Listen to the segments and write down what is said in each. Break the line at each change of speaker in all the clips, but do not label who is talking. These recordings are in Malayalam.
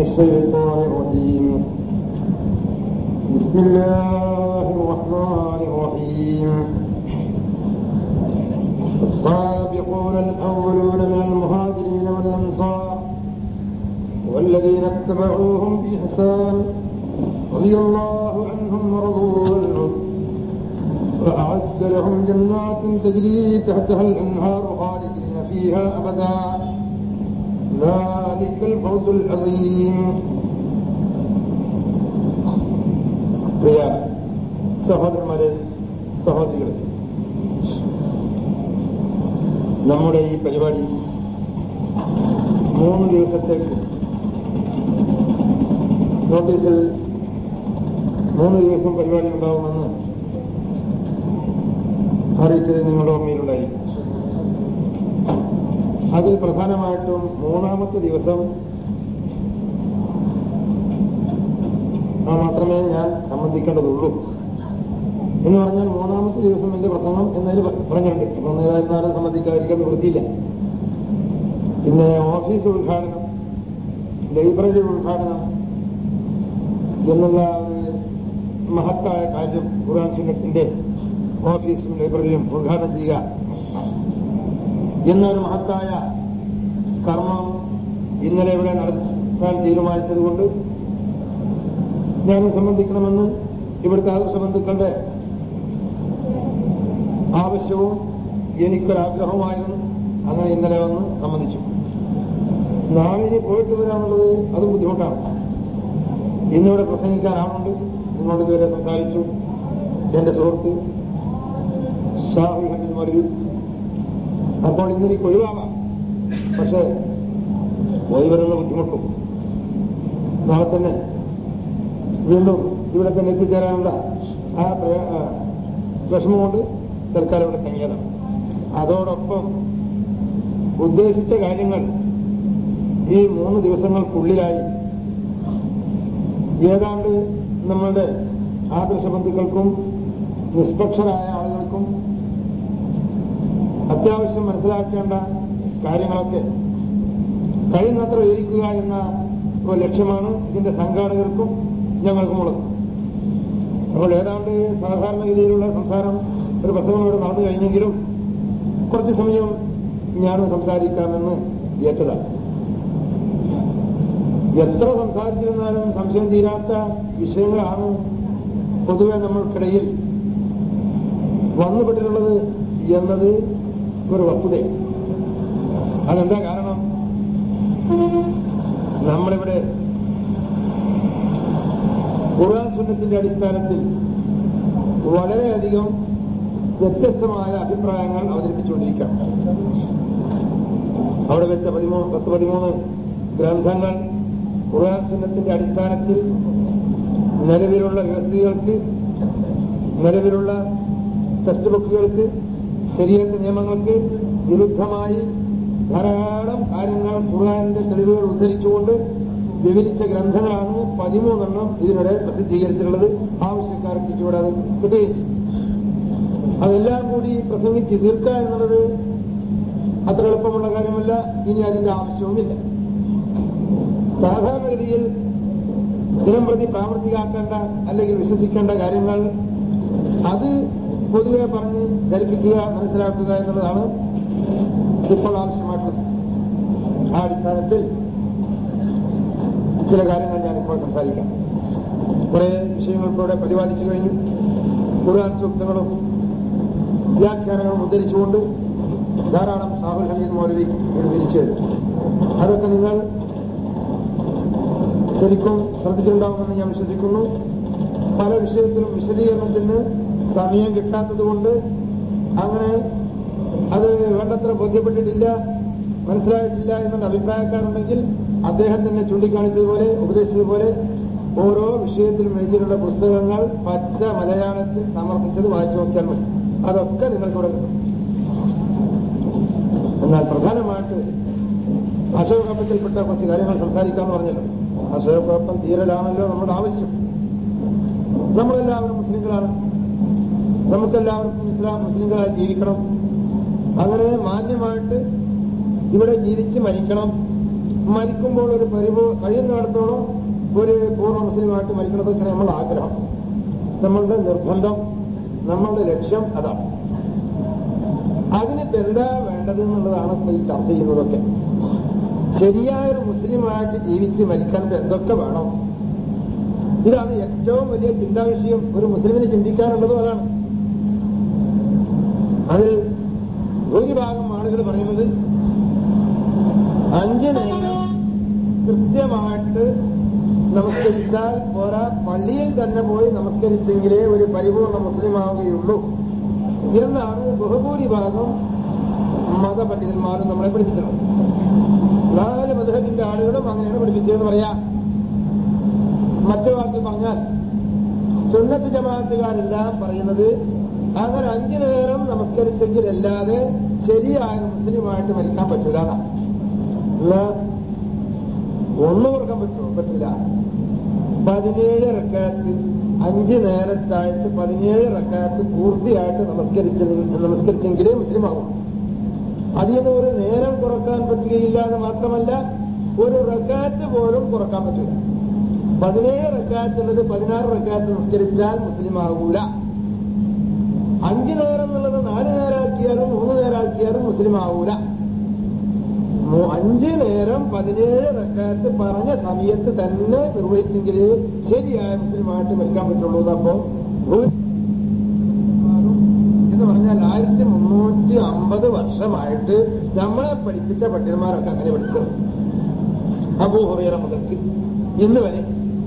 الشيطان الرجيم بسم الله الرحمن الرحيم السابقون الأولون من المهاجرين والأنصار والذين اتبعوهم بإحسان رضي الله عنهم ورضوا عنه وأعد لهم جنات تجري تحتها الأنهار خالدين فيها أبدا ذلك الفوز العظيم. പ്രിയ സഹോദരന്മാരെ, സഹോദരികളെ, നമ്മുടെ ഈ പരിപാടി 3 ദിവസത്തേക്ക് നോട്ടീസിൽ 3 ദിവസം പരിപാടി ഉണ്ടാവുമെന്ന് അറിയിച്ചത് നിങ്ങളുടെ ഓർമ്മയിലുണ്ടായിരിക്കും. അതിൽ പ്രധാനമായിട്ടും 3-ാമത്തെ ദിവസം മാത്രമേ ഞാൻ സംബന്ധിക്കേണ്ടതുള്ളൂ എന്ന് പറഞ്ഞാൽ 3-ാമത്തെ ദിവസം എന്റെ പ്രസംഗം എന്നതിൽ പറഞ്ഞിട്ടുണ്ട്. ഒന്നേതായിരുന്നാലും സംബന്ധിക്കാതിരിക്കാൻ നിവൃത്തിയില്ല. പിന്നെ ഓഫീസ് ഉദ്ഘാടനം, ലൈബ്രറി ഉദ്ഘാടനം എന്നുള്ള ഒരു മഹത്തായ കാര്യം, ഖുർആൻ സുന്നത്തിന്റെ ഓഫീസും ലൈബ്രറിയും ഉദ്ഘാടനം ചെയ്യുക എന്നൊരു മഹത്തായ കർമ്മം ഇന്നലെ ഇവിടെ നടത്താൻ തീരുമാനിച്ചതുകൊണ്ട് ഞാനും സംബന്ധിക്കണമെന്ന് ഇവിടുത്തെ ആദർശ ബന്ധുക്കളുടെ ആവശ്യവും എനിക്കൊരാഗ്രഹവുമായിരുന്നു. അങ്ങനെ ഇന്നലെ വന്ന് സംബന്ധിച്ചു. നാളെ ഇനി പോയിട്ട് വരാനുള്ളത് അതും ബുദ്ധിമുട്ടാണ്. ഇന്നിവിടെ പ്രസംഗിക്കാൻ ആളുണ്ട്. നിങ്ങളോട് ഇതുവരെ സംസാരിച്ചു എന്റെ സുഹൃത്ത് ഷാഹുൽ ഹമീദ് മൗലവി. അപ്പോൾ ഇന്നെനിക്ക് ഒഴിവാകാം, പക്ഷെ പോയി വരുന്ന ബുദ്ധിമുട്ടും നാളെ തന്നെ വീണ്ടും ഇവിടെ തന്നെ എത്തിച്ചേരാനുള്ള ആ വിഷമം കൊണ്ട് തൽക്കാലം ഇവിടെ തങ്ങിയതാണ്. അതോടൊപ്പം ഉദ്ദേശിച്ച കാര്യങ്ങൾ ഈ 3 ദിവസങ്ങൾക്കുള്ളിലായി ഏതാണ്ട് നമ്മളുടെ ആദർശ ബന്ധുക്കൾക്കും നിഷ്പക്ഷരായ ആളുകൾക്കും അത്യാവശ്യം മനസ്സിലാക്കേണ്ട കാര്യങ്ങളൊക്കെ കഴിയുന്നത്ര വിവരിക്കുക എന്ന ഒരു ലക്ഷ്യമാണ് ഇതിന്റെ സംഘാടകർക്കും ഞങ്ങൾക്കുമുള്ളത്. അപ്പോൾ ഏതാണ്ട് സാധാരണഗതിയിലുള്ള സംസാരം ഒരു പ്രസംഗം ഇവിടെ നടന്നു കഴിഞ്ഞെങ്കിലും കുറച്ച് സമയം ഞാനും സംസാരിക്കാമെന്ന് ഏറ്റതാണ്. എത്ര സംസാരിച്ചിരുന്നാലും സംശയം തീരാത്ത വിഷയങ്ങളാണ് പൊതുവെ നമ്മൾക്കിടയിൽ വന്നുപെട്ടിട്ടുള്ളത് എന്നത് ഒരു വസ്തുത. അതെന്താ കാരണം? നമ്മളിവിടെ ഖുർആൻ സുന്നത്തിന്റെ അടിസ്ഥാനത്തിൽ വളരെയധികം വ്യത്യസ്തമായ അഭിപ്രായങ്ങൾ അവതരിപ്പിച്ചുകൊണ്ടിരിക്കുകയാണ്. അവിടെ വെച്ച 13 ഗ്രന്ഥങ്ങൾ ഖുർആൻ സുന്നത്തിന്റെ അടിസ്ഥാനത്തിൽ നിലവിലുള്ള വ്യവസ്ഥകൾക്ക്, നിലവിലുള്ള ടെക്സ്റ്റ് ബുക്കുകൾക്ക്, ശരീഅത്ത് നിയമങ്ങൾക്ക് വിരുദ്ധമായി ധാരാളം കാര്യങ്ങൾ ഖുർആനിന്റെ തെളിവുകൾ ഉദ്ധരിച്ചുകൊണ്ട് വിവരിച്ച ഗ്രന്ഥങ്ങളാണ് 13 ഇതിനിടെ പ്രസിദ്ധീകരിച്ചിട്ടുള്ളത്. ആവശ്യക്കാർക്ക് ഇവിടെ അത് കിട്ടുകയും ചെയ്യും. അതെല്ലാം കൂടി പ്രസംഗിച്ച് തീർക്കുക എന്നുള്ളത് അത്ര എളുപ്പമുള്ള കാര്യമല്ല. ഇനി അതിന്റെ ആവശ്യവുമില്ല. സാധാരണഗതിയിൽ ദിനംപ്രതി പ്രാവർത്തികമാക്കേണ്ട അല്ലെങ്കിൽ വിശ്വസിക്കേണ്ട കാര്യങ്ങൾ അത് പൊതുവെ പറഞ്ഞ് ധരിപ്പിക്കുക, മനസ്സിലാക്കുക എന്നുള്ളതാണ് ഇപ്പോൾ ആവശ്യമായിട്ടുള്ളത്. ആ അടിസ്ഥാനത്തിൽ ചില കാര്യങ്ങൾ ഞാനിപ്പോൾ സംസാരിക്കാം. കുറെ വിഷയങ്ങൾക്കൂടെ പ്രതിപാദിച്ചു കഴിഞ്ഞു. ഖുർആൻ സൂക്തങ്ങളും വ്യാഖ്യാനങ്ങളും ഉദ്ധരിച്ചുകൊണ്ട് ധാരാളം ഷാഹുൽ ഹമീദ് മൗലവി വിവരിച്ചു കഴിഞ്ഞു. അതൊക്കെ നിങ്ങൾ ശരിക്കും ശ്രദ്ധിച്ചിട്ടുണ്ടാവുമെന്ന് ഞാൻ വിശ്വസിക്കുന്നു. പല വിഷയത്തിലും വിശദീകരണത്തിന് സമയം കിട്ടാത്തതുകൊണ്ട് അങ്ങനെ അത് വേണ്ടത്ര ബോധ്യപ്പെട്ടിട്ടില്ല, മനസ്സിലായിട്ടില്ല എന്നുള്ള അഭിപ്രായക്കാരുണ്ടെങ്കിൽ അദ്ദേഹം തന്നെ ചൂണ്ടിക്കാണിച്ചതുപോലെ, ഉപദേശിച്ചതുപോലെ ഓരോ വിഷയത്തിലും എഴുതിയിട്ടുള്ള പുസ്തകങ്ങൾ പച്ച മലയാളത്തിൽ സമർത്ഥിച്ചത് വായിച്ചു നോക്കിയാൽ മതി. അതൊക്കെ നിങ്ങൾക്കിവിടെ കിട്ടും. എന്നാൽ പ്രധാനമായിട്ട് ആശയക്കുഴപ്പത്തിൽപ്പെട്ട കുറച്ച് കാര്യങ്ങൾ സംസാരിക്കാമെന്ന് പറഞ്ഞല്ലോ. ആശയക്കുഴപ്പം തീരലാണല്ലോ നമ്മുടെ ആവശ്യം. നമ്മളെല്ലാവരും മുസ്ലിങ്ങളാണ്. നമുക്കെല്ലാവർക്കും മുസ്ലിങ്ങളായി ജീവിക്കണം. അങ്ങനെ മാന്യമായിട്ട് ഇവിടെ ജീവിച്ച് മരിക്കണം മരിക്കുമ്പോൾ ഒരു കഴിയുന്നിടത്തോളം ഒരു പൂർണ്ണ മുസ്ലിമായിട്ട് മരിക്കണതൊക്കെ നമ്മളുടെ ആഗ്രഹം, നമ്മളുടെ നിർബന്ധം, നമ്മളുടെ ലക്ഷ്യം അതാണ്. അതിനിപ്പോ എന്താ വേണ്ടത് എന്നുള്ളതാണ് ഇപ്പൊ ഈ ചർച്ച ചെയ്യുന്നതൊക്കെ. ശരിയായൊരു മുസ്ലിമായിട്ട് ജീവിച്ച് മരിക്കാൻ എന്തൊക്കെ വേണം, ഇതാണ് ഏറ്റവും വലിയ ചിന്താവിഷയം ഒരു മുസ്ലിമിന് ചിന്തിക്കാനുള്ളതും അതാണ്. അതിൽ ഭൂരിഭാഗം ആളുകൾ പറയുന്നത് 5 നേരം കൃത്യമായിട്ട് നമസ്കരിച്ചാൽ പോരാ, പള്ളിയിൽ തന്നെ പോയി നമസ്കരിച്ചെങ്കിലേ ഒരു പരിപൂർണ മുസ്ലിം ആവുകയുള്ളൂ എന്നാണ് ബഹുഭൂരിഭാഗം മതപണ്ഡിതന്മാരും നമ്മളെ പഠിപ്പിച്ചത്. 4 മദ്ഹബിന്റെ ആളുകളും അങ്ങനെയാണ് പഠിപ്പിച്ചതെന്ന് പറയാം. മറ്റു വാക്കിൽ പറഞ്ഞാൽ സുന്നത്ത് ജമാഅത്തുകാരെല്ലാം പറയുന്നത് അങ്ങനെ 5 നേരം നമസ്കരിച്ചെങ്കിലല്ലാതെ ശരിയായ മുസ്ലിമായിട്ട് മരിക്കാൻ പറ്റൂല. ഒന്നും കൊടുക്കാൻ പറ്റില്ല. 17 റക്അത്ത് 5 നേരത്തായിട്ട് 17 റക്അത്ത് പൂർത്തിയായിട്ട് നമസ്കരിച്ചെങ്കിലേ മുസ്ലിം ആകും. അതിൽ നിന്ന് ഒരു നേരം കുറക്കാൻ പറ്റുകയില്ല എന്ന് മാത്രമല്ല, ഒരു റക്അത്ത് പോലും കുറക്കാൻ പറ്റില്ല. 17 റക്അത്തുള്ളത് 16 റക്അത്ത് നമസ്കരിച്ചാൽ മുസ്ലിം ആകൂല. 5 നേരം എന്നുള്ളത് 4 നേരമാക്കിയാലും 3 നേരമാക്കിയാലും മുസ്ലിം ആകൂല. 5 നേരം 17 റക്അത്ത് പറഞ്ഞ സമയത്ത് തന്നെ നിർവഹിച്ചെങ്കിൽ ശരിയായ മുസ്ലിമായിട്ട് മരിക്കാൻ പറ്റുള്ളൂ. അപ്പോ എന്ന് പറഞ്ഞാൽ 1350 വർഷമായിട്ട് നമ്മളെ പഠിപ്പിച്ച പണ്ഡിതന്മാരൊക്കെ അങ്ങനെ പഠിച്ചത്. അബൂ ഹുറൈറ മുതൽക്ക് ഇന്ന് വരെ.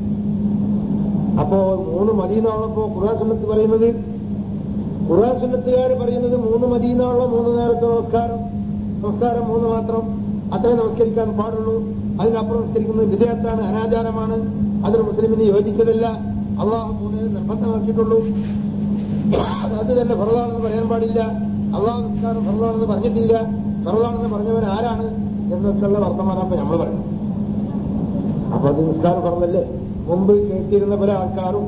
അപ്പോ 3 മദീനാണപ്പോ ഖുർആൻ സുന്നത്ത് പറയുന്നത്. ഖുർആൻ സുന്നത്തുകാർ പറയുന്നത് 3 മദീനാണല്ലോ, 3 നേരത്തെ നമസ്കാരം 3 മാത്രം, അത്രേ നമസ്കരിക്കാൻ പാടുള്ളൂ. അതിനപ്പുറം നമസ്കരിക്കുന്നത് വിദേഹത്താണ്, അനാചാരമാണ്, അതൊരു മുസ്ലിമിന് യോജിച്ചതല്ല. അള്ളാഹു 3 നിർബന്ധമാക്കിയിട്ടുള്ളൂ. അത് തന്നെ ഫർളാണെന്ന് പറയാൻ പാടില്ല. അള്ളാഹു നിസ്കാരം ഫർളാണെന്ന് പറഞ്ഞിട്ടില്ല. ഫർളാണെന്ന് പറഞ്ഞവൻ ആരാണ് എന്നൊക്കെയുള്ള വർത്തമാനം അപ്പൊ നമ്മൾ പറയും. അപ്പൊ അത് നിസ്കാരം ഫർളല്ലേ? മുമ്പ് കേട്ടിരുന്ന പല ആൾക്കാരും,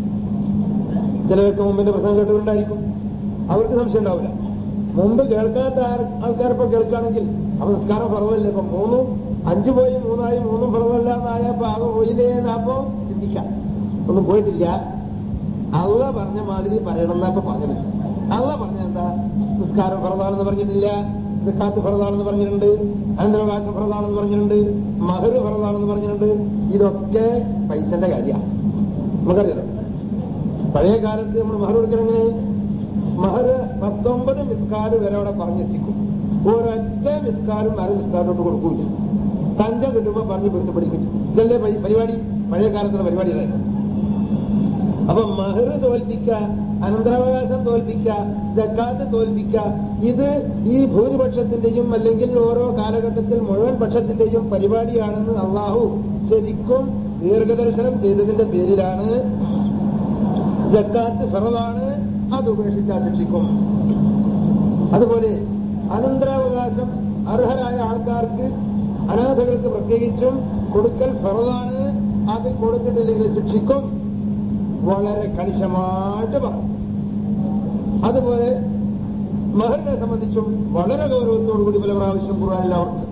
ചിലർക്ക് മുമ്പിന്റെ പ്രസംഗം കേട്ടുകൊണ്ടായിരിക്കും, അവർക്ക് സംശയം ഉണ്ടാവില്ല. മുമ്പ് കേൾക്കാത്ത ആൾക്കാരിപ്പോ കേൾക്കുകയാണെങ്കിൽ അപ്പൊ നിസ്കാരം ഫർളല്ലേ? ഇപ്പൊ 3 5 പോയി 3 ആയി, 3 ഫർളല്ല എന്നായപ്പോ ആകെ പോയില്ലേ എന്നാപ്പോ ചിന്തിക്കാം. ഒന്നും പോയിട്ടില്ല. അള്ള പറഞ്ഞ മാതിരി പറയണമെന്നപ്പോ പറഞ്ഞത്. അള്ള പറഞ്ഞത് എന്താ? നിസ്കാരം ഫർളാണെന്ന് പറഞ്ഞിട്ടില്ല, സക്കാത്ത് ഫർളാണെന്ന് പറഞ്ഞിട്ടുണ്ട്, അനന്തരാവകാശം ഫർളാണെന്ന് പറഞ്ഞിട്ടുണ്ട്, മഹർ ഫർളാണെന്ന് പറഞ്ഞിട്ടുണ്ട്. ഇതൊക്കെ പൈസന്റെ കാര്യമാണ്. നമുക്കറിയാലോ, പഴയ കാലത്ത് നമ്മൾ മഹർ കൊടുക്കണമെങ്കിൽ മഹർ 19 മിസ്കാര് വരെ അവിടെ പറഞ്ഞെത്തിക്കും. ഒരൊറ്റ മിസ്കാരും 6 മിസ്കാരോട്ട് കൊടുക്കൂല. തഞ്ചം കിട്ടുമ്പോ പറഞ്ഞ് പൊരുത്തപ്പെടുക്കും. ഇതല്ലേ പരിപാടി, പഴയ കാലത്തുള്ള പരിപാടി അതായിരുന്നു. അപ്പൊ മഹർ തോൽപ്പിക്കുക, അനന്തരാവകാശം തോൽപ്പിക്കുക, സക്കാത്ത് തോൽപ്പിക്കുക, ഇത് ഈ ഭൂരിപക്ഷത്തിന്റെയും അല്ലെങ്കിൽ ഓരോ കാലഘട്ടത്തിൽ മുഴുവൻ പക്ഷത്തിന്റെയും പരിപാടിയാണെന്ന് അള്ളാഹു ശരിക്കും ദീർഘദർശനം ചെയ്തതിന്റെ പേരിലാണ് സക്കാത്ത് ഫർളാണ്, അത് ഉപേക്ഷിച്ചാൽ ശിക്ഷിക്കും. അതുപോലെ അനന്തരാവകാശം അർഹരായ ആൾക്കാർക്ക്, അനാഥകൾക്ക് പ്രത്യേകിച്ചും കൊടുക്കൽ ഫർളാണ്, അത് കൊടുത്തിട്ടില്ലെങ്കിൽ ശിക്ഷിക്കും. വളരെ കണിശമായിട്ട് പറഞ്ഞു. അതുപോലെ മഹറിനെ സംബന്ധിച്ചും വളരെ ഗൗരവത്തോടുകൂടി പല പ്രാവശ്യം ഖുർആനിൽ ആവർത്തിച്ചു.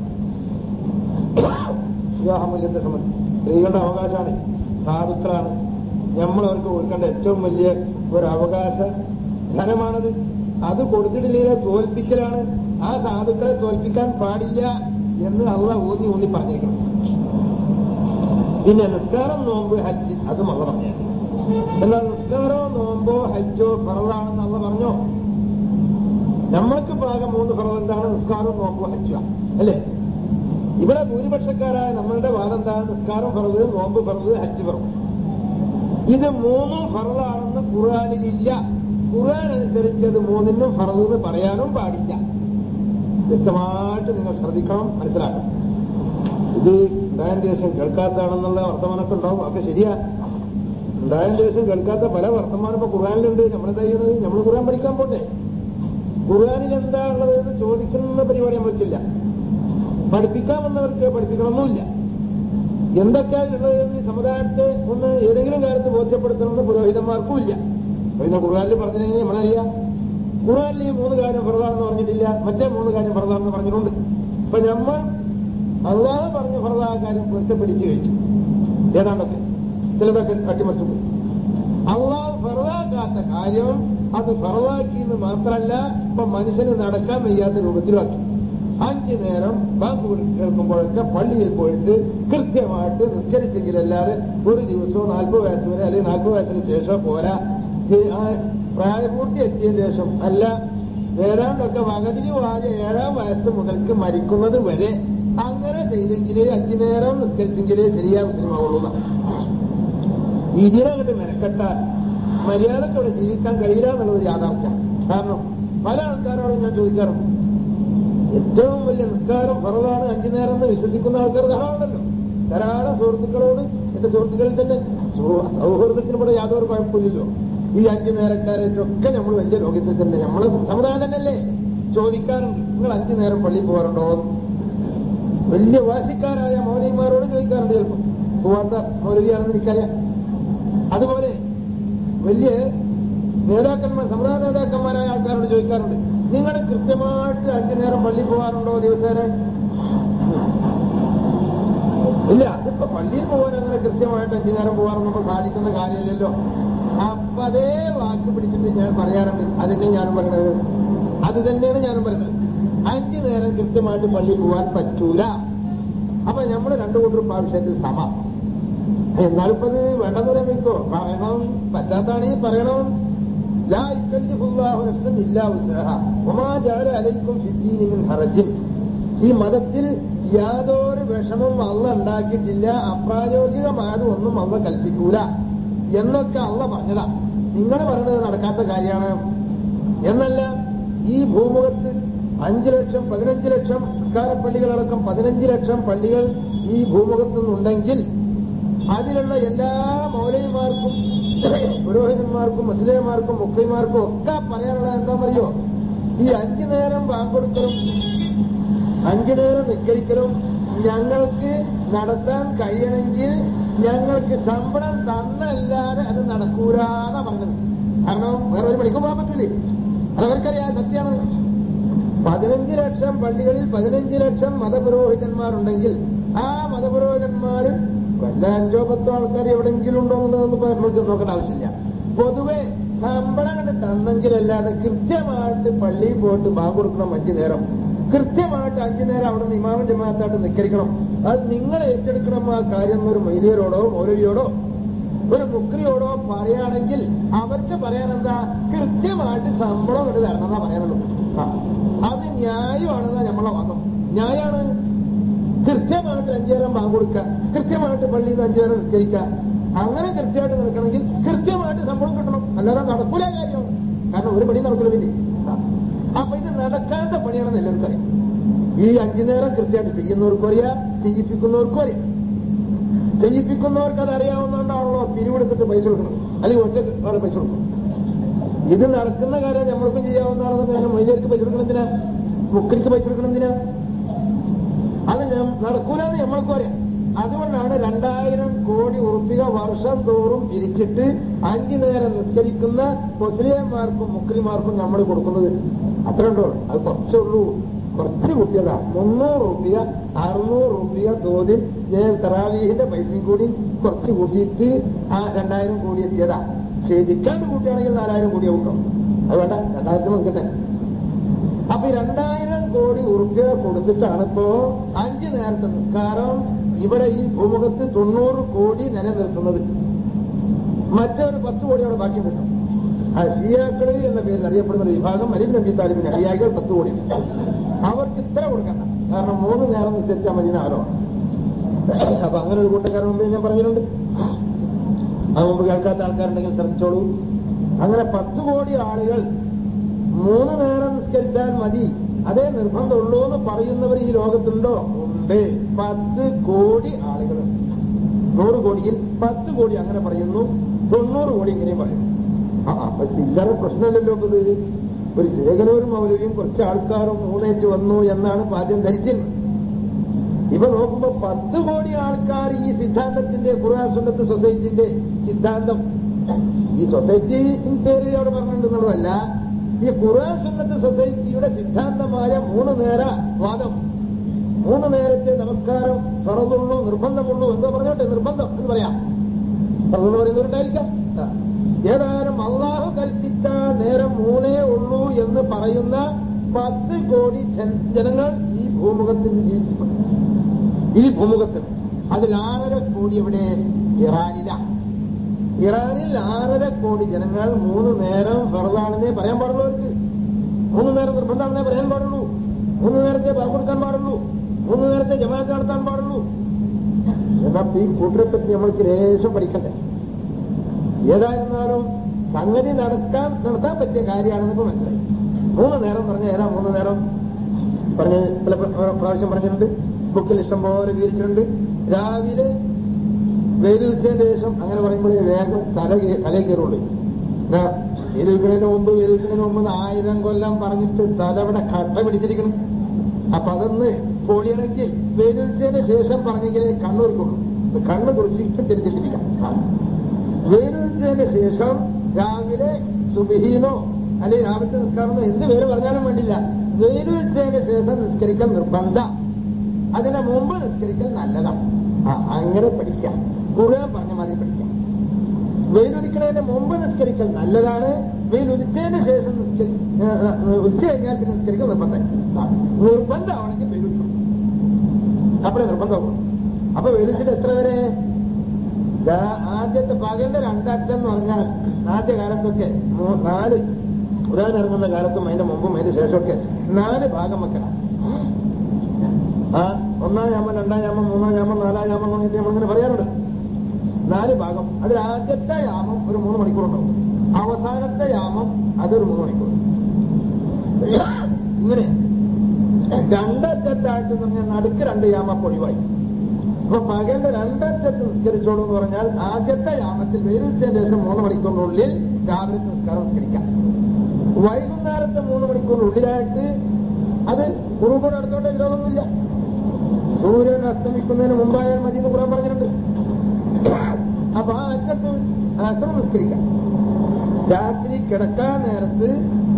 വിവാഹമൂല്യത്തെ സംബന്ധിച്ച് സ്ത്രീകളുടെ അവകാശമാണ്, സാധുക്കളാണ്, നമ്മളവർക്ക് കൊടുക്കേണ്ട ഏറ്റവും വലിയ ഒരു അവകാശ ധനമാണത്. അത് കൊടുത്തിട്ടില്ലെങ്കിൽ തോൽപ്പിക്കലാണ്. ആ സാധുക്കളെ തോൽപ്പിക്കാൻ പാടില്ല എന്ന് അള്ളാഹ് ഊന്നി പറഞ്ഞിരിക്കണം. പിന്നെ നിസ്കാരം, നോമ്പ്, ഹജ്ജ് അതും അള്ളാഹ് പറഞ്ഞു. എന്നാൽ നിസ്കാരോ നോമ്പോ ഹജ്ജോ ഫർളാണെന്ന് അള്ളാഹ് പറഞ്ഞോ? നമ്മൾക്ക് പാകം 3 ഫർള് എന്താണ്? നിസ്കാരവും നോമ്പോ ഹജ്ജോ അല്ലേ? ഇവിടെ ഭൂരിപക്ഷക്കാരായ നമ്മളുടെ വാദം എന്താണ്? നിസ്കാരം ഫർള്, നോമ്പ് ഫർള്, ഹജ്ജ് ഫർള്. ഇത് 3 ഫർളാണെന്ന് ഖുർആനിലില്ല. ഖുർആൻ അനുസരിച്ച് അത് 3നും ഫർള് എന്ന് പറയാനും പാടില്ല. വ്യക്തമായിട്ട് നിങ്ങൾ ശ്രദ്ധിക്കണം, മനസ്സിലാക്കണം. ഇത് ഉണ്ടായതിന് ശേഷം കേൾക്കാത്തതാണെന്നുള്ള വർത്തമാനമൊക്കെ ഉണ്ടാവും, ഒക്കെ ശരിയാ. ഉണ്ടായതിന് ശേഷം കേൾക്കാത്ത പല വർത്തമാനം ഇപ്പൊ ഖുർആനിലുണ്ട്. നമ്മളെന്താ ചെയ്യുന്നത്? നമ്മൾ ഖുർആൻ പഠിക്കാൻ പോട്ടെ. ഖുർആനിൽ എന്താ ഉള്ളത് എന്ന് ചോദിക്കുന്ന പരിപാടി നമ്മൾക്കില്ല. പഠിപ്പിക്കാമെന്നവർക്ക് പഠിപ്പിക്കണമെന്നില്ല. എന്തൊക്കെയാണ് ഉള്ളതെന്ന് സമുദായത്തെ ഒന്ന് ഏതെങ്കിലും കാലത്ത് ബോധ്യപ്പെടുത്തണമെന്ന് പുരോഹിതന്മാർക്കും ഇല്ല. പിന്നെ ഖുർആനിൽ പറഞ്ഞില്ലെങ്കിൽ നമ്മളറിയാം. ഖുർആനിൽ ഈ 3 കാര്യം ഫർളാണെന്ന് പറഞ്ഞിട്ടില്ല, മറ്റേ 3 കാര്യം ഫർളാണെന്ന് പറഞ്ഞിട്ടുണ്ട്. അപ്പൊ നമ്മൾ അള്ളാഹു പറഞ്ഞ ഫർദായ കാര്യം പൊരുത്തപ്പിടിച്ച് കഴിച്ചു. ഏതാണ്ടൊക്കെ ചിലതൊക്കെ അട്ടിമറിച്ചു പോയി. അള്ളാഹു ഫർദാക്കാത്ത കാര്യം അത് ഫർദാക്കിയെന്ന് മാത്രമല്ല, ഇപ്പൊ മനുഷ്യന് നടക്കാൻ വയ്യാത്ത രൂപത്തിലാക്കി. 5 നേരം ബാങ്ക് കേൾക്കുമ്പോഴൊക്കെ പള്ളിയിൽ പോയിട്ട് കൃത്യമായിട്ട് നിസ്കരിച്ചെങ്കിലല്ലാതെ ഒരു ദിവസവും 40 വയസ്സ് വരെ അല്ലെങ്കിൽ 40 വയസ്സിന് ശേഷം പോരാ, പ്രായപൂർത്തി എത്തിയ ശേഷം അല്ല, ഏതാണ്ടൊക്കെ വകതിരിവായ 7ാം വയസ്സ് മുതൽക്ക് മരിക്കുന്നത് വരെ അങ്ങനെ ചെയ്തെങ്കിലേ 5 നേരം നിസ്കരിച്ചെങ്കിലേ ശരിയാ മുസ്ലിമാവുള്ളൂ. ഇതിനകത്ത് മെനക്കെട്ടാൽ മര്യാദത്തോടെ ജീവിക്കാൻ കഴിയില്ല എന്നുള്ളത് യാഥാർത്ഥ്യം. കാരണം പല ആൾക്കാരോടും ഞാൻ ചോദിക്കാറുണ്ട്, ഏറ്റവും വലിയ നിസ്കാരം ഫർദാണ് 5 നേരം എന്ന് വിശ്വസിക്കുന്ന ആൾക്കാർ ധാരാളമല്ലോ. ധാരാളം സുഹൃത്തുക്കളോട്, എന്റെ സുഹൃത്തുക്കളിൽ തന്നെ സൗഹൃദത്തിനൂടെ യാതൊരു കുഴപ്പമില്ലല്ലോ. ഈ 5 നേരക്കാരൊക്കെ നമ്മൾ വലിയ ലോകത്തിൽ തന്നെ നമ്മള് സമുദായം തന്നെയല്ലേ ചോദിക്കാറുണ്ട്, നിങ്ങൾ 5 നേരം പള്ളിയിൽ പോകാറുണ്ടോ? വലിയ വാശിക്കാരായ മൗലവിമാരോട് ചോദിക്കാറുണ്ട്. ചിലപ്പോൾ പോവാത്ത മൗലവിയാണെന്ന് എനിക്കറിയാം. അതുപോലെ വലിയ നേതാക്കന്മാർ, സമുദായ നേതാക്കന്മാരായ ആൾക്കാരോട് ചോദിക്കാറുണ്ട്, നിങ്ങൾ കൃത്യമായിട്ട് 5 നേരം പള്ളിയിൽ പോകാറുണ്ടോ ദിവസേന? ഇല്ല, അതിപ്പോ പള്ളിയിൽ പോകാൻ അങ്ങനെ കൃത്യമായിട്ട് 5 നേരം പോകാറൊന്നും സാധിക്കുന്ന കാര്യമില്ലല്ലോ. അപ്പൊ അതേ വാക്ക് പിടിച്ചിട്ട് ഞാൻ പറയാറുണ്ട്. അതന്നെ ഞാനും പറയുന്നത്, അത് തന്നെയാണ് ഞാനും പറയുന്നത്. 5 നേരം കൃത്യമായിട്ട് പള്ളിയിൽ പോകാൻ പറ്റൂല. അപ്പൊ നമ്മള് രണ്ടു കൂട്ടരും ആ വിഷയത്തിൽ സമ. എന്നാലും ഇപ്പൊ അത് വേണ്ടെന്ന് പറയാൻ വെക്കോ, പറയണം, പറ്റാത്താണെങ്കിൽ പറയണം. ലാ യുകല്ലിഫുല്ലാഹു നഫ്സൻ ഇല്ലാ വസ്അഹാ വമാ ജഅല അലൈക്കും ഫിദ്ദീനി മിൻ ഹറജിൻ. ഈ മതത്തിൽ യാതൊരു വിഷമവും അള്ളാഹ് ഉണ്ടാക്കിയിട്ടില്ല, അപ്രായോഗികമായത് ഒന്നും അള്ളാഹ് കൽപ്പിക്കൂല എന്നൊക്കെ അള്ളാഹ് പറഞ്ഞതാ. നിങ്ങൾ പറയുന്നത് നടക്കാത്ത കാര്യമാണ് എന്നല്ല. ഈ ഭൂമുഖത്ത് 5 ലക്ഷം 15 ലക്ഷം നിസ്കാരപ്പള്ളികളടക്കം 15 ലക്ഷം പള്ളികൾ ഈ ഭൂമുഖത്ത് നിന്നുണ്ടെങ്കിൽ അതിലുള്ള എല്ലാ മൗലവിമാർക്കും പുരോഹിതന്മാർക്കും മുസ്ലിംമാർക്കും മുഖ്യന്മാർക്കും ഒക്കെ പറയാനുള്ളത് എന്താണെന്നറിയോ? ഈ 5 നേരം ബാങ്ക് കൊടുക്കലും 5 നേരം നിസ്കരിക്കലും ഞങ്ങൾക്ക് നടത്താൻ കഴിയണമെങ്കിൽ ഞങ്ങൾക്ക് ശമ്പളം തന്നല്ലാതെ അത് നടക്കൂലാന്നാ പറഞ്ഞത്. കാരണം വേറെ ഒരു പണിക്ക് പോകാൻ പറ്റൂലേ, അതവർക്കറിയാം, സത്യമാണ്. 15 ലക്ഷം പള്ളികളിൽ 15 ലക്ഷം മതപുരോഹിതന്മാരുണ്ടെങ്കിൽ ആ മതപുരോഹിതന്മാര് വല്ല 5-10 ആൾക്കാർ എവിടെയെങ്കിലും ഉണ്ടോ എന്നുള്ളതൊന്നും നമ്മൾക്ക് നോക്കേണ്ട ആവശ്യമില്ല. പൊതുവെ ശമ്പളം കണ്ട് തന്നെങ്കിലല്ലാതെ കൃത്യമായിട്ട് പള്ളിയിൽ പോയിട്ട് ബാങ്ക് കൊടുക്കണം 5 നേരം, കൃത്യമായിട്ട് 5 നേരം അവിടെ നിന്ന് ഇമാമും ജമാഅത്തായിട്ട് നിസ്കരിക്കണം. അത് നിങ്ങൾ ഏറ്റെടുക്കണം. ആ കാര്യം ഒരു മൈലിയരോടോ മൗലവിയോടോ ഒരു മുക്രിയോടോ പറയുകയാണെങ്കിൽ അവർക്ക് പറയാനെന്താ, കൃത്യമായിട്ട് ശമ്പളം കൊണ്ട് തരണമെന്നാ പറയാനുള്ളൂ. അത് ന്യായമാണെന്നാ നമ്മളെ വാദം. ന്യായമാണ്. കൃത്യമായിട്ട് 5 നേരം ബാങ്ക് കൊടുക്കുക, കൃത്യമായിട്ട് പള്ളിയിൽ നിന്ന് 5 നേരം നിസ്കരിക്കുക. അങ്ങനെ കൃത്യമായിട്ട് നടക്കണമെങ്കിൽ കൃത്യമായിട്ട് ശമ്പളം കിട്ടണം, അല്ലാതെ നടക്കൂല കാര്യം. കാരണം ഒരു പണി നടക്കൂല പിന്നെ. അപ്പൊ ഇത് നടക്കാത്ത പണിയാണെന്ന് എല്ലാവർക്കും അറിയാം. ഈ 5 നേരം കൃത്യമായിട്ട് ചെയ്യുന്നവർക്കും അറിയാം, ചെയ്യിപ്പിക്കുന്നവർക്കും അറിയാം. ചെയ്യിപ്പിക്കുന്നവർക്ക് അത് അറിയാവുന്നതുകൊണ്ടാണല്ലോ പിരിവെടുത്തിട്ട് പൈസ കൊടുക്കണം, അല്ലെങ്കിൽ ഒറ്റക്ക് വേറെ പൈസ കൊടുക്കണം. ഇത് നടക്കുന്ന കാര്യം നമ്മൾക്കും ചെയ്യാവുന്നതാണെന്ന് കാരണം മൈലിയർക്ക് പൈസ കൊടുക്കണം എന്തിനാ, മുക്രിക്ക് പൈസ കൊടുക്കണം എന്തിനാ? അത് നടക്കൂലെന്ന് നമ്മൾക്കും അറിയാം. അതുകൊണ്ടാണ് 2000 കോടി ഉറുപ്പിക വർഷം തോറും പിരിച്ചിട്ട് 5 നേരം നിസ്കരിക്കുന്ന മുസ്ലിംമാർക്കും മുക്രിമാർക്കും നമ്മൾ കൊടുക്കുന്നത്. അത്ര ഉണ്ടോ? അത് കുറച്ചേ ഉള്ളൂ, കുറച്ച് കൂട്ടിയതാ. 300 രൂപ 600 രൂപ തോതിൽ തറാവീഹിന്റെ പൈസയും കൂടി കുറച്ച് കൂട്ടിയിട്ട് ആ 2000 കോടി എത്തിയതാ. ശരിക്കാണ്ട് കൂട്ടിയാണെങ്കിൽ 4000 കോടി കൂട്ടും. അത് വേണ്ട, 2000 നിൽക്കട്ടെ. അപ്പൊ 2000 കോടി ഉറുപ്പിക കൊടുത്തിട്ടാണ് ഇപ്പോ 5 നേരത്തെ നിസ്കാരം ഇവിടെ ഈ ഭൂമുഖത്ത് 90 കോടി നിലനിർത്തുന്നത്. മറ്റൊരു 10 കോടി അവിടെ ബാക്കി കിട്ടും. ആ ഷിയാക്കള് എന്ന പേരിൽ അറിയപ്പെടുന്ന ഒരു വിഭാഗം അലി നബി താലിബിന് അനുയായികൾ 10 കോടി. അവർക്ക് ഇത്ര കൊടുക്കണ്ട, കാരണം 3 നേരം നിശ്ചയിച്ചാൽ മതി ആരോ. അപ്പൊ അങ്ങനെ ഒരു കൂട്ടക്കാരൻ മുമ്പേ ഞാൻ പറഞ്ഞിട്ടുണ്ട്. അത് മുമ്പ് കേൾക്കാത്ത ആൾക്കാരുണ്ടെങ്കിൽ ശ്രദ്ധിച്ചോളൂ. അങ്ങനെ 10 കോടി ആളുകൾ 3 നേരം നിസ്കരിച്ചാൽ മതി, അതേ നിർബന്ധമുള്ളൂ എന്ന് പറയുന്നവർ ഈ ലോകത്തുണ്ടോ? ഉണ്ട്. 10 കോടി ആളുകളുണ്ട്. 100 കോടിയിൽ 10 കോടി അങ്ങനെ പറയുന്നു, 90 കോടി ഇങ്ങനെയും പറയും. അപ്പൊ ചില്ലറ പ്രശ്നമല്ലല്ലോ. ഇത് ഒരു ചേകനൂരും മൗലവിയും കുറച്ച് ആൾക്കാരും മൂന്നേറ്റ് വന്നു എന്നാണ് ആദ്യം ധരിച്ചിരുന്നത്. ഇപ്പൊ നോക്കുമ്പോ 10 കോടി ആൾക്കാർ ഈ സിദ്ധാന്തത്തിന്റെ ഖുർആൻ സുന്നത്ത് സൊസൈറ്റിന്റെ സിദ്ധാന്തം, ഈ സൊസൈറ്റി പേര് അവിടെ പറഞ്ഞിട്ടുണ്ടെന്നുള്ളതല്ല, ഈ ഖുർആൻ സുന്നത്ത് സൊസൈറ്റിയുടെ സിദ്ധാന്തമായ 3 നേര വാദം, 3 നേരത്തെ നമസ്കാരം ഫറദുള്ളൂ, നിർബന്ധമുള്ളൂ എന്ന് പറഞ്ഞോട്ടെ, നിർബന്ധം എന്ന് പറയാം. ഫറദെന്ന് പറയുന്നവരുണ്ടായിരിക്കാം. ഏതായാലും അള്ളാഹു കൽപ്പിച്ച നേരം 3 ഉള്ളൂ എന്ന് പറയുന്ന 10 കോടി ജനങ്ങൾ ഈ ഭൂമുഖത്തിൽ ജീവിച്ചിട്ടുണ്ട്. ഈ ഭൂമുഖത്തിൽ അതിൽ 6.5 കോടി എവിടെ? ഇറാനിലാണ്. ഇറാനിൽ 6.5 കോടി ജനങ്ങൾ 3 നേരം ഫറദാണെന്നേ പറയാൻ പാടുള്ളൂ. അവർക്ക് 3 നേരം നിർബന്ധമാണെന്നേ പറയാൻ പാടുള്ളൂ. 3 നേരത്തെ ബാങ്ക് കൊടുക്കാൻ പാടുള്ളൂ. 3 നേരത്തെ ജമാഅത്ത് നടത്താൻ പാടുള്ളൂ. എന്നാൽ ഈ കൂട്ടരെ പറ്റി നമ്മൾക്ക് ലേശം പഠിക്കണ്ടേ? ഏതായിരുന്നാലും സംഗതി നടത്താൻ പറ്റിയ കാര്യമാണെന്നിപ്പോ മനസ്സിലായി. 3 നേരം പറഞ്ഞ ഏതാ 3 നേരം പറഞ്ഞ് പല പ്രാവശ്യം പറഞ്ഞിട്ടുണ്ട്, ബുക്കിൽ ഇഷ്ടം പോലെ വിവരിച്ചിട്ടുണ്ട്. രാവിലെ വെയിലുദിച്ചതിന് ശേഷം അങ്ങനെ പറയുമ്പോഴേ വേഗം തല കയറുള്ളൂ. വെയിലുദിക്കുന്നതിന് മുമ്പ് 1000 കൊല്ലം പറഞ്ഞിട്ട് തല ഇവിടെ കട്ട പിടിച്ചിരിക്കണം. അപ്പൊ അതൊന്ന് പൊളിയണമെങ്കിൽ വെയിലുദിച്ചതിന് ശേഷം പറഞ്ഞെങ്കിലേ കണ്ണൂർക്കുള്ളൂ. കണ്ണ് കുറിച്ചിട്ട് തിരിച്ചിട്ടിരിക്കാം. വെയിലുദിച്ചതിന് ശേഷം രാവിലെ സുബഹീനോ അല്ലെങ്കിൽ രാവിലത്തെ നിസ്കാരമോ എന്ത് പേര് പറഞ്ഞാലും വേണ്ടില്ല, വെയിലുദിച്ചതിന് ശേഷം നിസ്കരിക്കൽ നിർബന്ധം. അതിന് മുമ്പ് നിസ്കരിക്കൽ നല്ലതാണ്. അങ്ങനെ പഠിക്കാം. ഖുർആൻ പറഞ്ഞ മാതിരി പഠിക്കാം. വെയിലുദിക്കുന്നതിന് മുമ്പ് നിസ്കരിക്കൽ നല്ലതാണ്. വെയിലുദിച്ചതിന് ശേഷം ഉച്ച കഴിഞ്ഞാൽ പിന്നെ നിസ്കരിക്കൽ നിർബന്ധമാണെങ്കിൽ വെയിലുദിച്ചു അപ്പോഴേ നിർബന്ധമാകും. അപ്പൊ വെയിലുദിച്ചിട്ട് എത്ര വരെ? ആദ്യത്തെ പകലിന്റെ 2 അറ്റം എന്ന് പറഞ്ഞാൽ ആദ്യ കാലത്തൊക്കെ 4 ഖുർആൻ ഇറങ്ങുന്ന കാലത്തും അതിന്റെ മുമ്പും അതിന്റെ ശേഷമൊക്കെ 4 ഭാഗം വെക്കണം. 1-ാം യാമം, 2-ാം യാമം, 3-ാം യാമം, 4-ാം യാമം എന്നിട്ട് നമ്മളിങ്ങനെ പറയാറുണ്ട്. 4 ഭാഗം. അതിൽ ആദ്യത്തെ യാമം ഒരു 3 മണിക്കൂറുണ്ടാവും. അവസാനത്തെ യാമം അതൊരു 3 മണിക്കൂർ. ഇങ്ങനെ 2 അറ്റത്തായിട്ട് പറഞ്ഞാൽ നടുക്ക് 2 യാമം ഒഴിവായി. അപ്പൊ പകലിന്റെ 2 അറ്റത്ത് നിസ്കരിച്ചോളൂ എന്ന് പറഞ്ഞാൽ ആദ്യത്തെ യാമത്തിൽ വെയിലുദിച്ചതിന് ശേഷം 3 മണിക്കൂറിനുള്ളിൽ രാവിലത്തെ നിസ്കാരം നിസ്കരിക്കാം. വൈകുന്നേരത്തെ 3 മണിക്കൂറിനുള്ളിലായിട്ട് അത് ഖുറൂബോട് അടുത്തോട്ട് വിരോധമൊന്നുമില്ല. സൂര്യൻ അസ്തമിക്കുന്നതിന് മുമ്പായാൽ മതി എന്ന് ഖുർആൻ പറഞ്ഞിട്ടുണ്ട്. അപ്പൊ ആ അറ്റത്ത് അസ്രം നിസ്കരിക്കാം. രാത്രി കിടക്കാൻ നേരത്ത്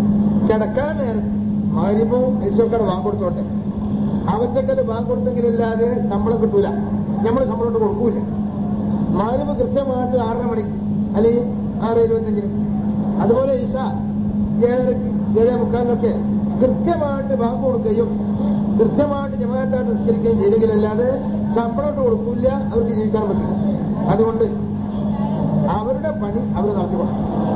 മഗ്‌രിബും ഇശാഉം ബാങ്ക് കൊടുത്തോട്ടെ. അവച്ചക്കല് ബാങ്ക് കൊടുത്തെങ്കിലല്ലാതെ ശമ്പളം കിട്ടൂല. നമ്മൾ ശമ്പളം കൊടുക്കൂല. മഗ്‌രിബ് കൃത്യമായിട്ട് 6:30 മണിക്ക് അല്ലെങ്കിൽ 6:25. അതുപോലെ ഇശ 7:30-ക്ക് 7:45-ഒക്കെ കൃത്യമായിട്ട് ബാങ്ക് കൊടുക്കുകയും കൃത്യമായിട്ട് ജമാഅത്തായിട്ട് നിസ്കരിക്കുകയും ചെയ്തെങ്കിലല്ലാതെ ശമ്പളം കൊടുക്കൂല. അവർക്ക് ജീവിക്കാൻ പറ്റില്ല. അതുകൊണ്ട് അവരുടെ പണി അവർ നടത്തിക്കൊള്ളണം.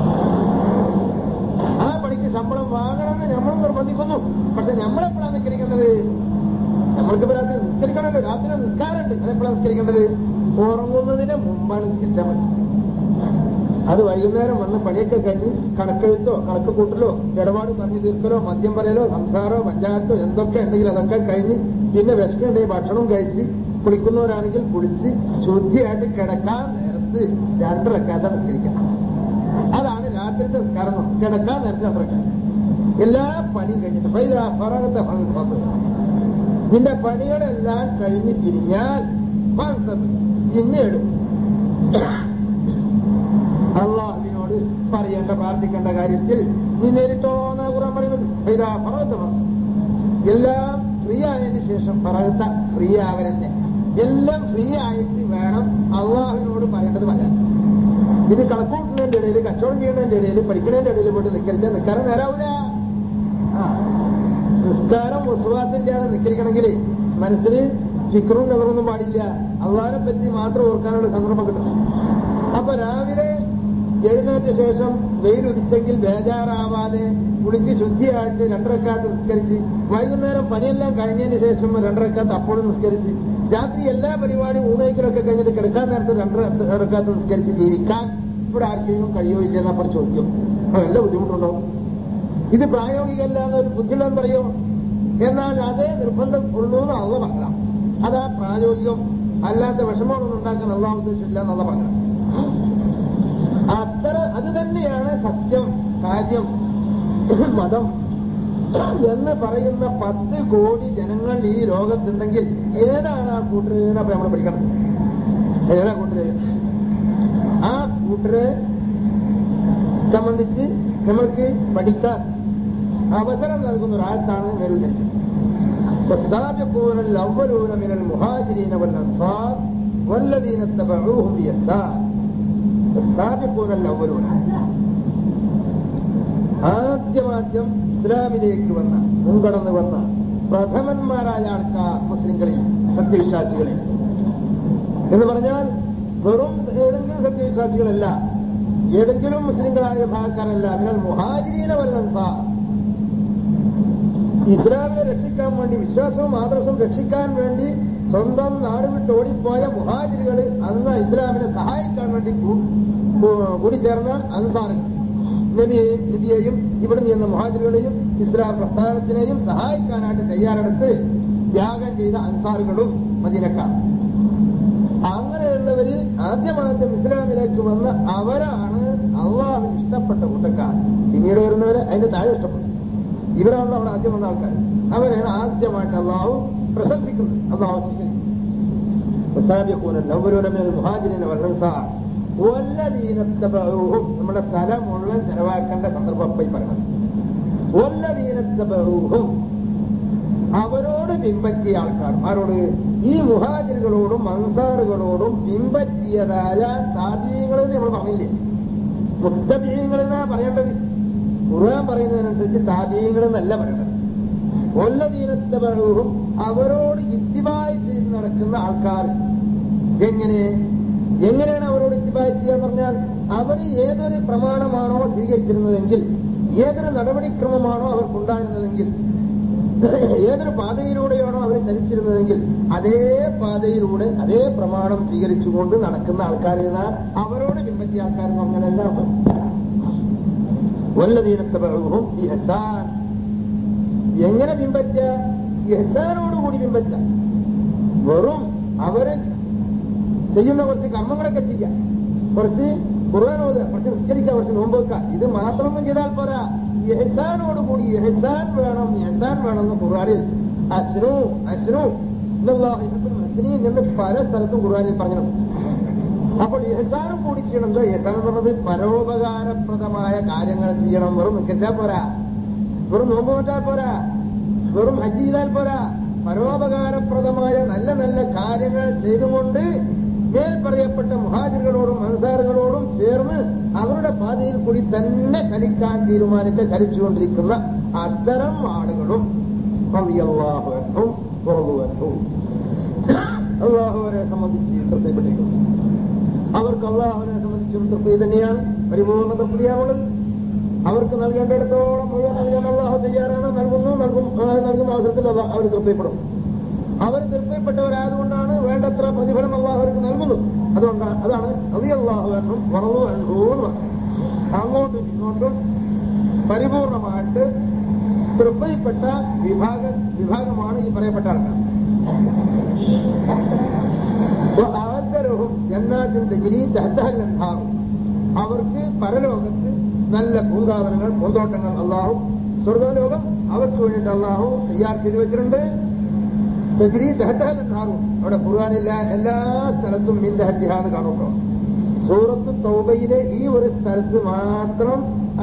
ആ പണിക്ക് ശമ്പളം വാങ്ങണമെന്ന് നമ്മൾ നിർബന്ധിക്കുന്നു. പക്ഷെ നമ്മളെപ്പോഴാണ് നിസ്കരിക്കേണ്ടത്? നമ്മൾക്ക് രാത്രി നിസ്കരിക്കണമല്ലോ. രാത്രി നിസ്കാരമുണ്ട്. അതെപ്പോഴാണ് നിസ്കരിക്കേണ്ടത്? ഉറങ്ങുന്നതിന് മുമ്പാണ് നിസ്കരിച്ചാൽ മതി. അത് വൈകുന്നേരം വന്ന് പണിയൊക്കെ കഴിഞ്ഞ് കണക്കെഴുത്തോ കണക്ക് കൂട്ടലോ ഇടപാട് പറഞ്ഞു തീർക്കലോ മദ്യം പറയലോ സംസാരമോ പഞ്ചായത്തോ എന്തൊക്കെ ഉണ്ടെങ്കിൽ അതൊക്കെ കഴിഞ്ഞ് പിന്നെ വിശക്കുണ്ടെങ്കിൽ ഭക്ഷണം കഴിച്ച് കുളിക്കുന്നവരാണെങ്കിൽ കുളിച്ച് ശുദ്ധിയായിട്ട് കിടക്കാൻ നേരത്ത് 2 റക്അത്ത് നിസ്കരിക്കാം. അതാണ് രാത്രിത്തെ നിസ്കാരം. കിടക്കാൻ നേരത്തെ 2 റക്അത്ത്. എല്ലാ പണിയും കഴിഞ്ഞിട്ട് ഫറഗത ഫൻസബ്, നിന്റെ പണികളെല്ലാം കഴിഞ്ഞ് പിരിഞ്ഞാൽ ഫൻസബ് പിന്നീട് അള്ളാഹുവിനോട് പറയേണ്ട പ്രാർത്ഥിക്കേണ്ട കാര്യത്തിൽ നീ നേരിട്ടോന്ന് ഖുർആൻ പറയുന്നത്. ഫറഗത ഫൻസബ്, എല്ലാം ഫ്രീ ആയതിനു ശേഷം ഫറഗത ഫ്രീ ആകലെന്നെ. എല്ലാം ഫ്രീ ആയിട്ട് വേണം അള്ളാഹുവിനോട് പറയേണ്ടത് പറയാൻ. ഇത് കണക്കൂട്ടുന്നതിന്റെ ഇടയിൽ, കച്ചവടം ചെയ്യുന്നതിന്റെ ഇടയിൽ, പഠിക്കുന്നതിന്റെ ഇടയിൽ പോയിട്ട് നിസ്കരിച്ചാൽ നിസ്കാരം നേരാവൂല. നിസ്കാരം വിശ്വാസമില്ലാതെ നിസ്കരിക്കണമെങ്കിൽ മനസ്സിൽ ഫിക്റും കളറൊന്നും പാടില്ല. അള്ളാഹിനെ പറ്റി മാത്രം ഓർക്കാനുള്ള സന്ദർഭം കിട്ടും. അപ്പൊ രാവിലെ എഴുന്നേറ്റ ശേഷം വെയിലുദിച്ചെങ്കിൽ ബേജാറാവാതെ കുളിച്ച് ശുദ്ധിയായിട്ട് 2 റക്അത്ത് നിസ്കരിച്ച് വൈകുന്നേരം പണിയെല്ലാം കഴിഞ്ഞതിന് ശേഷം 2 റക്അത്ത് അപ്പോഴും നിസ്കരിച്ച് രാത്രി എല്ലാ പരിപാടിയും ഊണയിക്കലൊക്കെ കഴിഞ്ഞിട്ട് കിടക്കാൻ നേരത്ത് 2 റക്അത്ത് നിസ്കരിച്ച് ജീവിക്കാൻ ഇവിടെ ആർക്കെങ്കിലും കഴിയോ ഇല്ലെന്നപ്പുറം ചോദ്യം. നല്ല ബുദ്ധിമുട്ടുണ്ടാവും. ഇത് പ്രായോഗികമല്ല എന്നൊരു ബുദ്ധിമുട്ടെന്ന് പറയോ? എന്നാൽ അതേ നിർബന്ധം ഉള്ളൂ എന്ന് അള്ള പറയാം. അതാ പ്രായോഗികം. അല്ലാത്ത വിഷമങ്ങളൊന്നും ഉണ്ടാക്കാൻ അള്ളാഹു ഉദ്ദേശിച്ചില്ല എന്നുള്ള പറയാം. അത് തന്നെയാണ് സത്യം, കാര്യം, മതം എന്ന് പറയുന്ന 10 കോടി ജനങ്ങൾ ഈ ലോകത്തുണ്ടെങ്കിൽ ഏതാണ് ആ കൂട്ടരെന്നപ്പോ നമ്മൾ പഠിക്കണം. ഏതാ കൂട്ടര്? ആ കൂട്ടരെ സംബന്ധിച്ച് നമ്മൾക്ക് പഠിക്കാൻ അവസരം നൽകുന്ന ഒരാളത്താണ് വേറെ ഉദ്ദേശിച്ചത്. والسابقون الأولون من المهاجرين والأنصار والذين اتبعوهم بإحسان السابقون الأولون ആദ്യം ഇസ്ലാമിലേക്ക് വന്ന മുൻകടന്നു വന്ന പ്രഥമന്മാരായ ആൾക്കാർ മുസ്ലിങ്ങളിൽ സത്യവിശ്വാസികളിൽ എന്ന് പറഞ്ഞാൽ വെറും ഏതെങ്കിലും സത്യവിശ്വാസികളല്ല, ഏതെങ്കിലും മുസ്ലിങ്ങളായ വിഭാഗക്കാരല്ല. മിനൽ മുഹാജിരീന വൽ അൻസാർ, ഇസ്ലാമിനെ രക്ഷിക്കാൻ വേണ്ടി, വിശ്വാസവും ആദർശവും രക്ഷിക്കാൻ വേണ്ടി സ്വന്തം നാട് വിട്ട് ഓടിപ്പോയ മുഹാജിറുകൾ, അന്ന് ഇസ്ലാമിനെ സഹായിക്കാൻ വേണ്ടി കൂടിച്ചേർന്ന അൻസാറുകൾ, നബിയെയും ഇവിടുന്ന് ചെന്ന മുഹാജിറുകളെയും ഇസ്ലാം പ്രസ്ഥാനത്തിനെയും സഹായിക്കാനായിട്ട് തയ്യാറെടുത്ത് ത്യാഗം ചെയ്ത അൻസാറുകളും മദീനക്കാർ. അങ്ങനെയുള്ളവര് ആദ്യം ഇസ്ലാമിലേക്ക് വന്ന അവരാണ് അള്ളാഹുവിന് ഇഷ്ടപ്പെട്ട കൂട്ടക്കാർ. പിന്നീട് വരുന്നവരെ അതിന്റെ താഴെ ഇഷ്ടപ്പെട്ടു. ഇവരാണല്ലോ അവിടെ ആദ്യം വന്ന ആൾക്കാർ. അവരെയാണ് ആദ്യമായിട്ട് അള്ളാഹു പ്രശംസിക്കുന്നത്, അള്ളാഹു സ്വീകരിക്കുന്നത്. നമ്മുടെ തല മുഴുവൻ ചെലവാക്കേണ്ട സന്ദർഭം പറയണം. അവരോട് പിൻപറ്റിയ ആൾക്കാർ, ആരോട്? ഈ മുഹാജിറുകളോടും അൻസാറുകളോടും പിൻപറ്റിയതായ താബീങ്ങളെന്ന് നമ്മൾ പറഞ്ഞില്ലേ? മുത്തബീങ്ങളെന്നാണ് പറയേണ്ടത്. ഖുർആൻ പറയുന്നതിനനുസരിച്ച് താബീങ്ങളെന്നല്ല പറയേണ്ടത്. വല്ലദീനത്തബഊഹും, അവരോട് ഇത്തിബായ് ചെയ്ത് നടക്കുന്ന ആൾക്കാർ. എങ്ങനെയാണ് അവരോട് ഇത്തിബായ് ചെയ്യാൻ പറഞ്ഞാൽ, അവർ ഏതൊരു പ്രമാണമാണോ സ്വീകരിച്ചിരുന്നതെങ്കിൽ, ഏതൊരു നടപടിക്രമമാണോ അവർക്കുണ്ടായിരുന്നതെങ്കിൽ, ഏതൊരു പാതയിലൂടെയാണോ അവർ ചലിച്ചിരുന്നതെങ്കിൽ അതേ പാതയിലൂടെ അതേ പ്രമാണം സ്വീകരിച്ചുകൊണ്ട് നടക്കുന്ന ആൾക്കാരിൽ അവരോട് പിൻപറ്റിയ ആൾക്കാർ അങ്ങനെയല്ല. വല്ലദീനത്തബഊഹും ബിഇഹ്സാൻ, എങ്ങനെ പിൻപറ്റ? ഇഹ്സാനോടുകൂടി പിൻപറ്റ. വെറും അവര് ചെയ്യുന്ന കുറച്ച് കർമ്മങ്ങളൊക്കെ ചെയ്യാം, കുറച്ച് ഖുർആൻ ഓതുക, കുറച്ച് നിസ്കരിക്കുക, കുറച്ച് നോമ്പ് വെക്കുക, ഇത് മാത്രമൊന്നും ചെയ്താൽ പോരാ. ഇഹ്സാനോടുകൂടി ഇഹ്സാൻ വേണമെന്ന് ഖുർആനിൽ അസ്നു എന്ന് പല സ്ഥലത്തും ഖുർആനിൽ പറഞ്ഞു. അപ്പോൾ ഇഹ്സാനും കൂടി ചെയ്യണം. എന്താ ഇഹ്സാൻ എന്ന് പറഞ്ഞത്? പരോപകാരപ്രദമായ കാര്യങ്ങൾ ചെയ്യണം. വെറും നിൽച്ചാൽ പോരാ, വെറും നോമ്പ് വെച്ചാൽ പോരാ, വെറും ഹജ്ജ് ചെയ്താൽ പോരാ. പരോപകാരപ്രദമായ നല്ല നല്ല കാര്യങ്ങൾ ചെയ്തുകൊണ്ട് മേൽ പറയപ്പെട്ട മുഹാജിറുകളോടും അൻസാറുകളോടും ചേർന്ന് അവരുടെ പാതയിൽ കൂടി തന്നെ ചലിക്കാൻ തീരുമാനിച്ച ചലിച്ചുകൊണ്ടിരിക്കുന്ന അത്തരം ആളുകളും അള്ളാഹുവിനെ സംബന്ധിച്ച് തൃപ്തിപ്പെട്ടിരിക്കുന്നു. അവർക്ക് അള്ളാഹുവിനെ സംബന്ധിച്ചും തൃപ്തി തന്നെയാണ്, പരിപൂർണ്ണ തൃപ്തിയാണുള്ളത്. അവർക്ക് നൽകേണ്ടിടത്തോളം മുഴുവൻ നൽകാൻ അള്ളാഹു തയ്യാറാണ്. നൽകുന്ന അവസരത്തിൽ അവർ തൃപ്തിപ്പെടും. അവർ തൃപ്തിപ്പെട്ടവരായതുകൊണ്ടാണ് വേണ്ടത്ര പ്രതിഫലം അള്ളാഹു അവർക്ക് നൽകുന്നത്. അതാണ് റളിയല്ലാഹു അൻഹും വറളു അൻഹു എന്ന് പറഞ്ഞത്. അങ്ങോട്ടും ഇങ്ങോട്ടും പരിപൂർണമായിട്ട് തൃപ്തിപ്പെട്ട വിഭാഗമാണ് ഈ പറയപ്പെട്ട ആൾക്കാർ. ആദരവും ജന്നാത്തിൻ തജ്രി തഹ്തഹൽ അൻഹാർ, അവർക്ക് പരലോകത്ത് നല്ല പൂന്തോട്ടങ്ങൾ അള്ളാഹു, സ്വർഗലോകം അവർക്ക് വേണ്ടിയിട്ട് അള്ളാഹു തയ്യാർ ചെയ്തു വെച്ചിട്ടുണ്ട്. തജ്രി തഹ്തഹൽ അൻഹാർ, അവിടെ ഖുർആനില്ല എല്ലാ സ്ഥലത്തും മിൻ തഹ്തിഹാ എന്ന് കാണുമോ? സൂറത്ത് തൗബയിലെ ഈ ഒരു സ്ഥലത്ത് മാത്രം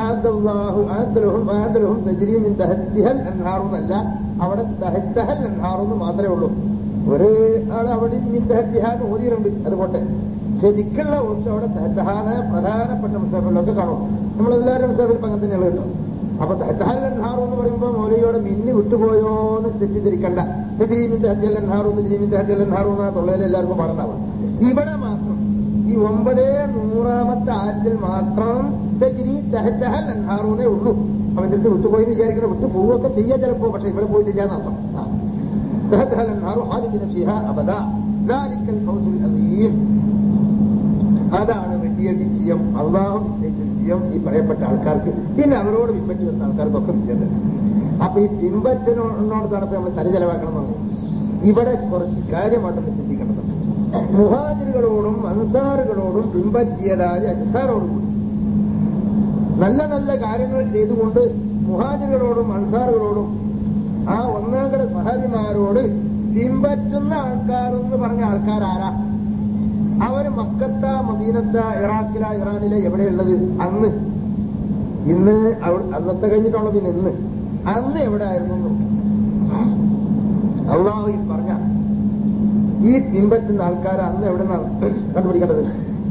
ആദലഹും തജ്രി മിൻ തഹ്തിഹൽ അൻഹാർ എന്നല്ല, അവിടെ തഹ്തഹൽ അൻഹാർ എന്ന് മാത്രമേ ഉള്ളൂ. ഒരു ആൾ അവിടെ മിൻ തഹ്തിഹാ എന്ന് ഓതിയിട്ടുണ്ട്. അതുപോലെ ശരിക്കുള്ള ഒന്ന് അവിടെ തഹ്തഹാന് പ്രധാനപ്പെട്ട മുസാഫിലൊക്കെ കാണും. നമ്മളെല്ലാവരും മുസാഫിൽ ഇപ്പം അങ്ങനെ തന്നെയുള്ള കേട്ടോ. അപ്പൊ തഹ്തഹൽ അൻഹാർ എന്ന് പറയുമ്പോൾ മൗലവിയോടെ മിന്ന് വിട്ടുപോയോ എന്ന് തെറ്റിദ്ധരിക്കണ്ട. തജ്രീമിൻ തഹ്തിഹൽ അൻഹാർ എന്നാ തൊള്ളയിൽ എല്ലാവർക്കും പാടുണ്ടാവും. ഇവിടെ മാത്രം ഈ 900 ആയത്തിൽ മാത്രം തജ്രി തഹ്തഹൽ അൻഹാറൂന്നേ ഉള്ളൂ. അവന്റെ അടുത്ത് വിട്ടുപോയെന്ന് വിചാരിക്കണം. വിട്ടു പോവുകയൊക്കെ ചെയ്യാൻ ചിലപ്പോ, പക്ഷെ ഇവിടെ പോയിട്ടില്ല എന്നർത്ഥം. തഹ്തഹൽ അൻഹാറു ഖാലിദീന ഫീഹാ അബദാ ദാലിക്കൽ ഫൗസുൽ അസീം. അതാണ് വലിയ വിജയം, അള്ളാഹു നിശ്ചയിച്ച വിജയം ഈ പറയപ്പെട്ട ആൾക്കാർക്ക്. പിന്നെ അവരോട് പിൻപറ്റി വന്ന ആൾക്കാർക്കൊക്കെ വിജയം തന്നെ. അപ്പൊ ഈ പിൻപറ്റിനോട് നടത്തി നമ്മൾ തല ചെലവാക്കണം എന്ന് പറഞ്ഞു. ഇവിടെ കുറച്ച് കാര്യമായിട്ടൊന്ന് ചിന്തിക്കേണ്ടതുണ്ട്. മുഹാജിറുകളോടും അൻസാറുകളോടും പിൻപറ്റിയതായ അൻസാറോടുകൂടി നല്ല നല്ല കാര്യങ്ങൾ ചെയ്തുകൊണ്ട് മുഹാജിറുകളോടും അൻസാറുകളോടും ആ ഒന്നാംകട സഹാബിമാരോട് പിൻപറ്റുന്ന ആൾക്കാരെന്ന് പറഞ്ഞ ആൾക്കാരാരാ? അവര് മക്കത്ത, മദീനത്ത, ഇറാഖില, ഇറാനിലെ എവിടെയുള്ളത്? അന്ന് ഇന്ന് അന്നത്തെ കഴിഞ്ഞിട്ടുള്ള പിന്നെ അന്ന് എവിടെ ആയിരുന്നു? അള്ളാഹു പറഞ്ഞ ഈ പിൻപറ്റുന്ന ആൾക്കാരെ അന്ന് എവിടെ നിന്നാണ് കണ്ടുപിടിക്കേണ്ടത്?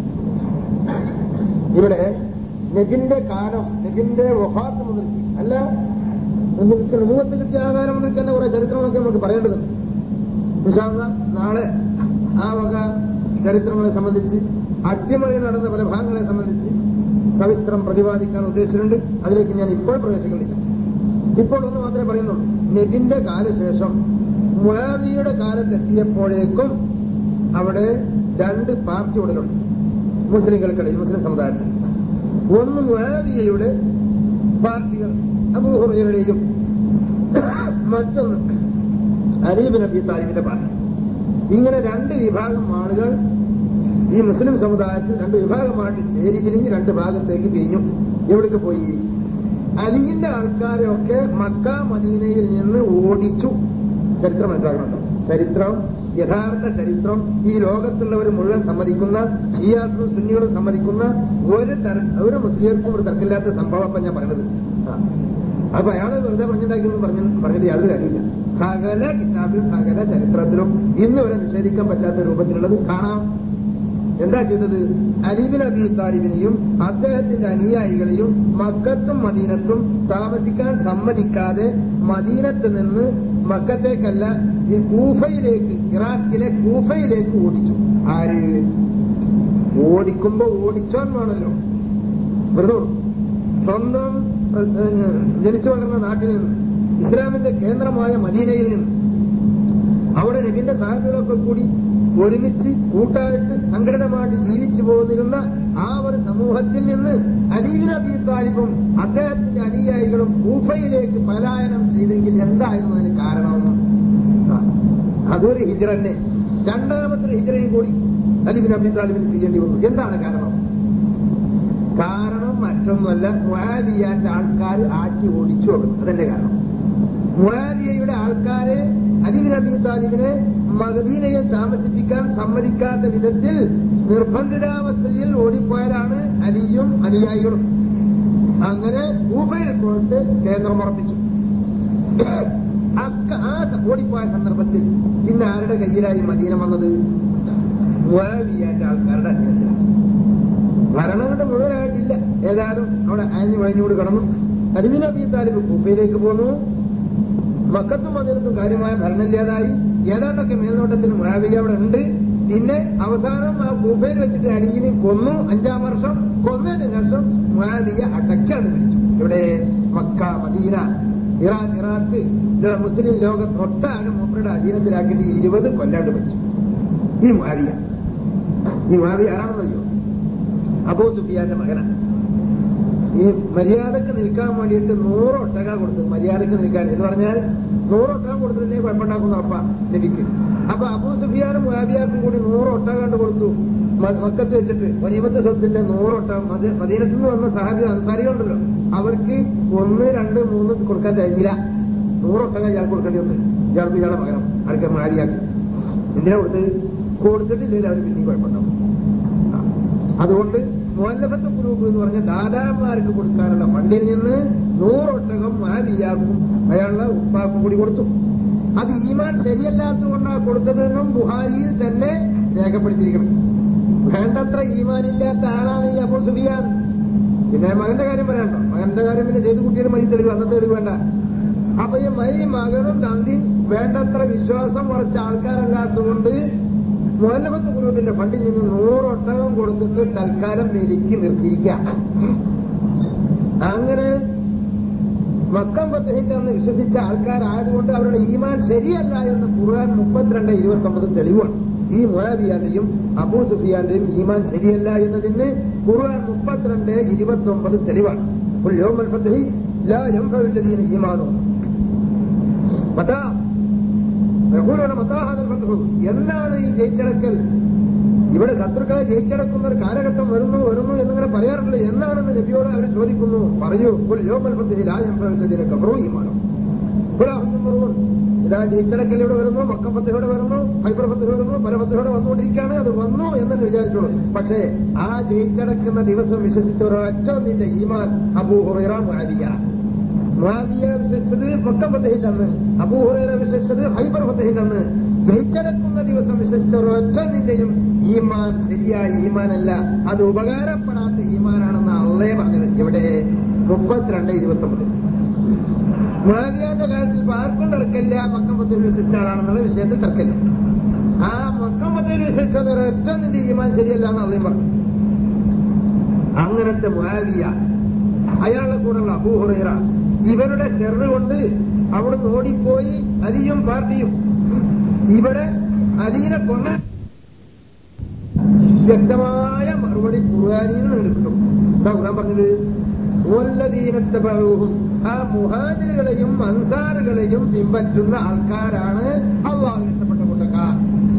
ഇവിടെ നബിന്റെ കാലം, നബിന്റെ വഫാത്ത് മുതൽ അല്ല, നുബുവത്ത് കിട്ടിയ ആകാരം മുതൽ തന്നെ കുറെ ചരിത്രങ്ങളൊക്കെ നമുക്ക് പറയേണ്ടതുണ്ട്. ഇൻഷാ അല്ലാഹ് നാളെ ആ വക ചരിത്രങ്ങളെ സംബന്ധിച്ച്, അട്ടിമറി നടന്ന പല ഭാഗങ്ങളെ സംബന്ധിച്ച് സവിസ്തരം പ്രതിപാദിക്കാൻ ഉദ്ദേശിച്ചിട്ടുണ്ട്. അതിലേക്ക് ഞാൻ ഇപ്പോൾ പ്രവേശിക്കുന്നില്ല. ഇപ്പോൾ ഒന്ന് മാത്രമേ പറയുന്നുള്ളൂ. നബിന്റെ കാലശേഷം മുആവിയയുടെ കാലത്തെത്തിയപ്പോഴേക്കും അവിടെ രണ്ട് പാർട്ടി ഉടലെടുത്തു മുസ്ലിങ്ങൾക്കിടയിൽ, മുസ്ലിം സമുദായത്തിൽ. ഒന്ന് മുആവിയയുടെ പാർട്ടികൾ, അബൂ ഹുറൈറയുടെയും, മറ്റൊന്ന് അലി ഇബ്നു അബീ താലിബിന്റെ പാർട്ടി. ഇങ്ങനെ രണ്ട് വിഭാഗം ആളുകൾ ഈ മുസ്ലിം സമുദായത്തിൽ രണ്ട് വിഭാഗമായിട്ട് ചേരിതിരിഞ്ഞ് രണ്ട് ഭാഗത്തേക്ക് പിരിഞ്ഞു. എവിടേക്ക് പോയി? അലിയുടെ ആൾക്കാരെയൊക്കെ മക്ക മദീനയിൽ നിന്ന് ഓടിച്ചു. ചരിത്രം മനസ്സിലാക്കണുണ്ടോ? ചരിത്രം, യഥാർത്ഥ ചരിത്രം, ഈ ലോകത്തുള്ളവർ മുഴുവൻ സമ്മതിക്കുന്ന, ഷിയാക്കളും സുന്നികളും സമ്മതിക്കുന്ന ഒരു മുസ്ലിംക്കും ഒരു തർക്കമില്ലാത്ത സംഭവം അപ്പൊ ഞാൻ പറയണത്. അപ്പൊ അയാള് വെറുതെ പറഞ്ഞിട്ട് യാതൊരു കാര്യമില്ല. സകല കിതാബിലും സകല ചരിത്രത്തിലും ഇന്ന് വരെ നിഷേധിക്കാൻ പറ്റാത്ത രൂപത്തിലുള്ളത് കാണാം. എന്താ ചെയ്തത്? അലി ഇബ്നു അബീ താലിബിനെയും അദ്ദേഹത്തിന്റെ അനുയായികളെയും മക്കത്തും മദീനത്തും താമസിക്കാൻ സമ്മതിക്കാതെ മദീനത്ത് നിന്ന് മക്കത്തേക്കല്ല, കൂഫയിലേക്ക്, ഇറാഖിലെ കൂഫയിലേക്ക് ഓടിച്ചു. ആര്? ഓടിക്കുമ്പോ ഓടിച്ചോൻ വേണല്ലോ, വെറുതെ സ്വന്തം ജനിച്ചു വളർന്ന നാട്ടിൽ നിന്ന്, ഇസ്ലാമിന്റെ കേന്ദ്രമായ മദീനയിൽ നിന്ന്, അവിടെ നബിന്റെ സഹാബികളൊക്കെ കൂടി ഒരുമിച്ച് കൂട്ടായിട്ട് സംഘടിതമായിട്ട് ജീവിച്ചു പോന്നിരുന്ന ആ ഒരു സമൂഹത്തിൽ നിന്ന് അലി ഇബ്നു അബീ താലിബും അദ്ദേഹത്തിന്റെ അനുയായികളും കൂഫയിലേക്ക് പലായനം ചെയ്തെങ്കിൽ എന്തായിരുന്നു അതിന് കാരണം? അതൊരു ഹിജ്റ തന്നെ. രണ്ടാമത്തെ ഹിജ്റയും കൂടി അലി ഇബ്നു അബീ താലിബിന് ചെയ്യേണ്ടി വന്നു. എന്താണ് കാരണം? കാരണം മറ്റൊന്നുമല്ല, മുആവിയന്റെ ആൾക്കാർ ആറ്റി ഓടിച്ചു കൊടുത്തു. അതെന്റെ കാരണം. മുആവിയയുടെ ആൾക്കാരെ അലി ഇബ്നു അബീ താലിബിനെ മദീനയിൽ താമസിപ്പിക്കാൻ സമ്മതിക്കാത്ത വിധത്തിൽ നിർബന്ധിതാവസ്ഥയിൽ ഓടിപ്പോയതാണ് അലിയും അനുയായികളും. അങ്ങനെ കൂഫയിൽ പോയിട്ട് കേന്ദ്രമുറപ്പിച്ചു. ആ ഓടിപ്പോയ സന്ദർഭത്തിൽ പിന്നെ ആരുടെ കയ്യിലായി മദീന വന്നത്? മുആവിയന്റെ ആൾക്കാരുടെ അധീനത്തിലാണ്. ഭരണം കൊണ്ട് മുഴുവനായിട്ടില്ല, ഏതായാലും അവിടെ അയഞ്ഞു വഴഞ്ഞുകൂടി കടന്നു. അലി ഇബ്നു അബീ താലിബ് കൂഫയിലേക്ക് പോന്നു. മക്കത്തും മദീനത്തും കാര്യമായ ഭരണമില്ലാതായി. ഏതാണ്ടൊക്കെ മേൽനോട്ടത്തിൽ മുആവിയ അവിടെ ഉണ്ട്. പിന്നെ അവസാനം ആ കൂഫയിൽ വെച്ചിട്ട് അലിയിനെ കൊന്നു. 5-ാം വർഷം കൊന്നതിന് ശേഷം മുആവിയ അടക്കാണ്ട് മരിച്ചു. ഇവിടെ മക്ക, മദീന, ഇറാൻ, ഇറാഖ്, മുസ്ലിം ലോകം ഒട്ടാകെ മൂപ്പരുടെ അധീനത്തിലാക്കിയിട്ട് 20 കൊല്ലാണ്ട് മരിച്ചു ഈ മുആവിയ. ഈ മുആവിയ ആരാണെന്നറിയോ? അബൂ സുഫിയാന്റെ മകനാണ്. ഈ മര്യാദക്ക് നിൽക്കാൻ വേണ്ടിയിട്ട് 100 ഒട്ടക കൊടുത്തു. മര്യാദക്ക് നിൽക്കാൻ എന്ന് പറഞ്ഞാൽ 100 ഒട്ടകം കൊടുത്തിട്ടേ കുഴപ്പമുണ്ടാക്കുന്ന ഉറപ്പാ നബിക്ക്. അപ്പൊ അബൂ സുഫിയാനും മുആവിയക്കും കൂടി 100 ഒട്ടക കണ്ടു കൊടുത്തു. മക്കത്ത് വെച്ചിട്ട് ഗനീമത്ത് സ്വത്തിന്റെ 100 ഒട്ടകം. മദീനത്തിൽ നിന്ന് വന്ന സഹാബി അൻസാരികളുണ്ടല്ലോ, അവർക്ക് 1, 2, 3 കൊടുക്കാൻ കഴിഞ്ഞില്ല. 100 ഒട്ടകം ഇയാൾക്ക് കൊടുക്കേണ്ടി വന്നു. ഇയാൾക്ക് ഇയാളെ പകരം ആർക്ക്? മുആവിയക്ക്. എന്തിനാ കൊടുത്തിട്ടില്ലെങ്കിൽ അവർ പിന്നെയും കുഴപ്പമുണ്ടാവും. അതുകൊണ്ട് മുഅല്ലഫത്ത് ഖുലൂബ് എന്ന് പറഞ്ഞ ദാതാമാർക്ക് കൊടുക്കാനുള്ള ഫണ്ടിൽ നിന്ന് 100 ഒട്ടകം മുആവിയക്കും അയാളുടെ ഉപ്പാക്കും കൂടി കൊടുത്തു. അത് ഈമാൻ ശരിയല്ലാത്തതുകൊണ്ടാണ് കൊടുത്തതെന്നും ബുഖാരിയിൽ തന്നെ രേഖപ്പെടുത്തിയിരിക്കണം. വേണ്ടത്ര ഈമാനില്ലാത്ത ആളാണ് ഈ അബൂ സുഫിയാൻ. പിന്നെ മകന്റെ കാര്യം പറയണ്ടോ? മകന്റെ കാര്യം പിന്നെ ചെയ്തു കൂട്ടിയത് മതി തെളിവ്, അന്നത്തെ തെളിവ് വേണ്ട. അപ്പൊ ഈ മകനും തന്തി വേണ്ടത്ര വിശ്വാസം കുറച്ച ആൾക്കാരല്ലാത്തതുകൊണ്ട് മുഅല്ലഫത്ത് ഖുലൂബിന്റെ ഫണ്ടിൽ നിന്ന് 100 ഒട്ടകം കൊടുത്തിട്ട് തൽക്കാലം മെരുക്കി നിർത്തിയിരിക്കാം. അങ്ങനെ മക്കം ഫത്ഹിന്റെ അന്ന് വിശ്വസിച്ച ആൾക്കാരായതുകൊണ്ട് അവരുടെ ഈമാൻ ശരിയല്ല എന്ന് ഖുർആൻ 32:29 തെളിവാണ്. ഈ മുആവിയന്റെയും അബൂ സുഫിയാന്റെയും ഈമാൻ ശരിയല്ല എന്നതിന് ഖുർആൻ 32:29 തെളിവാണ്. ഖുൽ യൗമൽ ഫത്ഹി ലാ യൻഫഉ അല്ലദീന ഈമാനുഹും മതാ യഖൂലൂന മതാ ഹാദൽ ഫത്ഹു. എന്നാണ് ഈ ജയിച്ചടക്കൽ? ഇവിടെ ശത്രുക്കളെ ജയിച്ചടക്കുന്ന ഒരു കാലഘട്ടം വരുന്നു എന്നിങ്ങനെ പറയാറുണ്ട്. എന്നാണെന്ന് നബിയോട് അവർ ചോദിക്കുന്നു. പറയൂ, ഖുൽ യൗമൽ ഫത്ഹി ലാ യൻഫഉ അല്ലദീന കഫറൂ ഈമാനുഹും ഇതാ ജയിച്ചടക്കൽ ഇവിടെ വരുന്നു, മക്ക ഫത്ഹിലൂടെ വരുന്നു, ഖൈബർ ഫത്ഹിലൂടെ വരുന്നു, പല ഫത്ഹിലൂടെ വന്നുകൊണ്ടിരിക്കുകയാണ്. അത് വന്നു എന്നു വിചാരിച്ചോളൂ. പക്ഷേ ആ ജയിച്ചടക്കുന്ന ദിവസം വിശ്വസിച്ച ഒരൊറ്റ നിന്റെ ഈമാൻ അബൂ ഹുറൈറ, മുആവിയ. മുആവിയ വിശ്വസിച്ചത് മക്ക ഫതഹിന്റെ അബൂ ഹുറൈറ വിശ്വസിച്ചത് ഖൈബർ ഫതഹിന്റെ ജയിച്ചടക്കുന്ന ദിവസം വിശ്വസിച്ച ഒരൊറ്റതിന്റെയും ഈമാൻ ശരിയായ ഈമാനല്ല, അത് ഉപകാരപ്പെടാത്ത ഈമാനാണെന്ന് അള്ളേ പറഞ്ഞത്. ഇവിടെ 32:29. മുആവിയാന്റെ കാര്യത്തിൽ ഇപ്പൊ ആർക്കും തർക്കമില്ല, മക്ക ഫതഹിൽ വിശ്വസിച്ച ആളാണെന്നുള്ള വിഷയത്തിൽ തർക്കമില്ല. ആ മക്ക ഫതഹിൽ വിശ്വസിച്ച ഒരൊറ്റ നിന്റെ ഈമാൻ ശരിയല്ല എന്ന് അള്ളയും പറഞ്ഞു. അങ്ങനത്തെ മുആവിയ, അയാളുടെ കൂടെയുള്ള അബൂ ഹുറൈറ, ഇവരുടെ ഷെറ് കൊണ്ട് അവിടുന്ന് ഓടിപ്പോയി അലിയും പാർട്ടിയും. ഇവിടെ അലീനെ കൊന്ന വ്യക്തമായ മറുപടി ഖുർആനിൽ നിന്ന് കിട്ടും. എന്താ ഖുർആൻ പറഞ്ഞത്? വല്ലദീനത്തബഊഹും, ആ മുഹാജിറുകളെയും അൻസാറുകളെയും പിൻപറ്റുന്ന ആൾക്കാരാണ് അല്ലാഹുവിന് ഇഷ്ടപ്പെട്ട കൂട്ടക്കാർ.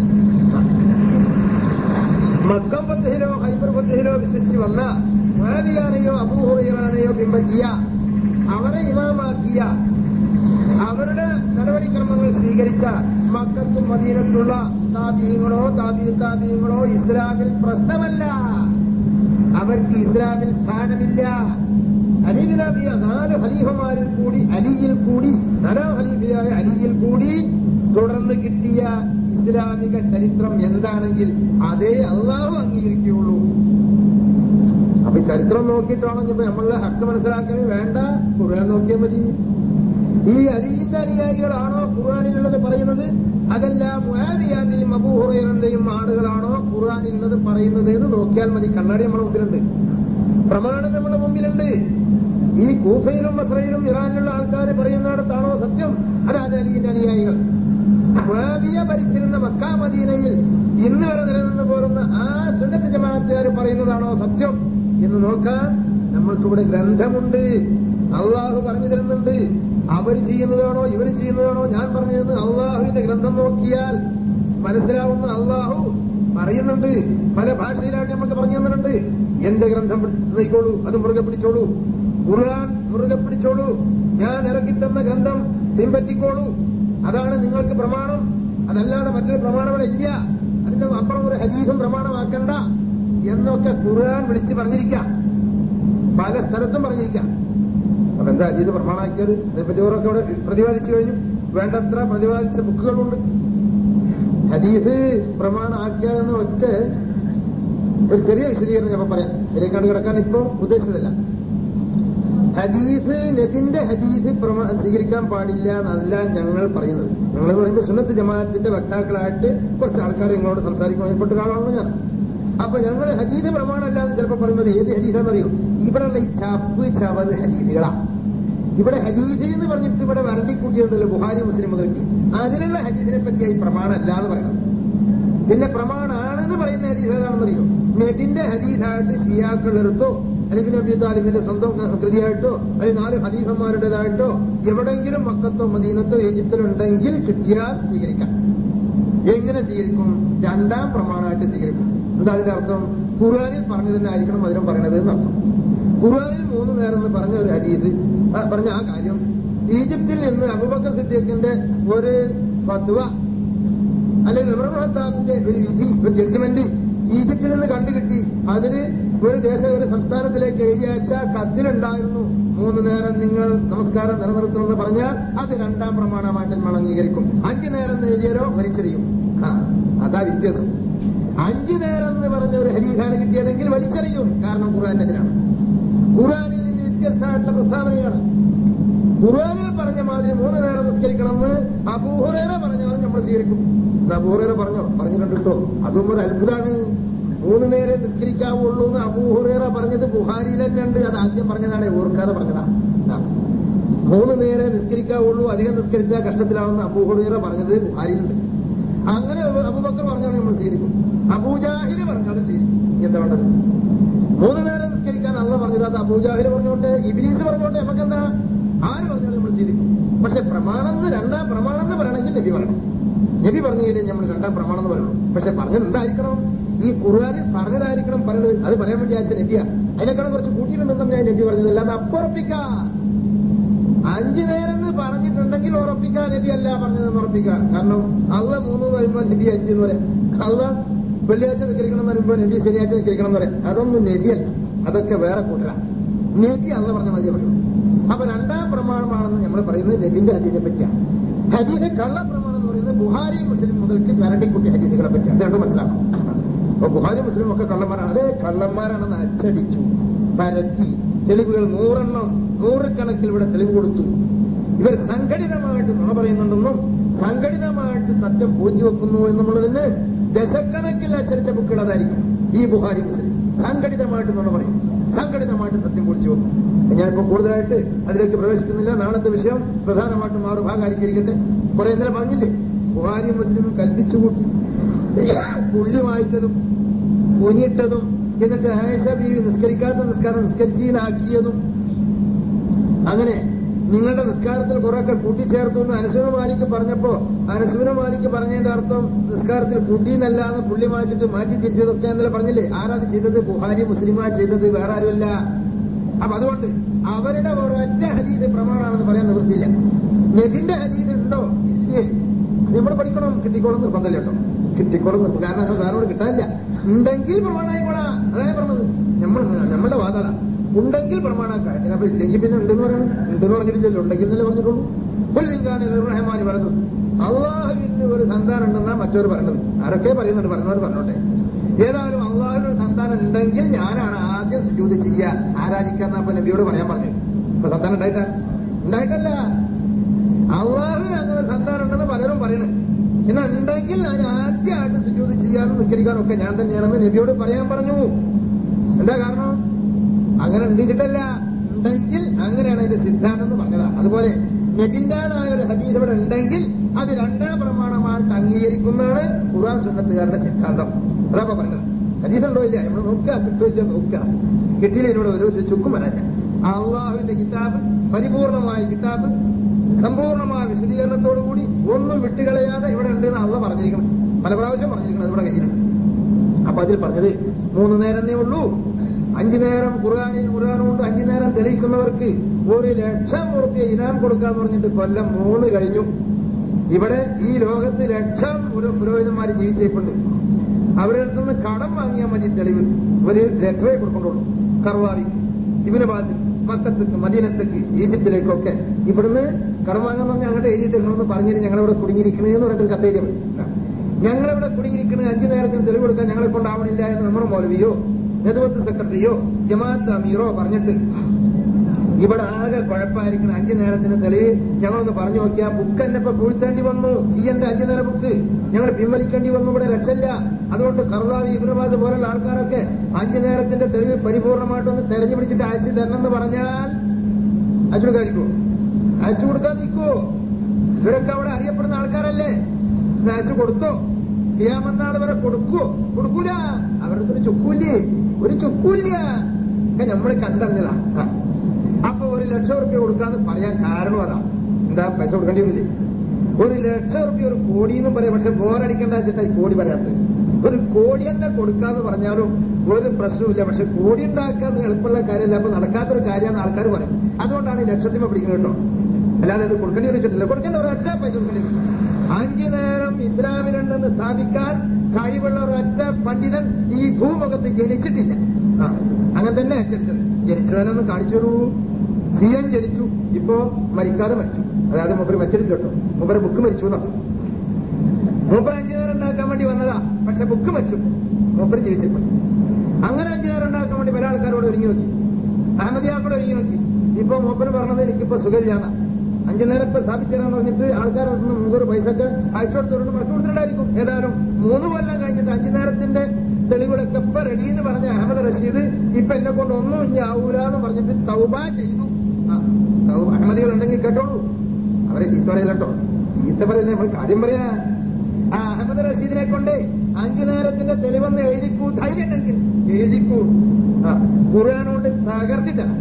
മക്ക ഫതഹിലോ ഖൈബർ ഫതഹിലോ വിശ്വസിച്ച് വന്ന മുആവിയാനെയോ അബൂ ഹുറൈറയെയോ പിൻപറ്റിയ, അവരെ ഇമാമാക്കിയ, അവരുടെ നടപടിക്രമങ്ങൾ സ്വീകരിച്ച മക്കത്തും മദീനത്തുള്ള താബീങ്ങളോ താബീങ്ങളോ ഇസ്ലാമിൽ പ്രശ്നമല്ല, അവർക്ക് ഇസ്ലാമിൽ സ്ഥാനമില്ല. അലി ബിൻ അബി 4 ഖലീഫമാരിൽ കൂടി അലിയിൽ കൂടി 4ാം ഖലീഫയായ അലിയിൽ കൂടി തുടർന്ന് കിട്ടിയ ഇസ്ലാമിക ചരിത്രം എന്താണെങ്കിൽ അതേ അള്ളാഹു അംഗീകരിക്കുകയുള്ളൂ. അപ്പൊ ഈ ചരിത്രം നോക്കിയിട്ടാണോ ഇപ്പൊ നമ്മളുടെ ഹക്ക് മനസ്സിലാക്കാൻ വേണ്ട, ഖുർആൻ നോക്കിയാൽ മതി. ഈ അലിയുടെ അനുയായികളാണോ ഖുർആനിലുള്ളത് പറയുന്നത്, അതല്ല മുആവിയാന്റെയും അബൂ ഹുറൈറയുടെയും ആളുകളാണോ ഖുർആനിലുള്ളത് പറയുന്നത് എന്ന് നോക്കിയാൽ മതി. കണ്ണാടി നമ്മുടെ മുമ്പിലുണ്ട്, പ്രമാണം നമ്മുടെ മുമ്പിലുണ്ട്. ഈ കൂഫയിലും ബസ്രയിലും ഇറാനിലുള്ള ആൾക്കാർ പറയുന്നിടത്താണോ സത്യം, അതാണ് അലിയുടെ അനുയായികൾ. മുആവിയ ഭരിച്ചിരുന്ന മക്ക മദീനയിൽ ഇന്ന് വരെ നിലനിന്ന് പോരുന്ന ആ സുന്നത്ത് ജമാഅത്തുകാർ പറയുന്നതാണോ സത്യം എന്ന് നോക്കാൻ നമ്മൾക്കിവിടെ ഗ്രന്ഥമുണ്ട്. അള്ളാഹു പറഞ്ഞു തരുന്നുണ്ട്. അവർ ചെയ്യുന്നതാണോ ഇവർ ചെയ്യുന്നതാണോ ഞാൻ പറഞ്ഞതെന്ന് അള്ളാഹുവിന്റെ ഗ്രന്ഥം നോക്കിയാൽ മനസ്സിലാവുന്ന അള്ളാഹു പറയുന്നുണ്ട്. പല ഭാഷയിലായിട്ട് നമുക്ക് പറഞ്ഞു തന്നിട്ടുണ്ട്. എന്റെ ഗ്രന്ഥം നോക്കിക്കോളൂ, അത് മുറുകെ പിടിച്ചോളൂ, ഖുർആൻ മുറുകെ പിടിച്ചോളൂ, ഞാൻ ഇറക്കിത്തന്ന ഗ്രന്ഥം പിൻപറ്റിക്കോളൂ, അതാണ് നിങ്ങൾക്ക് പ്രമാണം, അതല്ലാതെ മറ്റൊരു പ്രമാണം ഇവിടെ ഇല്ല, അതിന്റെ അപ്പുറം ഒരു ഹദീസും പ്രമാണമാക്കണ്ട എന്നൊക്കെ ഖുർആൻ വിളിച്ച് പറഞ്ഞിരിക്കാം, പല സ്ഥലത്തും പറഞ്ഞിരിക്കാം. അപ്പൊ എന്താ ഹദീസ് പ്രമാണമാക്കിയത്? അതിനെപ്പറ്റി ഓരൊക്കെ ഇവിടെ പ്രതിപാദിച്ചു കഴിഞ്ഞു. വേണ്ടത്ര പ്രതിപാദിച്ച ബുക്കുകളുണ്ട്. ഹദീസ് പ്രമാണമാക്കിയതെന്ന് ഒറ്റ ഒരു ചെറിയ വിശദീകരണം ഞാൻ പറയാം. ഇതിലേക്കാണ്ട് കിടക്കാൻ ഇപ്പൊ ഉദ്ദേശിച്ചതല്ല. ഹദീസ് നബിന്റെ ഹദീസ് സ്വീകരിക്കാൻ പാടില്ല എന്നല്ല ഞങ്ങൾ പറയുന്നത്. ഞങ്ങൾ പറയുമ്പോൾ സുന്നത്ത് ജമാഅത്തിന്റെ വക്താക്കളായിട്ട് കുറച്ച് ആൾക്കാർ നിങ്ങളോട് സംസാരിക്കാൻ പെട്ട ഒരാളാണല്ലോ ഞാൻ. അപ്പൊ ഞങ്ങൾ ഹദീസ് പ്രമാണമല്ല എന്ന് ചിലപ്പോൾ പറയുന്നത് ഏത് ഹദീസാണെന്നറിയോ? ഇവിടെയുള്ള ഈ ചവറ് ഹദീസുകളാ. ഇവിടെ ഹദീസ് എന്ന് പറഞ്ഞിട്ട് ഇവിടെ വരണ്ടിക്കൂട്ടിയതല്ലോ ബുഖാരി മുസ്ലിം മുതൽക്ക്. അതിലുള്ള ഹദീസിനെ പറ്റി ഈ പ്രമാണമല്ല എന്ന് പറയണം. പിന്നെ പ്രമാണാണെന്ന് പറയുന്ന ഹദീസ് ഏതാണെന്നറിയോ? നബിന്റെ ഹദീസായിട്ട് ഷിയാക്കളെടുത്തോ അല്ലെങ്കിൽ നബി താലിബിന്റെ സ്വന്തം കൃതിയായിട്ടോ അല്ലെങ്കിൽ 4 ഖലീഫന്മാരുടേതായിട്ടോ എവിടെയെങ്കിലും മക്കത്തോ മദീനത്തോ ഈജിപ്തിലോ ഉണ്ടെങ്കിൽ കിട്ടിയാൽ സ്വീകരിക്കാം. എങ്ങനെ സ്വീകരിക്കും? 2ാം പ്രമാണമായിട്ട് സ്വീകരിക്കും. എന്താ അതിന്റെ അർത്ഥം? ഖുർആനിൽ പറഞ്ഞു തന്നെ ആയിരിക്കണം അതിനും പറയണത് എന്നർത്ഥം. ഖുർആനിൽ 3 നേരം എന്ന് പറഞ്ഞ ഒരു ഹദീസ് പറഞ്ഞ ആ കാര്യം ഈജിപ്തിൽ നിന്ന് അബൂബക്കർ സിദ്ദീഖിന്റെ ഒരു ഫത്വ അല്ലെങ്കിൽ ഉമർ ഖത്താബിന്റെ ഒരു വിധി, ഒരു ജഡ്ജ്മെന്റ് ഈജിപ്തിൽ നിന്ന് കണ്ടുകിട്ടി. അതിന് ഒരു ഒരു സംസ്ഥാനത്തിലേക്ക് എഴുതി അയച്ച കത്തിലുണ്ടായിരുന്നു 3 നേരം നിങ്ങൾ നമസ്കാരം നിലനിർത്തണമെന്ന് പറഞ്ഞാൽ അത് 2ാം പ്രമാണമായിട്ട് നമ്മൾ അംഗീകരിക്കും. 5 നേരം എഴുതിയാലോ വലിച്ചെറിയും. അതാ വ്യത്യാസം. 5 നേരം എന്ന് പറഞ്ഞ ഒരു ഹദീസാണ് കിട്ടിയതെങ്കിൽ വലിച്ചെറിയും, കാരണം ഖുർആനെതിരാണ്. ഖുർആനിൽ നിന്ന് വ്യത്യസ്തമായിട്ടുള്ള പ്രസ്താവനയാണ്. ഖുർആനിൽ പറഞ്ഞ മാതിരി 3 നേരം നിസ്കരിക്കണമെന്ന് അബൂ ഹുറൈറ പറഞ്ഞ നമ്മൾ സ്വീകരിക്കും. അബൂ ഹുറൈറ പറഞ്ഞിട്ടുണ്ട് കേട്ടോ. അതും ഒരു അത്ഭുതമാണ്. 3 നേരം നിസ്കരിക്കാവുള്ളൂ എന്ന് അബൂ ഹുറൈറ പറഞ്ഞത് ബുഖാരിയിൽ തന്നെ ഉണ്ട്. അത് ആദ്യം പറഞ്ഞതാണ്, ഓർക്കാതെ പറഞ്ഞതാണ്. 3 നേരം നിസ്കരിക്കാവുള്ളൂ, അധികം നിസ്കരിച്ചാൽ കഷ്ടത്തിലാവുന്ന അബൂ ഹുറൈറ പറഞ്ഞത് ബുഖാരിയിലുണ്ട്. അങ്ങനെ അബൂബക്കർ പറഞ്ഞാൽ നമ്മൾ സ്വീകരിക്കും, അബൂജാഹില് പറഞ്ഞാലും സ്വീകരിക്കും. എന്താ വേണ്ടത്? 3 നേരം നിസ്കരിക്കാൻ അള്ളാഹ് പറഞ്ഞത് അത് അബൂജാഹില് പറഞ്ഞോട്ടെ, ഇബ്ലീസ് പറഞ്ഞോട്ടെ, നമുക്കെന്താ? ആര് പറഞ്ഞാലും നമ്മൾ സ്വീകരിക്കും. പക്ഷെ പ്രമാണം 2ാം പ്രമാണം എന്ന് പറയണമെങ്കിൽ നബി പറയണം. നബി പറഞ്ഞില്ലേ നമ്മൾ 2ാം പ്രമാണം എന്ന് പറയുള്ളൂ. പക്ഷെ പറഞ്ഞത് എന്തായിരിക്കണം? ഈ ഖുർആനിൽ പറഞ്ഞതായിരിക്കണം പറയുന്നത്. അത് പറയാൻ വേണ്ടി അയച്ച നബിയാ. അതിനേക്കാളും കുറച്ച് കൂട്ടിയിട്ടുണ്ടെന്ന് ഞാൻ നബി പറഞ്ഞത്. അല്ലാതെ അപ്പുറപ്പിക്കാൻ 5 നേരം എന്ന് പറഞ്ഞിട്ടുണ്ടെങ്കിൽ ഉറപ്പിക്കാൻ നബി അല്ല പറഞ്ഞതെന്ന് ഉറപ്പിക്കുക. കാരണം അള്ളാഹ് 3 പറയുമ്പോൾ നബി 5 എന്ന് പറയാം. അള്ളാഹ് വെള്ളിയാഴ്ച നിൽക്കണം എന്ന് പറയുമ്പോൾ നബി ശനിയാഴ്ച നിൽക്കണം എന്ന് പറയാം. അതൊന്നും നബിയല്ല, അതൊക്കെ വേറെ കൂട്ടരാ. നബി അള്ളാഹ് പറഞ്ഞ മതി പറയണം. അപ്പൊ രണ്ടാം പ്രമാണമാണെന്ന് നമ്മൾ പറയുന്നത് നബിന്റെ ഹദീസിനെ പറ്റിയാണ്. ഹദീസ് കള്ളപ്രമാണം എന്ന് പറയുന്നത് ബുഹാരി മുസ്ലിം മുതൽക്ക് ചരണ്ടിക്കുട്ടി ഹദീസുകളെ പറ്റിയാണ്. അത് രണ്ടും മനസ്സിലാക്കണം. അപ്പൊ ബുഹാരി മുസ്ലിം ഒക്കെ കള്ളന്മാരാണ്. അതേ കള്ളന്മാരാണെന്ന് അച്ചടിച്ചു, പരത്തി, തെളിവുകൾ 100 കണക്കിൽ ഇവിടെ തെളിവ് കൊടുത്തു. ഇവർ സംഘടിതമായിട്ട് നുണ പറയുന്നുണ്ടെന്നും സംഘടിതമായിട്ട് സത്യം പൂഴ്ത്തിവെക്കുന്നു എന്നുള്ളതിന് ദശക്കണക്കിൽ അച്ചടിച്ച ബുക്കുകൾ അതായിരിക്കും ഈ ബുഹാരി മുസ്ലിം. സംഘടിതമായിട്ട് നുണ പറയും, സംഘടിതമായിട്ട് സത്യം പൂഴ്ത്തിവെക്കും. ഞാനിപ്പോ കൂടുതലായിട്ട് അതിലേക്ക് പ്രവേശിക്കുന്നില്ല. നാളത്തെ വിഷയം പ്രധാനമായിട്ടും ഭാഗമായിരിക്കട്ടെ. കുറെ ഇന്നലെ പറഞ്ഞില്ലേ, ബുഹാരി മുസ്ലിം കൽപ്പിച്ചുകൂട്ടി പുള്ളി വായിച്ചതും പൊനിയിട്ടതും എന്നിട്ട് ആയിഷ ബീവി നിസ്കരിക്കാത്ത നിസ്കാരം നിസ്കരിച്ചീനാക്കിയതും, അങ്ങനെ നിങ്ങളുടെ നിസ്കാരത്തിൽ കുറെയൊക്കെ കൂട്ടിച്ചേർത്തു എന്ന് അനസുന മാലിക്ക് പറഞ്ഞപ്പോ അനസുന മാലിക്ക് പറഞ്ഞതിന്റെ അർത്ഥം നിസ്കാരത്തിൽ കൂട്ടിയെന്നല്ല എന്ന് പുള്ളി വായിച്ചിട്ട് മാറ്റി തിരിച്ചതൊക്കെ എന്നല്ല പറഞ്ഞില്ലേ. ആരാത് ചെയ്തത്? ബുഹാരി മുസ്ലിമാ ചെയ്തത്, വേറെ ആരുമല്ല. അപ്പൊ അതുകൊണ്ട് അവരുടെ ഒരൊറ്റ ഹദീസ് പ്രമാണമാണെന്ന് പറയാൻ നിവൃത്തിയില്ല. നബിന്റെ ഹദീസ് ഉണ്ടോ ഇല്ലേ? അത് നമ്മൾ പഠിക്കണം. കിട്ടിക്കോളം നിർബന്ധമല്ല കേട്ടോ, കിട്ടിക്കോളം നിർബന്ധം. കാരണം അങ്ങനെ സാറിനോട് കിട്ടാനില്ല. ഉണ്ടെങ്കിൽ പ്രമാണമായിക്കോളാ, അതായത് പറഞ്ഞത്. നമ്മളുടെ വാദത ഉണ്ടെങ്കിൽ പ്രമാണാക്കാം. ഇതിനപ്പോ ഇല്ലെങ്കിൽ പിന്നെ ഉണ്ടെന്ന് പറയണം. ഉണ്ടെന്ന് പറഞ്ഞിട്ടില്ലല്ലോ, ഉണ്ടെങ്കിൽ എന്നല്ലേ പറഞ്ഞിട്ടുള്ളൂ. റഹ്മാനി പറഞ്ഞു അള്ളാഹുവിന് ഒരു സന്താനം ഉണ്ടെന്നാ മറ്റവർ പറയണത്. ആരൊക്കെ പറയുന്നുണ്ട്, പറയുന്നവർ പറഞ്ഞോട്ടെ. ഏതായാലും അള്ളാഹുവിന് ഒരു സന്താനം ഉണ്ടെങ്കിൽ ഞാനാണ് ആദ്യം സുജൂദ് ചെയ്യുക, ആരാധിക്കാന്ന അപ്പൊ നബിയോട് പറയാൻ പറഞ്ഞത്. അപ്പൊ സന്താനം ഉണ്ടായിട്ടല്ല. അള്ളാഹുവിന് അങ്ങനെ സന്താനം ഉണ്ടെന്ന് പലരും പറയണേ. എന്നാൽ ഉണ്ടെങ്കിൽ ഞാൻ ആദ്യമായിട്ട് സുജൂദ് ചെയ്യാനും നിസ്കരിക്കാനും ഒക്കെ ഞാൻ തന്നെയാണെന്ന് നബിയോട് പറയാൻ പറഞ്ഞു. എന്താ കാരണം? അങ്ങനെ ഉണ്ടിച്ചിട്ടല്ല, ഉണ്ടെങ്കിൽ അങ്ങനെയാണ് അതിന്റെ സിദ്ധാന്തം എന്ന് പറഞ്ഞതാണ്. അതുപോലെ നബിന്റേതായ ഒരു ഹദീസ് ഇവിടെ ഉണ്ടെങ്കിൽ അത് രണ്ടാം പ്രമാണമായിട്ട് അംഗീകരിക്കുന്നതാണ് ഖുർആൻ സുന്നത്തുകാരുടെ സിദ്ധാന്തം. അതാ പറഞ്ഞത്. ഹദീസ് ഉണ്ടോ ഇല്ല നമ്മൾ നോക്കുക, കിട്ടില്ല നോക്കുക. കിട്ടിയില്ല എന്നോട് ഒരു ചുക്കും വരാൻ. അള്ളാഹുവിന്റെ കിതാബ്, പരിപൂർണമായ കിതാബ്, സമ്പൂർണമായ വിശദീകരണത്തോടുകൂടി ഒന്നും വിട്ടുകളയാതെ ഇവിടെ ഉണ്ടെന്ന് അള്ള പറഞ്ഞിരിക്കണം. പല പ്രാവശ്യം പറഞ്ഞിരിക്കണം. അതിവിടെ കയ്യിലുണ്ട്. അപ്പൊ അതിൽ പറഞ്ഞത് 3 നേരമേ ഉള്ളൂ. 5 നേരം ഖുർആനുകൊണ്ട് 5 നേരം തെളിയിക്കുന്നവർക്ക് 1,00,000 റുപ്യ ഇനാം കൊടുക്കാന്ന് പറഞ്ഞിട്ട് കൊല്ലം 3 കഴിഞ്ഞു. ഇവിടെ ഈ ലോകത്ത് 1,00,000 പുരോഹിതന്മാര് ജീവിച്ചിട്ടുണ്ട്. അവരുടെ അടുത്തുനിന്ന് കടം വാങ്ങിയാൽ മതി തെളിവ്. ഒരു ലെറ്ററേ കൊടുക്കൊണ്ടുള്ളൂ. കർവാവിക്ക്, ഇബ്നു ബാസിൽ, മക്കത്തേക്ക്, മദീനത്തേക്ക്, ഈജിപ്തിലേക്കൊക്കെ ഇവിടുന്ന് കടം വാങ്ങാൻ പറഞ്ഞാൽ അങ്ങോട്ട് എഴുതിയിട്ട് നിങ്ങളൊന്ന് പറഞ്ഞിട്ട് ഞങ്ങളിവിടെ കുടുങ്ങിയിരിക്കണെന്ന് പറഞ്ഞിട്ട് കത്തെഴുതിയാൽ മതി. ഞങ്ങളിവിടെ കുടുങ്ങിയിരിക്കണത് 5 നേരത്തിന് തെളിവ് കൊടുക്കാൻ ഞങ്ങളെ കൊണ്ടാവണില്ല എന്ന് നമ്മുടെ മൗലവിയോ നേതൃത്വ സെക്രട്ടറിയോ ജമാഅത്ത് അമീറോ പറഞ്ഞിട്ട് ഇവിടെ ആകെ കുഴപ്പമായിരിക്കണം. 5 നേരത്തിന് തെളിവ് ഞങ്ങളൊന്ന് പറഞ്ഞു നോക്കിയാ ബുക്ക് തന്നെ ഇപ്പൊ പൂഴ്ത്തേണ്ടി വന്നു. സിയന്റെ 5 നേര ബുക്ക് ഞങ്ങൾ പിൻവലിക്കേണ്ടി വന്നു. ഇവിടെ രക്ഷയില്ല. അതുകൊണ്ട് കർദാവി, ഇബ്നു ബാസ് പോലുള്ള ആൾക്കാരൊക്കെ 5 നേരത്തിന്റെ തെളിവ് പരിപൂർണമായിട്ടൊന്ന് തെരഞ്ഞു പിടിച്ചിട്ട് അയച്ചു തരണമെന്ന് പറഞ്ഞാൽ അയച്ചു കൊടുക്കാതിരിക്കുവോ? അയച്ചു കൊടുക്കാതിരിക്കുവോ? ഇവരൊക്കെ അവിടെ അറിയപ്പെടുന്ന ആൾക്കാരല്ലേ. അയച്ചു കൊടുത്തോ? ഖിയാമത്ത് വരെ കൊടുക്കുവോ? കൊടുക്കൂല. അവരുടെ ഒരു ചുക്കൂല്ലേ, ഒരു ചുക്കൂല്ല. നമ്മൾ കണ്ടറിഞ്ഞതാ. അപ്പൊ 1,00,000 റുപ്യ കൊടുക്കാന്ന് പറയാൻ കാരണം അതാ. എന്താ, പൈസ കൊടുക്കേണ്ടി വരില്ലേ? 1,00,000 റുപ്യ ഒരു കോടി എന്നും പറയാം. പക്ഷെ ബോറടിക്കേണ്ട വെച്ചിട്ടാ ഈ കോടി പറയാത്തത്. ഒരു കോടി തന്നെ കൊടുക്കാന്ന് പറഞ്ഞാലും ഒരു പ്രശ്നമില്ല. പക്ഷെ കോടി ഉണ്ടാക്കാൻ എളുപ്പമുള്ള കാര്യമല്ല. അപ്പൊ നടക്കാത്തൊരു കാര്യമാണെന്ന് ആൾക്കാർ പറയും. അതുകൊണ്ടാണ് ഈ ലക്ഷത്തിമ പിടിക്കുന്നത് കേട്ടോ. അല്ലാതെ അത് കൊടുക്കേണ്ടി വെച്ചിട്ടില്ല. കൊടുക്കേണ്ട ഒരൊറ്റ പൈസ കൊടുക്കേണ്ടി. 5 നേരം ഇസ്ലാമിലുണ്ടെന്ന് സ്ഥാപിക്കാൻ കഴിവുള്ള ഒരൊറ്റ പണ്ഡിതൻ ഈ ഭൂമുഖത്ത് ജനിച്ചിട്ടില്ല. അങ്ങനെ തന്നെ അച്ചടിച്ചത്. ജനിച്ചതിനൊന്ന് കാണിച്ചു തരൂ. സിയൻ ജനിച്ചു, ഇപ്പോ മരിക്കാതെ മരിച്ചു. അതായത് മൂപ്പര് മരിച്ചെടുത്തു കേട്ടോ. മൂപ്പര് ബുക്ക് മരിച്ചു എന്നർത്ഥം. മൂപ്പര് 5 നേരം ഉണ്ടാക്കാൻ വേണ്ടി വന്നതാ. പക്ഷെ ബുക്ക് മരിച്ചു. മൂപ്പര് ജീവിച്ചിട്ടുണ്ട്. അങ്ങനെ 5 നേരം ഉണ്ടാക്കാൻ വേണ്ടി പല ആൾക്കാരോട് ഒരുങ്ങി നോക്കി. അഹമ്മദിയാക്കളോട് ഒരുങ്ങി നോക്കി. ഇപ്പൊ മൂപ്പര് പറഞ്ഞത് എനിക്കിപ്പോ സുഖമില്ലാന്ന. 5 നേരം ഇപ്പൊ സ്ഥാപിച്ചേരാന്ന് പറഞ്ഞിട്ട് ആൾക്കാരുടെ മുൻകൂർ പൈസ ഒക്കെ അയച്ചു കൊടുത്തോണ്ട് മടക്കി കൊടുത്തിട്ടുണ്ടായിരിക്കും. ഏതായാലും 3 കൊല്ലം കഴിഞ്ഞിട്ട് 5 നേരത്തിന്റെ തെളിവുകളൊക്കെ ഇപ്പൊ റെഡി എന്ന് പറഞ്ഞ അഹമ്മദ് റഷീദ് ഇപ്പൊ എന്നെ കൊണ്ട് ഒന്നും ഇനി ആവൂല എന്ന് പറഞ്ഞിട്ട് തൗബ ചെയ്തു. അഹമ്മദികൾ ഉണ്ടെങ്കിൽ കേട്ടോളൂ. അവരെ ചീത്ത പറയില്ല കേട്ടോ. ചീത്ത പറയില്ല, നമ്മൾ കാര്യം പറയാ. ആ അഹമ്മദ് റഷീദിനെ കൊണ്ട് 5 നേരത്തിന്റെ തെളിവെന്ന് എഴുതിക്കൂ. ധൈര്യം ഉണ്ടെങ്കിൽ എഴുതിക്കൂ. ഖുർആനോട് തകർത്തി തരാം.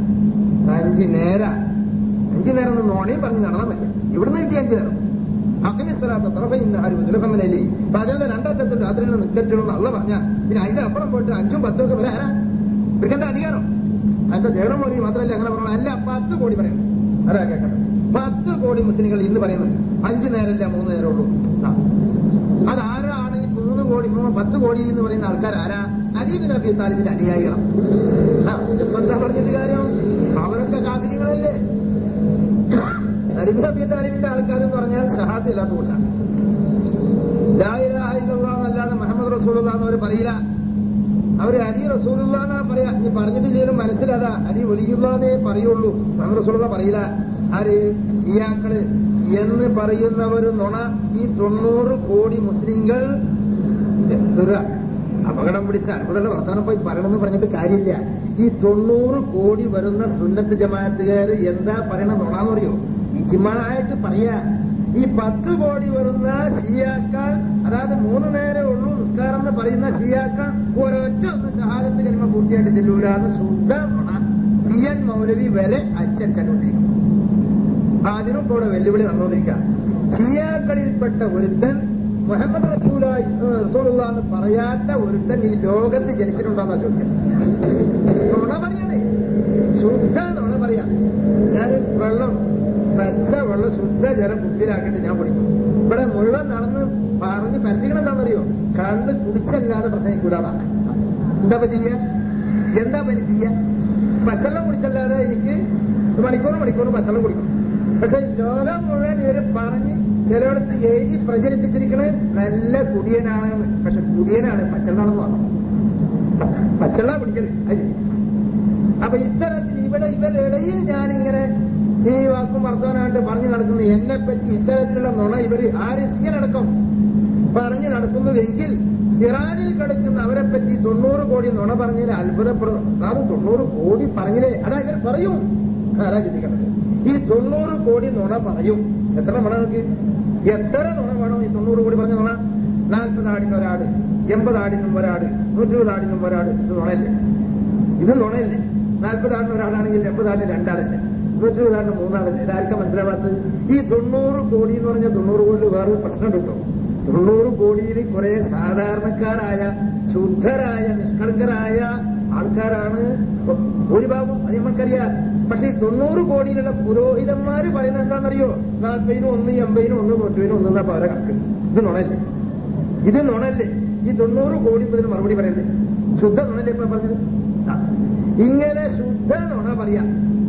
5 നേരം ഒന്ന് നോണയും പറഞ്ഞ് നടന്നാൽ മതി. ഇവിടുന്ന് കിട്ടിയ 5 നേരം അഖിമിസ്സലാത്ത തറഫയിന്ന ആരും സുലഭമനല്ലേ. പകലിന്റെ 2 അറ്റത്തുണ്ട് രാത്രിയിൽ നിസ്കരിച്ചോളൂ അള്ള പറഞ്ഞ. പിന്നെ അതിന്റെ അപ്പുറം പോയിട്ട് 5ഉം 10ഉം ഒക്കെ വരാനാ ഇവർക്കെന്താ അധികാരം? അതിന്റെ ജയറം മോദി മാത്രമല്ല അങ്ങനെ പറഞ്ഞാൽ അല്ല 10 കോടി പറയണം. അതാ കേട്ടത്. 10 കോടി മുസ്ലിങ്ങൾ ഇന്ന് പറയുന്നുണ്ട് 5 നേരമല്ല 3 നേരം ഉള്ളൂ. അതാരാണ് ഈ 3 കോടി 10 കോടി എന്ന് പറയുന്ന ആൾക്കാർ? ആരാ? അലി ബിൻ അബി താലിബിന്റെ അനുയായികളാണ്. എന്താ പറഞ്ഞിട്ട് കാര്യം? അവരൊക്കെ കാഫിരികളല്ലേ. അലി അബി താലിബിന്റെ ആൾക്കാരെന്ന് പറഞ്ഞാൽ ഷഹാദത്ത് ഇല്ലാത്തതുകൊണ്ടാണ്. ലാ ഇലാഹ ഇല്ലല്ലാഹ് എന്നല്ലാതെ മുഹമ്മദ് റസൂലുള്ളാഹ് എന്ന് അവർ പറയില്ല. അവര് അലി റസൂലുള്ളാഹ് എന്നാ പറയാ. ഇനി പറഞ്ഞിട്ടില്ലെങ്കിലും മനസ്സിലതാ അലി വലിയുള്ളാന്നേ പറയുള്ളൂ, മുഹമ്മദ് റസൂലുള്ളാഹ് പറയില്ല. ആര്? ഷിയാക്കള് എന്ന് പറയുന്നവർ നുണ. ഈ 90 കോടി മുസ്ലിങ്ങൾ എന്തൊരു അപകടം പിടിച്ച അത്ഭുതമുള്ള വർത്താനം പോയി പറയണമെന്ന് പറഞ്ഞിട്ട് കാര്യമില്ല. ഈ 90 കോടി വരുന്ന സുന്നത്ത് ജമാഅത്തുകാര് എന്താ പറയണ നുണാന്ന് പറയോ? ഇജ്മാഅായിട്ട് പറയാ. ഈ 10 കോടി വരുന്ന ഷിയാക്കൾ, അതായത് 3 നേരേ ഉള്ളൂ നിസ്കാരം എന്ന് പറയുന്ന ഷിയാക്കൾ ഒരൊറ്റ ഒന്ന് ഷഹാദത്ത് കലിമ പൂർത്തിയായിട്ട് ചെല്ലൂല എന്ന് ശുദ്ധ നുണ സിയൻ മൗലവി വരെ അച്ചടിച്ചുകൊണ്ടിരിക്കും. അതിനും കൂടെ വെല്ലുവിളി നടന്നുകൊണ്ടിരിക്കുക. ഷിയാക്കളിൽപ്പെട്ട ഒരുത്തൻ മുഹമ്മദ് റസൂലുള്ളാഹി എന്ന് പറയാത്ത ഒരുത്തൻ ഈ ലോകത്ത് ജനിച്ചിട്ടുണ്ടോന്നാ ചോദിക്കാം. നുണ പറയണേ, ശുദ്ധ നുണ പറയാ. ഞാൻ വെള്ളം, പച്ച വെള്ളം, ശുദ്ധജലം കുപ്പിയിലാക്കിയിട്ട് ഞാൻ കുടിക്കും. ഇവിടെ മുഴുവൻ നടന്ന് പറഞ്ഞ് പരത്തിക്കണം എന്താണെന്നറിയോ? കള്ള് കുടിച്ചല്ലാതെ പ്രസംഗിക്കൂടാതാണ്. എന്താ ചെയ്യാ? എന്താ പനി ചെയ്യാ? പച്ചവെള്ളം കുടിച്ചല്ലാതെ എനിക്ക് മണിക്കൂർ പച്ചവെള്ളം കുടിക്കും. പക്ഷെ ലോകം മുഴുവൻ ഇവര് പറഞ്ഞ് ചിലയിടത്ത് എഴുതി പ്രചരിപ്പിച്ചിരിക്കണത് നല്ല കുടിയനാണ്. പക്ഷെ കുടിയനാണ്, പച്ചവെള്ളാണെന്ന് പറഞ്ഞു. പച്ചവെള്ളം കുടിക്കരുത്, അത് ശരി. അപ്പൊ ഇത്തരത്തിൽ ഇവരുടെ ഇടയിൽ ഞാനിങ്ങനെ ഈ വാക്കും വർത്തമാനമായിട്ട് പറഞ്ഞു നടക്കുന്നു. എന്നെ പറ്റി ഇത്തരത്തിലുള്ള നുണ ഇവര് ആര് സിയനടക്കം പറഞ്ഞു നടക്കുന്നുവെങ്കിൽ ഇറാനിൽ കിടക്കുന്ന അവരെ പറ്റി 90 കോടി നുണ പറഞ്ഞതിൽ അത്ഭുതപ്പെടുന്നു. കാരണം 90 കോടി പറഞ്ഞില്ലേ, അതാ ഇവർ പറയും. ആരാ ചിന്തിക്കേണ്ടത്? ഈ 90 കോടി നുണ പറയും. എത്ര നുണ നോക്കി? എത്ര നുണ വേണം ഈ 90 കോടി പറഞ്ഞ നുണ? 40 ആടിന് ഒരാട്, 80 ആടിനും ഒരാട്, 120 ആടിനും ഒരാട്. ഇത് നുണയല്ലേ? ഇത് നുണയല്ലേ? 40 ആടിന് ഒരാടാണെങ്കിൽ 80 ആടിന് 2 ആടല്ലേ, 120 ആടിന് 3 ആടല്ലേ? ഇതാർക്കാ മനസ്സിലാവാത്തത്? ഈ 90 കോടി എന്ന് പറഞ്ഞാൽ 90 കോടി വേറൊരു പ്രശ്നം കിട്ടും. 90 കോടിയിൽ കുറെ സാധാരണക്കാരായ ശുദ്ധരായ നിഷ്കളങ്കരായ ആൾക്കാരാണ് ഭൂരിഭാഗം, അത് നമ്മൾക്കറിയാം. പക്ഷെ ഈ 90 കോടിയിലുള്ള പുരോഹിതന്മാര് പറയുന്നത് എന്താണെന്നറിയോ? 40-നും 1, 80-നും 1, 100-നും 1 എന്നാ അവരെ കണക്ക്. ഇത് നുണല്ലേ? ഇത് നുണല്ലേ? ഈ 90 കോടി ഇതിന് മറുപടി പറയണ്ടേ? ശുദ്ധ നുണല്ലേ ഇപ്പൊ പറഞ്ഞത്? ഇങ്ങനെ ശുദ്ധ നുണ പറയാ.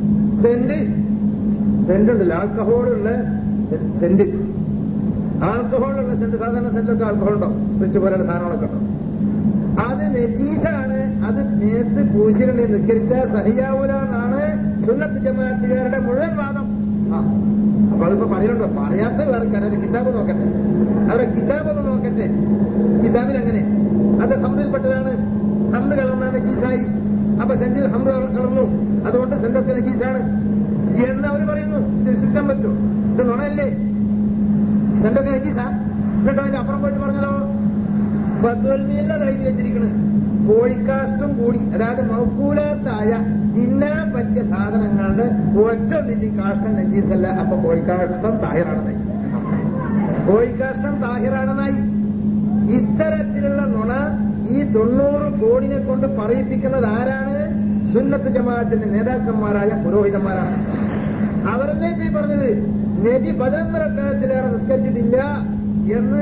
സെന്റ് ഉണ്ടല്ലോ, ആൽക്കഹോളുള്ള സെന്റ്. ആൽക്കഹോളുള്ള സെന്റ്, സാധാരണ സെന്റിലൊക്കെ ആൽക്കഹോൾ ഉണ്ടോ? സ്പിരിറ്റ് പോലെയുള്ള സാധനങ്ങളൊക്കെ ഉണ്ടോ? അത് നജീസാണ്. അത് മേത്ത് പൂശിരണ്ടി നിസ്കരിച്ച സഹിയാവൂലെന്നാണ് സുന്നത്ത് ജമാഅത്തുകാരുടെ മുഴുവൻ വാദം. അപ്പൊ അതിപ്പോ പറയുന്നുണ്ടോ? പറയാത്ത വേറെ കിതാബ് നോക്കട്ടെ, അവരെ കിതാബൊന്ന് നോക്കട്ടെ. കിതാബിൽ അങ്ങനെ അത് ഹംറിൽപ്പെട്ടതാണ്. ഹംറ് കലർന്ന നജീസായി. അപ്പൊ സെന്റിൽ ഹംറ് കലർന്നു, അതുകൊണ്ട് സെന്റൊക്കെ നജീസാണ് എന്ന് അവർ പറയുന്നു. ഇത് വിശ്വസിക്കാൻ പറ്റുമോ? ഇത് നുണയല്ലേ? സെന്റൊക്കെ നജീസാ. എന്നിട്ടോ അതിന്റെ അപ്പുറം പോയിട്ട് പറഞ്ഞല്ലോ, ഫത്വൽമീല്ല എഴുതി വെച്ചിരിക്കണ് കോഴിക്കാഷ്ടം കൂടി, അതായത് മൗക്കൂലാത്തായ തിന്നാൻ പറ്റിയ സാധനങ്ങളുടെ ഒറ്റൊന്നിന്റെ കാഷ്ടം നജീസല്ല. അപ്പൊ കോഴിക്കാഷ്ടം താഹിറാണെന്നായി. കോഴിക്കാഷ്ടം താഹിറാണെന്നായി. ഇത്തരത്തിലുള്ള നുണ ഈ 90 കോടിനെ കൊണ്ട് പറയിപ്പിക്കുന്നത് ആരാണ്? സുന്നത്ത് ജമാഅത്തിന്റെ നേതാക്കന്മാരായ പുരോഹിതന്മാരാണ്. അവരല്ലേ ഇപ്പൊ ഈ പറഞ്ഞത് നബി 11 റക്അത്തിലേറെ നിസ്കരിച്ചിട്ടില്ല എന്ന്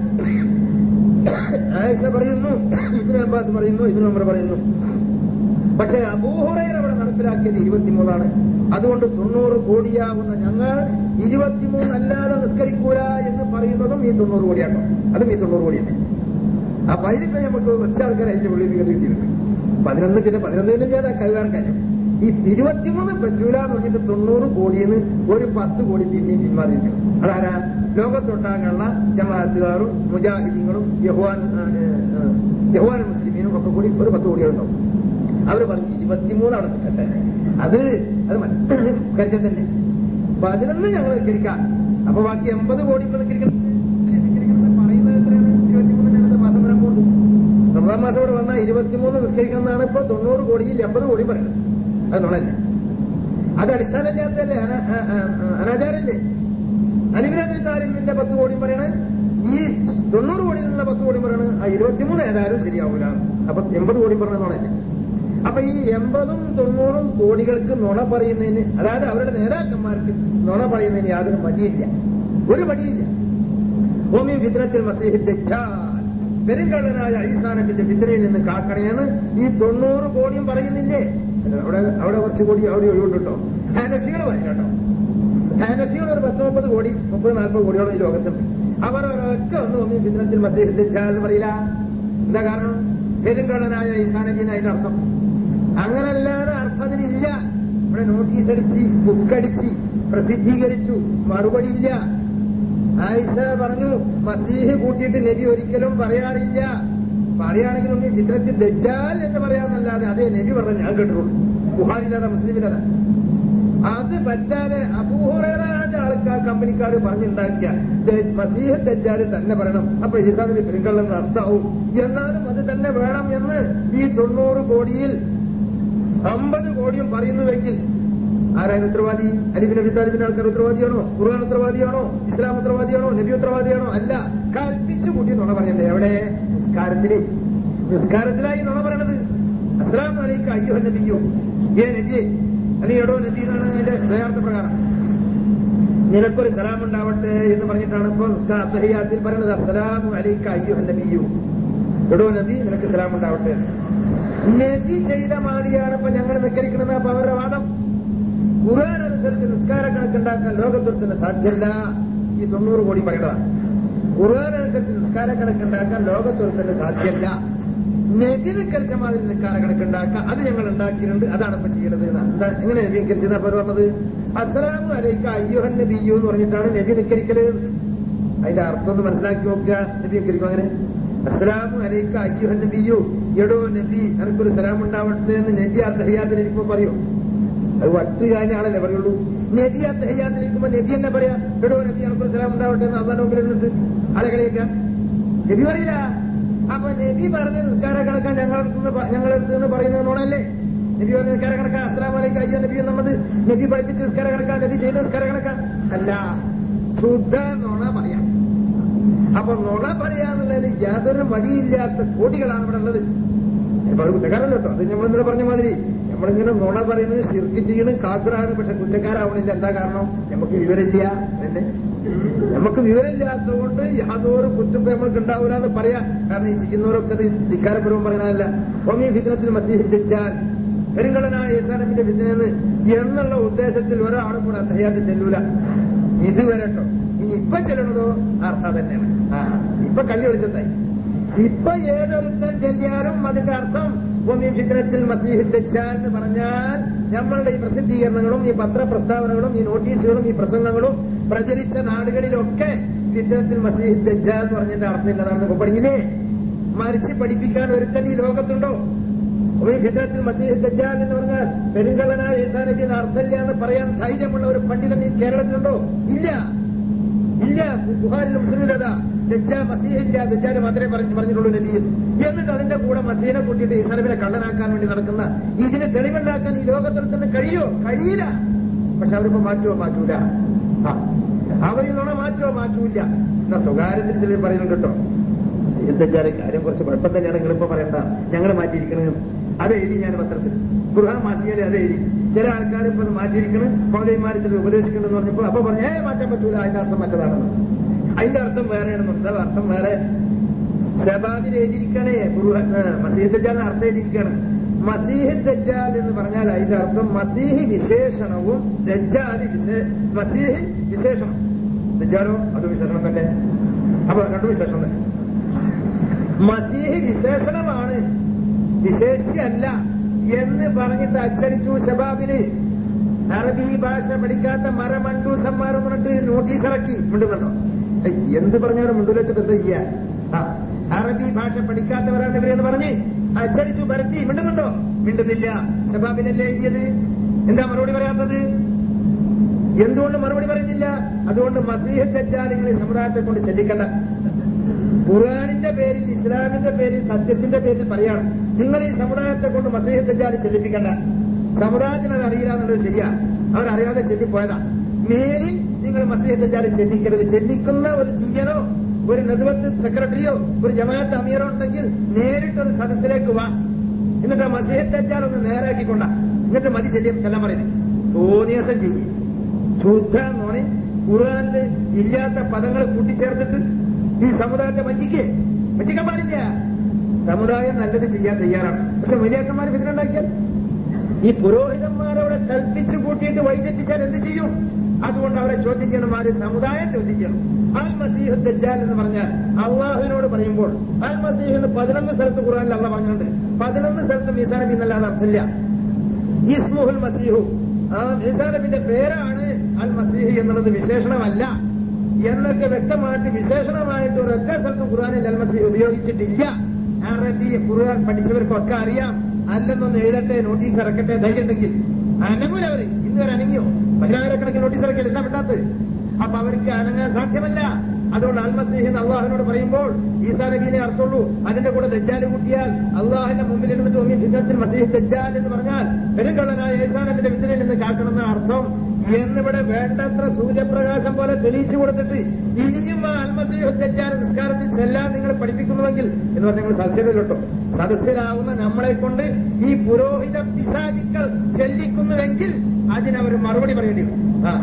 ആയിഷ പറയുന്നു, ഇബ്നു അബ്ബാസ് പറയുന്നു, ഇബ്നു ഉമർ പറയുന്നു. പക്ഷെ അബൂ ഹുറൈറ അവിടെ നടപ്പിലാക്കിയത് 23 അതുകൊണ്ട് 90 കോടിയാകുന്ന ഞങ്ങൾ 23 അല്ലാതെ നിസ്കരിക്കൂല എന്ന് പറയുന്നതും ഈ 90 കോടിയാണോ? അതും ഈ 90 കോടി തന്നെ. അപ്പൊ അതിലിപ്പോ നമുക്ക് വെച്ച ആൾക്കാർ അതിന്റെ ഉള്ളിൽ നിന്ന് കിട്ടിയിട്ടുണ്ട്. 11 പിന്നെ 11 ചെയ്യാതെ കൈകാരം കാര്യം. ഈ 23 പറ്റൂല എന്ന് പറഞ്ഞിട്ട് 90 കോടിയിൽ നിന്ന് ഒരു 10 കോടി പിന്നെയും പിന്മാറിയിരിക്കണം. അതാരാ? ലോകത്തൊട്ടാകുള്ള ജമാഅത്തുകാരും മുജാഹിദീങ്ങളും യഹ്വാൻ മുസ്ലിമീനും ഒക്കെ കൂടി ഒരു 10 കോടികളുണ്ടാവും. അവര് പറഞ്ഞു 23 അവിടെ നിൽക്കട്ടെ, അത് കരുതൽ തന്നെ. 11 ഞങ്ങൾ നിൽക്കരിക്കാം. അപ്പൊ ബാക്കി 80 കോടി ഇപ്പൊ നിൽക്കരിക്കണം പറയുന്നത് എത്രയാണ്? 23 മാസം വരാൻ പോകുന്നു. റമദാൻ മാസം ഇവിടെ വന്നാൽ 23 നിസ്കരിക്കണം എന്നാണ് ഇപ്പൊ 90 കോടിയിൽ 80 കോടി പറയുന്നത്. അത് നുണല്ലേ? അത് അടിസ്ഥാനമില്ലാത്തല്ലേ? അനാചാരല്ലേ? അലി ഇബ്നു അബീ താലിബിന്റെ 10 കോടി പറയണേ, ഈ 90 കോടിയിൽ നിന്നുള്ള 10 കോടി പറയണേ, ആ 23 ഏതായാലും ശരിയാവൂല. അപ്പൊ 80 കോടി പറഞ്ഞ നുണല്ലേ? അപ്പൊ ഈ 80ഉം 90ഉം കോടികൾക്ക് നുണ പറയുന്നതിന്, അതായത് അവരുടെ നേതാക്കന്മാർക്ക് നുണ പറയുന്നതിന് യാതൊരു മടിയില്ല, ഒരു മടിയില്ല. ഓമി ഫിത്നത്തുൽ മസീഹ് ദജ്ജാൽ, പെരുങ്കള്ളനായ ഈസാ നബിയുടെ ഫിത്നയിൽ നിന്ന് കാക്കണേന്ന് ഈ 90 കോടിയും പറയുന്നില്ലേ? അവിടെ കുറച്ച് കോടി അവിടെ ഒഴിവുണ്ടോ? ഹനഫികൾ പറയും കേട്ടോ. ഹനഫികൾ ഒരു 10-30 കോടി 30-40 കോടിയോളം ഈ ലോകത്തുണ്ട്. അവർ ഒരൊറ്റ ഒന്നും ഫിത്നത്തുൽ മസീഹ് ദജ്ജാൽ എന്ന് പറയില്ല. എന്താ കാരണം? പെരുങ്കള്ളനായ ഈസാ നബി എന്ന് അതിന്റെ അർത്ഥം. അങ്ങനല്ലാതെ അർത്ഥം അതിനില്ല. ഇവിടെ നോട്ടീസ് അടിച്ച് ബുക്കടിച്ച് പ്രസിദ്ധീകരിച്ചു, മറുപടി ഇല്ല. ആയിഷ പറഞ്ഞു, മസീഹ് കൂട്ടിയിട്ട് നബി ഒരിക്കലും പറയാറില്ല. പറയുകയാണെങ്കിലും ഫിത്നത്തുൽ ദജ്ജാൽ എന്ന് പറയാമെന്നല്ലാതെ അതേ നബി പറഞ്ഞു ഞാൻ കേട്ടിട്ടുള്ളൂ. ബുഖാരിയില്ലാതെ മുസ്ലിമില്ലാതെ. അത് പറ്റാതെ അബൂ ഹുറൈറയുടെ ആൾക്കാർ കമ്പനിക്കാർ പറഞ്ഞുണ്ടാക്കിയ മസീഹ് ദജ്ജാൽ തന്നെ പറയണം. അപ്പൊ ഈസാ നബി പെരുങ്കള്ളൻ അർത്ഥമാവും. എന്നാലും അത് തന്നെ വേണം എന്ന് ഈ 90 കോടിയിൽ 50 കോടിയും പറയുന്നുവെങ്കിൽ ആരാണ് ഉത്തരവാദി? അലി ബിൻ അബി താലിബിന്റെ ആൾക്കാർ ഉത്തരവാദിയാണോ? ഖുർആൻ ഉത്തരവാദിയാണോ? ഇസ്ലാം ഉത്തരവാദിയാണോ? നബി ഉത്തരവാദിയാണോ? അല്ല. കൽപ്പിച്ചു കൂട്ടി നുണ പറയണ്ടേ? എവിടെ? നിസ്കാരത്തിലായി നുണ പറയണത്. അസ്സലാമു അലൈക അയ്യുഹൻ നബിയ്യോ, ഏ നബിയെ, അല്ലെങ്കിൽ എടോ നബി എന്നാണ് അതിന്റെ യഥാർത്ഥ പ്രകാരം. നിനക്കൊരു സലാം ഉണ്ടാവട്ടെ എന്ന് പറഞ്ഞിട്ടാണ് ഇപ്പൊ അത്തഹിയ്യാത്തിൽ പറയുന്നത്. അസ്സലാമു അലൈക അയ്യുഹൻ നബിയ്യോ, എടോ നബി നിനക്ക് സലാം ഉണ്ടാവട്ടെ. നബി ചെയ്ത മാതിരിയാണ് ഇപ്പൊ ഞങ്ങൾ നിക്കരിക്കണത്. അപ്പൊ അവരുടെ വാദം ഖുർആൻ അനുസരിച്ച് നിസ്കാര കണക്കുണ്ടാക്കാൻ ലോകത്തൊരുത്തിന് സാധ്യമല്ല. ഈ 90 കോടി പറയണതാണ്. ഖുർആൻ അനുസരിച്ച് നിസ്കാര കണക്കുണ്ടാക്കാൻ ലോകത്തൊരുത്തിന് സാധ്യമല്ല. നബി നിക്കരിച്ച മാതിരി നിസ്കാര കണക്കുണ്ടാക്കാം, അത് ഞങ്ങൾ ഉണ്ടാക്കിയിട്ടുണ്ട്, അതാണ് ഇപ്പൊ ചെയ്യണത്. എന്താ എങ്ങനെ നബി നിക്കരിച്ചത്? അപ്പൊ പറഞ്ഞത് അസ്സലാമു അലൈക അയ്യുഹൻ നബിയ്യു എന്ന് പറഞ്ഞിട്ടാണ് നബി നിക്കരിക്കല്. അതിന്റെ അർത്ഥം ഒന്ന് മനസ്സിലാക്കി നോക്കുക. നബി നിക്കരിക്കും അങ്ങനെ. അസ്സലാമു അലൈക അയ്യുഹൻ നബിയ്യു, എടോ നബി എനിക്കൊരു സലാം ഉണ്ടാവട്ടെ എന്ന് നബി അത്തഹിയ്യാത്തിലിരിക്കുമ്പോ പറയൂ. അത് വട്ട് കഴിഞ്ഞ ആളല്ലേ പറയുള്ളൂ. നബി അത്തഹിയ്യാത്തിലിരിക്കുമ്പോ നബി എന്നെ പറയാ, എടോ നബി എനിക്കൊരു സലാം ഉണ്ടാവട്ടെ എന്ന് അള്ളാന്റെ മുമ്പിൽ ഇരുന്നിട്ട് ആളുകളെയൊക്കെ നബി പറയില്ല. അപ്പൊ നബി പറഞ്ഞ നിസ്കാര കണക്കാൻ ഞങ്ങളെടുത്ത് പറയുന്നത് നോണല്ലേ? നബി പറഞ്ഞ നിസ്കാര കണക്കാൻ അസ്സലാമു അലൈക അയ്യുഹൻ നബി എന്നുള്ളത് നബി പഠിപ്പിച്ച നിസ്കാര കണക്കാൻ, നബി ചെയ്ത നിസ്കാര കണക്കാൻ അല്ല. ശുദ്ധ നുണ പറയാം. അപ്പൊ നുണ പറയാന്നുള്ളതിന് യാതൊരു മടിയില്ലാത്ത കോടികളാണ് ഇവിടെ ഉള്ളത്. ഇപ്പൊ ഒരു കുറ്റക്കാരല്ലോ കേട്ടോ. അത് നമ്മൾ ഇന്നലെ പറഞ്ഞ മാതിരി നമ്മളിങ്ങനെ നുണ പറയുന്നത് ശിർക്ക് ചെയ്യണം, കാഫിറാണ്. പക്ഷെ കുറ്റക്കാരാവണില്ല. എന്താ കാരണം? നമുക്ക് വിവരമില്ല. അതന്നെ, നമുക്ക് വിവരമില്ലാത്തതുകൊണ്ട് യാതൊരു കുറ്റം നമ്മൾക്ക് ഉണ്ടാവില്ല എന്ന് പറയാം. കാരണം ഈ ചെയ്യുന്നവരൊക്കെ ധിക്കാരപൂർവ്വം പറയണതല്ല. ഹോമി ഫിത്നത്തുൽ മസീഹ് ദജ്ജാൽ, പെരുങ്കള്ളനായ ഈസാ നബിയുടെ ഫിത്നയെന്ന് എന്നുള്ള ഉദ്ദേശത്തിൽ ഒരാളും കൂടെ അത്തഹിയ്യാത്ത് ചെല്ലൂല ഇതുവരെ കേട്ടോ. ഇനി ഇപ്പൊ ചെല്ലണതോ അർത്ഥം തന്നെയാണ്. ഇപ്പൊ കള്ളി ഒളിച്ചതായി. ഇപ്പൊ ഏതൊരുത്തൻ ചെല്ലിയാലും അതിന്റെ അർത്ഥം ഹോമി ഫിത്നത്തുൽ മസീഹ് ദജ്ജാൽ എന്ന് പറഞ്ഞാൽ നമ്മളുടെ ഈ പ്രസിദ്ധീകരണങ്ങളും ഈ പത്രപ്രസ്താവനകളും ഈ നോട്ടീസുകളും ഈ പ്രസംഗങ്ങളും പ്രചരിച്ച നാടുകളിലൊക്കെ ഫിത്നത്തുൽ മസീഹ് ദജ്ജാൽ എന്ന് പറഞ്ഞതിന്റെ അർത്ഥം ഇല്ലതാണെന്ന് ഇപ്പൊ പഠിക്കില്ലേ? മരിച്ച് പഠിപ്പിക്കാൻ ഒരുത്തൻ ഈ ലോകത്തുണ്ടോ? ഫിത്നത്തുൽ മസീഹ് ദജ്ജാൽ എന്ന് പറഞ്ഞാൽ പെരുങ്കള്ളനായ ഈസാ നബി എന്ന് അർത്ഥമില്ല എന്ന് പറയാൻ ധൈര്യമുള്ള ഒരു പണ്ഡിതൻ ഈ കേരളത്തിലുണ്ടോ? ഇല്ല. ബുഖാരിലും മുസ്ലിമിലും അതാ ദജ്ജാൽ മസീഹില്ല, ദജ്ജാല് മാത്രമേ പറഞ്ഞിട്ടുള്ളൂ നബി. എന്നിട്ട് അതിന്റെ കൂടെ മസീഹിനെ കൂട്ടിയിട്ട് ഈസാ നബിയെ കള്ളനാക്കാൻ വേണ്ടി നടക്കുന്ന ഇതിന് തെളിവുണ്ടാക്കാൻ ഈ ലോകത്തിൽ തന്നെ കഴിയില്ല. പക്ഷെ അവരിപ്പോ മാറ്റൂല. അവരിൽ നുണ മാറ്റൂല. എന്നാ സ്വകാര്യത്തിൽ ചിലർ പറയുന്നുണ്ട് കേട്ടോ, ദജ്ജാലെ കാര്യം കുറച്ച് കുഴപ്പം തന്നെയാണ്, നിങ്ങളിപ്പോ പറയണ്ട, ഞങ്ങൾ മാറ്റിയിരിക്കണത്. അത് എഴുതി ഞാൻ പത്രത്തിൽ, ഖുർആൻ മാസികയിൽ അത് എഴുതി. ചില ആൾക്കാർ ഇപ്പൊ അത് മാറ്റിയിരിക്കണം, മൗലവിമാര് ചിലർ ഉപദേശിക്കണമെന്ന് പറഞ്ഞപ്പോ അപ്പൊ പറഞ്ഞു മാറ്റാൻ പറ്റൂല, അതിന്റെ അർത്ഥം മറ്റതാണെന്ന്. അതിന്റെ അർത്ഥം വേറെയാണെന്നുണ്ട്. അർത്ഥം വേറെ ശബാബിൽ എഴുതിയിരിക്കണേ. മസീഹ് ദജ്ജാലിന് അർത്ഥം എഴുതിയിരിക്കുകയാണ്. മസീഹ് ദജ്ജാൽ എന്ന് പറഞ്ഞാൽ അതിന്റെ അർത്ഥം മസീഹ് വിശേഷണവും മസീഹ് വിശേഷണം. ദജ്ജാലോ അത് വിശേഷണം തന്നെ. അപ്പൊ രണ്ടും വിശേഷണം തന്നെ. മസീഹ് വിശേഷണമാണ്, വിശേഷ്യല്ല എന്ന് പറഞ്ഞിട്ട് അച്ചടിച്ചു ശബാബില്. അറബി ഭാഷ പഠിക്കാത്ത മരമണ്ടൂസന്മാരെന്ന് പറഞ്ഞിട്ട് നോട്ടീസ് ഇറക്കി. മിണ്ടുന്നുണ്ടോ? എന്ത് പറഞ്ഞാലും മിണ്ടൂല വെച്ചിട്ട് എന്താ ചെയ്യാ? അറബി ഭാഷ പഠിക്കാത്തവരാണ് ഇവരെന്ന് പറഞ്ഞ് അച്ചടിച്ചു പരത്തി. മിണ്ടുന്നുണ്ടോ? മിണ്ടുന്നില്ല. ശബാബിലല്ലേ എഴുതിയത്. എന്താ മറുപടി പറയാത്തത്? എന്തുകൊണ്ട് മറുപടി പറയുന്നില്ല? അതുകൊണ്ട് മസീഹ് ദജ്ജാൽ നിങ്ങൾ സമുദായത്തെ കൊണ്ട് ചെല്ലിക്കണ്ട. ഖുർആനിന്റെ പേരിൽ, ഇസ്ലാമിന്റെ പേരിൽ, സത്യത്തിന്റെ പേരിൽ പറയാണ്, നിങ്ങൾ ഈ സമുദായത്തെ കൊണ്ട് മസീഹ് ദജ്ജാൽ ചെല്ലിപ്പിക്കണ്ട. സമുദായത്തിന് അത് അറിയില്ല എന്നുള്ളത് ശരിയാ, അവരറിയാതെ ചെല്ലിപ്പോയതാ. മേലിൽ നിങ്ങൾ മസീഹ് ദജ്ജാൽ ചെല്ലിക്കരുത്. ചെല്ലിക്കുന്ന ഒരു സിയനോ ഒരു നെതുവത്ത് സെക്രട്ടറിയോ ഒരു ജമാഅത്ത് അമീറോ ഉണ്ടെങ്കിൽ നേരിട്ടൊരു സദസ്സിലേക്ക് വാ. എന്നിട്ട് ആ മസീഹ് ദജ്ജാൽ ഒന്ന് നേരാക്കിക്കൊണ്ട, എന്നിട്ട് മതി ചെല്ലാൻ പറയുന്നത്. തോന്നിയസം ചെയ്യേ. ശുദ്ധ നോണി ഖുർആനില് ഇല്ലാത്ത പദങ്ങൾ കൂട്ടിച്ചേർത്തിട്ട് ഈ സമുദായത്തെ വഞ്ചിക്കാൻ പാടില്ല. സമുദായം നല്ലത് ചെയ്യാൻ തയ്യാറാണ്. പക്ഷെ വലിയക്കന്മാർ ഇതിനുണ്ടാക്കിയാൽ ഈ പുരോഹിതന്മാരവിടെ കൽപ്പിച്ചു കൂട്ടിയിട്ട് വഴിതെറ്റിച്ചാൽ എന്ത് ചെയ്യും?
അതുകൊണ്ട് അവരെ ചോദ്യം ചെയ്യണം. ആര്? സമുദായം ചോദ്യം ചെയ്യണം. അൽ മസീഹ് ദജ്ജാൽ എന്ന് പറഞ്ഞാൽ അള്ളാഹുവിനോട് പറയുമ്പോൾ അൽ മസീഹ് എന്ന് 11 സ്ഥലത്ത് ഖുർആനിൽ അള്ളാഹ് പറഞ്ഞിട്ടുണ്ട്. 11 സ്ഥലത്ത് ഈസാ നബി എന്നല്ലാതെ അർത്ഥമില്ല. ഇസ്മുഹുൽ മസീഹു, ആ ഈസാ നബിന്റെ പേരാണ് അൽ മസീഹ് എന്നുള്ളത്, വിശേഷണമല്ല എന്നൊക്കെ വ്യക്തമായിട്ട് വിശേഷണമായിട്ട് ഒരൊറ്റ സ്ഥലത്ത് ഖുർആനിൽ അൽ മസീഹ് ഉപയോഗിച്ചിട്ടില്ല. അറബി ഖുർആൻ പഠിച്ചവർക്കൊക്കെ അറിയാം. അല്ലെന്നൊന്ന് എഴുതട്ടെ, നോട്ടീസ് ഇറക്കട്ടെ, ധൈര്യം ഉണ്ടെങ്കിൽ. അനങ്ങൂലവര് ഇന്ന് വരെ അനങ്ങിയോ? 10,000 നോട്ടീസ് ഇറക്കില്ല, എന്താ വിട്ടാത്തത്? അപ്പൊ അവർക്ക് അനങ്ങാൻ സാധ്യമല്ല. അതുകൊണ്ട് അൽ മസീഹ് എന്ന് അള്ളാഹുവിനോട് പറയുമ്പോൾ ഈസാ നബീനെ അർത്ഥമുള്ളൂ. അതിന്റെ കൂടെ ദജ്ജാൽ കൂട്ടിയാൽ അള്ളാഹിന്റെ മുമ്പിൽ ഇരുന്നിട്ട് ഫിത്നത്തുൽ മസീഹ് ദജ്ജാൽ എന്ന് പറഞ്ഞാൽ പെരുങ്കള്ളനായ ഈസാ നബിന്റെ ഫിത്നയിൽ നിന്ന് കാക്കണമെന്ന അർത്ഥം എന്നിവിടെ വേണ്ടത്ര സൂര്യപ്രകാശം പോലെ തെളിയിച്ചു കൊടുത്തിട്ട് ഇനിയും ആ അൽ മസീഹ് ദജ്ജാൽ നിസ്കാരത്തിൽ ചെല്ലാൻ നിങ്ങൾ പഠിപ്പിക്കുന്നുവെങ്കിൽ എന്ന് പറഞ്ഞാൽ നിങ്ങൾ സദസ്യരല്ലോട്ടോ, സദസ്യരാകുന്ന നമ്മളെ കൊണ്ട് ഈ പുരോഹിത പിശാചിക്കൾ ചെല്ലിക്കുന്നുവെങ്കിൽ അതിനവർ മറുപടി പറയേണ്ടി വരും.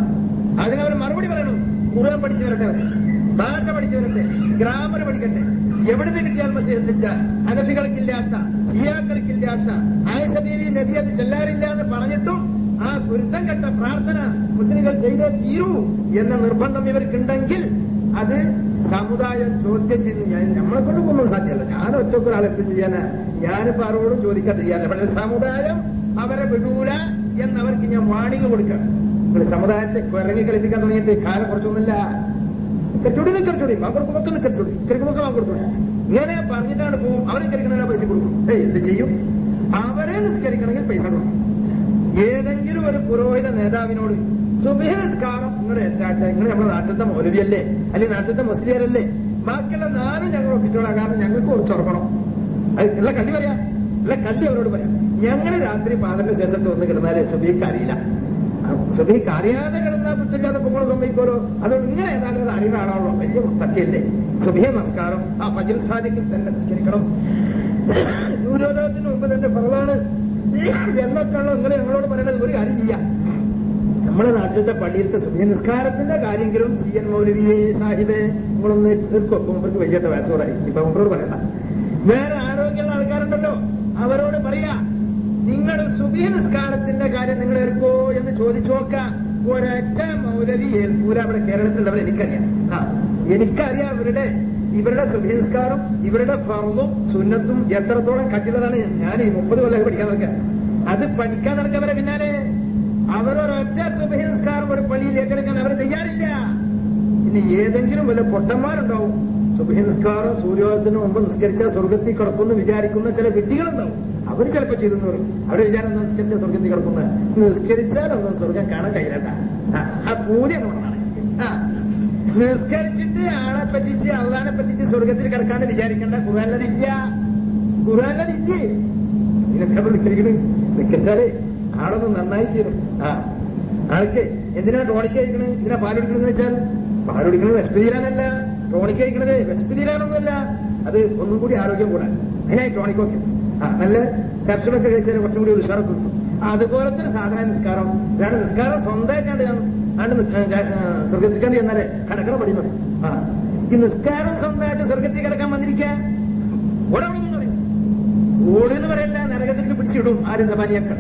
അതിനവർ മറുപടി പറയണം. ഖുർആൻ പഠിച്ചു വരട്ടെ, അവർ ഭാഷ പഠിച്ചു വരട്ടെ, ഗ്രാമർ പഠിക്കട്ടെ. എവിടുന്ന് കിട്ടിയാൽ മസീഹ് ദജ്ജാൽ? ഹനഫികൾക്കില്ലാത്ത, ഷിയാക്കൾക്കില്ലാത്ത, ആയിഷ ബീവി നബി അത് ചെല്ലാറില്ല എന്ന് പറഞ്ഞിട്ടും ആ ഗുരുത്തം കെട്ട പ്രാർത്ഥന മുസ്ലിങ്ങൾ ചെയ്തേ തീരൂ എന്ന നിർബന്ധം ഇവർക്കുണ്ടെങ്കിൽ അത് സമുദായം ചോദ്യം ചെയ്യുന്നു. നമ്മളെ കൊണ്ട് ഒന്നും സാധ്യമല്ല. ഞാൻ ഒറ്റക്കൊരാൾ എന്ത് ചെയ്യാനാ? ഞാനിപ്പോ ആരോടും ചോദിക്കാൻ ചെയ്യാനില്ല. പക്ഷെ സമുദായം അവരെ വിടൂല എന്നവർക്ക് ഞാൻ വാണിംഗ് കൊടുക്കണം. സമുദായത്തെ ഇറങ്ങി കളിപ്പിക്കാൻ തുടങ്ങിയിട്ട് കാലം കുറച്ചൊന്നുമില്ല. നിക്കറിച്ചോടി കൊടുക്കുമ്പോ നിക്കറിച്ചോടി കൊടുത്തോടി ഇങ്ങനെ പറഞ്ഞിട്ടാണ് പോകും. അവർ നിസ്കരിക്കണമെങ്കിൽ പൈസ കൊടുക്കും. എന്ത് ചെയ്യും? അവരെ നിസ്കരിക്കണമെങ്കിൽ പൈസ കൊടുക്കും. ഏതെങ്കിലും ഒരു പുരോഹിത നേതാവിനോട് സുബഹി നിസ്കാരം നിങ്ങൾ ഏറ്റാട്ടെ, നിങ്ങൾ നമ്മുടെ നാട്ടിലത്തെ മൗലവിയല്ലേ, അല്ലെങ്കിൽ നാട്ടിലത്തെ മുസ്ലിയരല്ലേ, ബാക്കിയുള്ള 4 ഞങ്ങൾ ഒപ്പിച്ചോളാം, കാരണം ഞങ്ങൾക്ക് കുറച്ച് ഉറക്കണം. അത് ഉള്ള കള്ളി പറയാം, ഉള്ള കള്ളി അവരോട് പറയാം. ഞങ്ങൾ രാത്രി 12 ശേഷത്ത് വന്ന് കിടന്നാലേ സുബഹിക്ക് അറിയില്ല. സുബഹിക്ക് അറിയാതെ കിടന്നാൽ കുറ്റമില്ലാതെ പൊങ്ങൾ സംഭവിക്കുമല്ലോ. അതുകൊണ്ട് ഇങ്ങനെ ഏതായാലും അറിയുന്ന ആളാണല്ലോ, വലിയ മുത്തക്കയല്ലേ. സുബഹി നമസ്കാരം ആ ഫജ്ർ സാദിഖിൽ തന്നെ നിസ്കരിക്കണം, സൂര്യോദയത്തിന് മുമ്പ് തന്നെ ഫർളാണ് എന്നൊക്കെയാണല്ലോ നിങ്ങൾ ഞങ്ങളോട് പറയണത്. ഒരു കാര്യം ചെയ്യാം, നമ്മുടെ നാട്ടിലത്തെ പള്ളിയിലത്തെ സുബഹി നിസ്കാരത്തിന്റെ കാര്യമെങ്കിലും CN മൗലവിയെ സാഹിബെ നിങ്ങളൊന്ന് തീർക്കും. ഇവർക്ക് വലിയ വയസ്സോടായി, ഇപ്പൊ അവരോട് പറയണ്ട. വേറെ ആരോഗ്യമുള്ള ആൾക്കാരുണ്ടല്ലോ, അവരോട് പറയാ, നിങ്ങൾ സുബഹി നിസ്കാരത്തിന്റെ കാര്യം നിങ്ങൾ എടുക്കോ എന്ന് ചോദിച്ചു നോക്കാം. ഒരൊറ്റ മൗലവി ഏൽക്കൂല അവിടെ കേരളത്തിലുള്ളവർ. എനിക്കറിയാം, എനിക്കറിയാം ഇവരുടെ സുബഹി നിസ്കാരം, ഇവരുടെ ഫർളും സുന്നത്തും എത്രത്തോളം കട്ടിയുള്ളതാണ്. ഞാൻ 30 കൊല്ലം പഠിക്കാൻ നടക്കുക. അത് പഠിക്കാൻ നടക്കവരെ പിന്നാലെ അവരൊരൊറ്റ സുബഹി നിസ്കാരം ഒരു പള്ളിയിൽ ഏറ്റെടുക്കാൻ അവർ തയ്യാറില്ല. ഇനി ഏതെങ്കിലും വല്ല പൊട്ടന്മാരുണ്ടാവും, സുബഹി നിസ്കാരം സൂര്യോദയത്തിന് മുമ്പ് നിസ്കരിച്ചാൽ സ്വർഗത്തിൽ കിടക്കുമെന്ന് വിചാരിക്കുന്ന ചില വിഡ്ഢികളുണ്ടാവും. അവർ ചിലപ്പോൾ ചെയ്തെന്ന് പറയും. അവരെ വിചാരം നിസ്കരിച്ചാൽ സ്വർഗത്തിൽ കിടക്കുന്ന, നിസ്കരിച്ചാലൊന്നും സ്വർഗം കാണാൻ കഴിയണ്ട. ആ പൂതിയാണ് പറഞ്ഞാണ്. നിസ്കരിച്ചിട്ട് ആളെ പറ്റിച്ച് അള്ളാനെ പറ്റിച്ച് സ്വർഗത്തിൽ കിടക്കാന്ന് വിചാരിക്കണ്ട. ഖുർആനിലതില്ല. ഇതിനൊക്കെ നിസ്കരിക്കണ്. നിസ്കരിച്ചാലേ ആളൊന്നും നന്നായി തീരും. ആൾക്ക് എന്തിനാ ടോണിക്ക് കഴിക്കണത്? എന്തിനാ പാലുടിക്കണെന്ന് വെച്ചാൽ പാലുടിക്കണത് വിശപ്പ് തീരാനല്ല. ടോണിക്ക് കഴിക്കണത് വിശപ്പ് തീരാനൊന്നുമല്ല, അത് ഒന്നും കൂടി ആരോഗ്യം കൂടാൻ. അതിനായി ടോണിക്കൊക്കെ നല്ല ക്യാപ്സ്യൂളൊക്കെ കഴിച്ചാൽ കുറച്ചും കൂടി ഒരു ഉഷാറൊക്കെ കിട്ടും. അതുപോലത്തെ ഒരു സാധന നിസ്കാരം. അതാണ് നിസ്കാരം സ്വന്തമായിട്ടാണ്ട് സ്വർഗത്തിക്കാണ്ട് ചെന്നാലേ കടക്കണം പടി പറയും. ഈ നിസ്കാരം സ്വന്തമായിട്ട് സ്വർഗത്തിൽ കിടക്കാൻ വന്നിരിക്കുക. ഓടണമെന്ന് പറയും. ഓടെന്ന് പറയല്ല, നരകത്തിൽ പിടിച്ചിടും. ആര് സബാനിയക്കൾ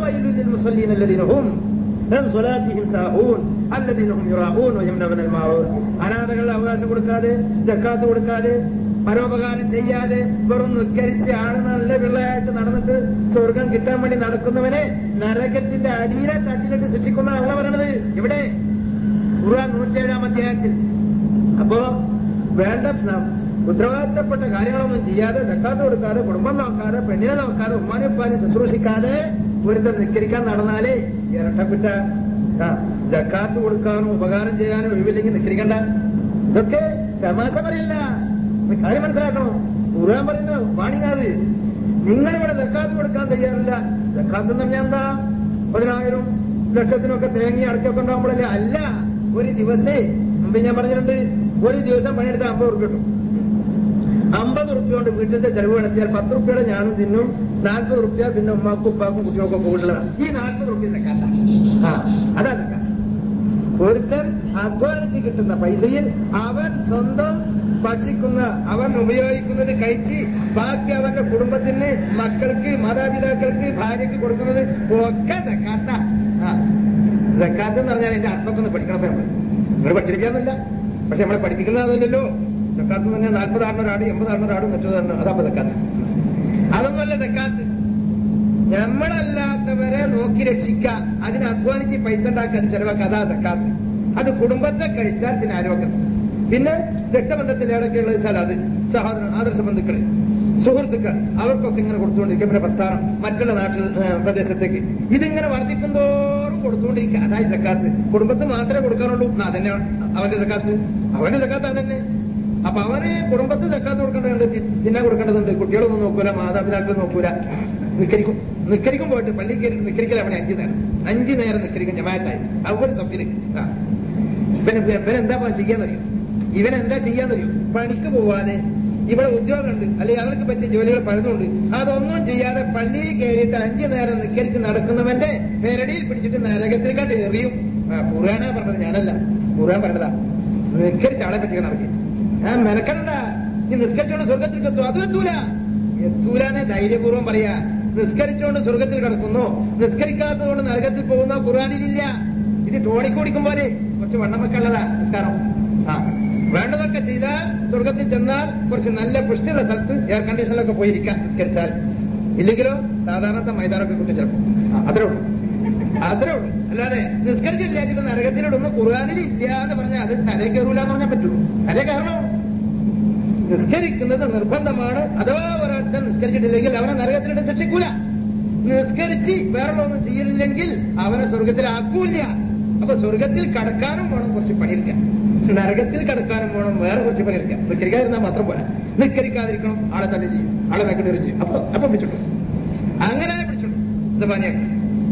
അനാഥകളുടെ അവകാശം കൊടുക്കാതെ, ജക്കാത്ത് കൊടുക്കാതെ, പരോപകാരം ചെയ്യാതെ വെറും നിസ്കരിച്ച് ആള് നല്ല പിള്ളയായിട്ട് നടന്നിട്ട് സ്വർഗം കിട്ടാൻ വേണ്ടി നടക്കുന്നവനെ നരകത്തിന്റെ അടിയിലെ തട്ടിലിട്ട് ശിക്ഷിക്കുന്ന അള്ള പറയണത് ഇവിടെ ഖുർആൻ 107-ാം അധ്യായത്തിൽ. അപ്പോ വേണ്ട ഉത്തരവാദിത്തപ്പെട്ട കാര്യങ്ങളൊന്നും ചെയ്യാതെ, ജക്കാത്ത് കൊടുക്കാതെ, കുടുംബം നോക്കാതെ, പെണ്ണിനെ നോക്കാതെ, ഉമ്മാനെ ഉപ്പാനെ ശുശ്രൂഷിക്കാതെ ഒരുത്തം നിസ്കരിക്കാൻ നടന്നാലേ ഇരട്ടക്കുറ്റ. ജക്കാത്ത് കൊടുക്കാനും ഉപകാരം ചെയ്യാനും ഒഴിവില്ലെങ്കിൽ നിസ്കരിക്കണ്ട. ഇതൊക്കെ തമാശ പറയല്ല, കാര്യം മനസ്സിലാക്കണം. ഖുർആൻ പറയുന്ന വാണിങ്ങാത്. നിങ്ങളിവിടെ ജക്കാത്ത് കൊടുക്കാൻ തയ്യാറില്ല. ജക്കാത്ത് എന്ന് പറഞ്ഞാൽ എന്താ? 10,000 ലക്ഷത്തിനൊക്കെ തേങ്ങി അടക്കൊക്കെ ഉണ്ടാകുമ്പോഴല്ലേ? അല്ല, ഒരു ദിവസേ മുമ്പ് ഞാൻ പറഞ്ഞിട്ടുണ്ട്, ഒരു ദിവസം പണിയെടുത്താൽ 50 റുപ്യ കിട്ടും. 50 റുപ്യ കൊണ്ട് വീട്ടിലത്തെ ചെലവ് നടത്തിയാൽ 10 റുപ്യയുടെ ഞാനും തിന്നും, 40 റുപ്യ പിന്നെ ഉമ്മാക്കും ഉപ്പാക്കും കുട്ടികൾക്കും കൂടുതലാണ്. ഈ 40 റുപ്യ ജക്കാത്ത. അതാ ജക്കാത്ത്. ഒരുത്തൻ അധ്വാനിച്ച് കിട്ടുന്ന പൈസയിൽ അവൻ സ്വന്തം ഭക്ഷിക്കുന്ന, അവൻ ഉപയോഗിക്കുന്നത് കഴിച്ച് ബാക്കി അവന്റെ കുടുംബത്തിന്, മക്കൾക്ക്, മാതാപിതാക്കൾക്ക്, ഭാര്യയ്ക്ക് കൊടുക്കുന്നത് ഒക്കെ ജക്കാത്ത. സക്കാത്ത് എന്ന് പറഞ്ഞാൽ എന്റെ അർത്ഥമൊക്കെ ഒന്ന് പഠിക്കണം. നിങ്ങൾ പഠിച്ചിരിക്കാന്നില്ല, പക്ഷെ നമ്മളെ പഠിപ്പിക്കുന്നതല്ലോ. സക്കാത്ത് തന്നെ 40 ആടിനൊരാട്, 80 ആടിനൊരാട്, മറ്റൊരു അതാകുമ്പോ സക്കാത്ത്. അതൊന്നുമല്ല സക്കാത്ത്. നമ്മളല്ലാത്തവരെ നോക്കി രക്ഷിക്കുക, അതിന് അധ്വാനിച്ച് പൈസ ഉണ്ടാക്കുക, അത് ചെലവാക്കുക, അതാ സക്കാത്ത്. അത് കുടുംബത്തെ കഴിച്ചാൽ പിന്നെ ആരോഗ്യം, പിന്നെ രക്തബന്ധത്തിൽ ഏതൊക്കെയുള്ള വെച്ചാൽ അത് സഹോദരൻ, ആദർശ ബന്ധുക്കൾ, സുഹൃത്തുക്കൾ, അവർക്കൊക്കെ ഇങ്ങനെ കൊടുത്തുകൊണ്ടിരിക്കുക. പിന്നെ പ്രസ്ഥാനം മറ്റുള്ള നാട്ടിൽ പ്രദേശത്തേക്ക് ഇതിങ്ങനെ വർദ്ധിക്കുന്തോറും കൊടുത്തുകൊണ്ടിരിക്കുക. അതായി സക്കാത്ത്. കുടുംബത്തിന് മാത്രമേ കൊടുക്കാനുള്ളൂ, അതന്നെ അവന്റെ സക്കാത്ത്. അവന്റെ സക്കാത്ത് അതന്നെ. അപ്പൊ അവന് കുടുംബത്തിന് സക്കാത്ത് കൊടുക്കേണ്ടതുണ്ട്, തിന്നാൻ കൊടുക്കേണ്ടതുണ്ട്. കുട്ടികളൊന്നും നോക്കൂല, മാതാപിതാക്കൾ നോക്കൂല. നിക്കരിക്കും പോയിട്ട് പള്ളി കയറിയിട്ട് നിക്കരിക്കൽ അവനെ 5 നേരം നിക്കരിക്കും ജമാഅത്തായി. അതുപോലെ സഫില് ഇവനെന്താ ചെയ്യാന്നറിയും, ഇവനെന്താ ചെയ്യാന്നറിയും. പണിക്ക് പോവാതെ ഇവിടെ ഉദ്യോഗമുണ്ട്, അല്ലെങ്കിൽ അവർക്ക് പറ്റിയ ജോലികൾ പലതുണ്ട്. അതൊന്നും ചെയ്യാതെ പള്ളിയിൽ കയറിയിട്ട് 5 നേരം നിക്കരിച്ച് നടക്കുന്നവന്റെ പെരടിയിൽ പിടിച്ചിട്ട് നരകത്തിൽ കണ്ട് എറിയും. ഖുർആനാ പറഞ്ഞത്, ഞാനല്ല, ഖുർആൻ പറഞ്ഞതാ. നിക്കരിച്ച ആളെ പറ്റിയ നടക്കും. മെനക്കണ്ട, നീ നിസ്കരിച്ചോണ്ട് സ്വർഗത്തിൽ എത്തും. അത് എത്തൂലാനെ ധൈര്യപൂർവ്വം പറയാ. നിസ്കരിച്ചുകൊണ്ട് സ്വർഗത്തിൽ കിടക്കുന്നു, നിസ്കരിക്കാത്തത് കൊണ്ട് നരകത്തിൽ പോകുന്ന ഖുർആനിലില്ല. ഇത് ടോണിക്കുടിക്കും പോലെ കുറച്ച് വണ്ണം വെക്കാനുള്ളതാ നിസ്കാരം. വേണ്ടതൊക്കെ ചെയ്താൽ സ്വർഗത്തിൽ ചെന്നാൽ കുറച്ച് നല്ല പുഷ്ടിയുള്ള സ്ഥലത്ത് എയർ കണ്ടീഷനിലൊക്കെ പോയിരിക്കാം നിസ്കരിച്ചാൽ. ഇല്ലെങ്കിലോ സാധാരണത്തെ മൈതാനൊക്കെ കുറ്റം ചിലപ്പോൾ. അത്രേ ഉള്ളൂ. അല്ലാതെ നിസ്കരിച്ചില്ലാച്ചിട്ട് നരകത്തിലിടുന്ന ഖുർആനിലില്ല എന്ന് പറഞ്ഞാൽ അത് തലേ കയറൂല എന്ന് പറഞ്ഞാൽ പറ്റുള്ളൂ. തലേ കയറണം. നിസ്കരിക്കുന്നത് നിർബന്ധമാണ്. അഥവാ ഒരാൾക്ക് നിസ്കരിച്ചിട്ടില്ലെങ്കിൽ അവനെ നരകത്തിലിട്ട് ശിക്ഷിക്കൂല. നിസ്കരിച്ച് വേറൊന്നും ചെയ്യില്ലെങ്കിൽ അവനെ സ്വർഗത്തിലാക്കൂല. അപ്പൊ സ്വർഗത്തിൽ കടക്കാനും വേണം കുറച്ച് പണിയെടുക്കാം, നരകത്തിൽ കടക്കാനും വേണം വേറെ കുറച്ച് പണിയെടുക്കാം. നിസ്കരിക്കാതിരുന്നാൽ മാത്രം പോരാ, നിസ്കരിക്കാതിരിക്കണം, ആളെ തന്നെ ചെയ്യും, ആളെ വെക്കണ്ടെറിയും ചെയ്യും. അപ്പൊ പിടിച്ചിട്ടു, അങ്ങനെ പിടിച്ചിട്ടു. സബാനിയാക്കി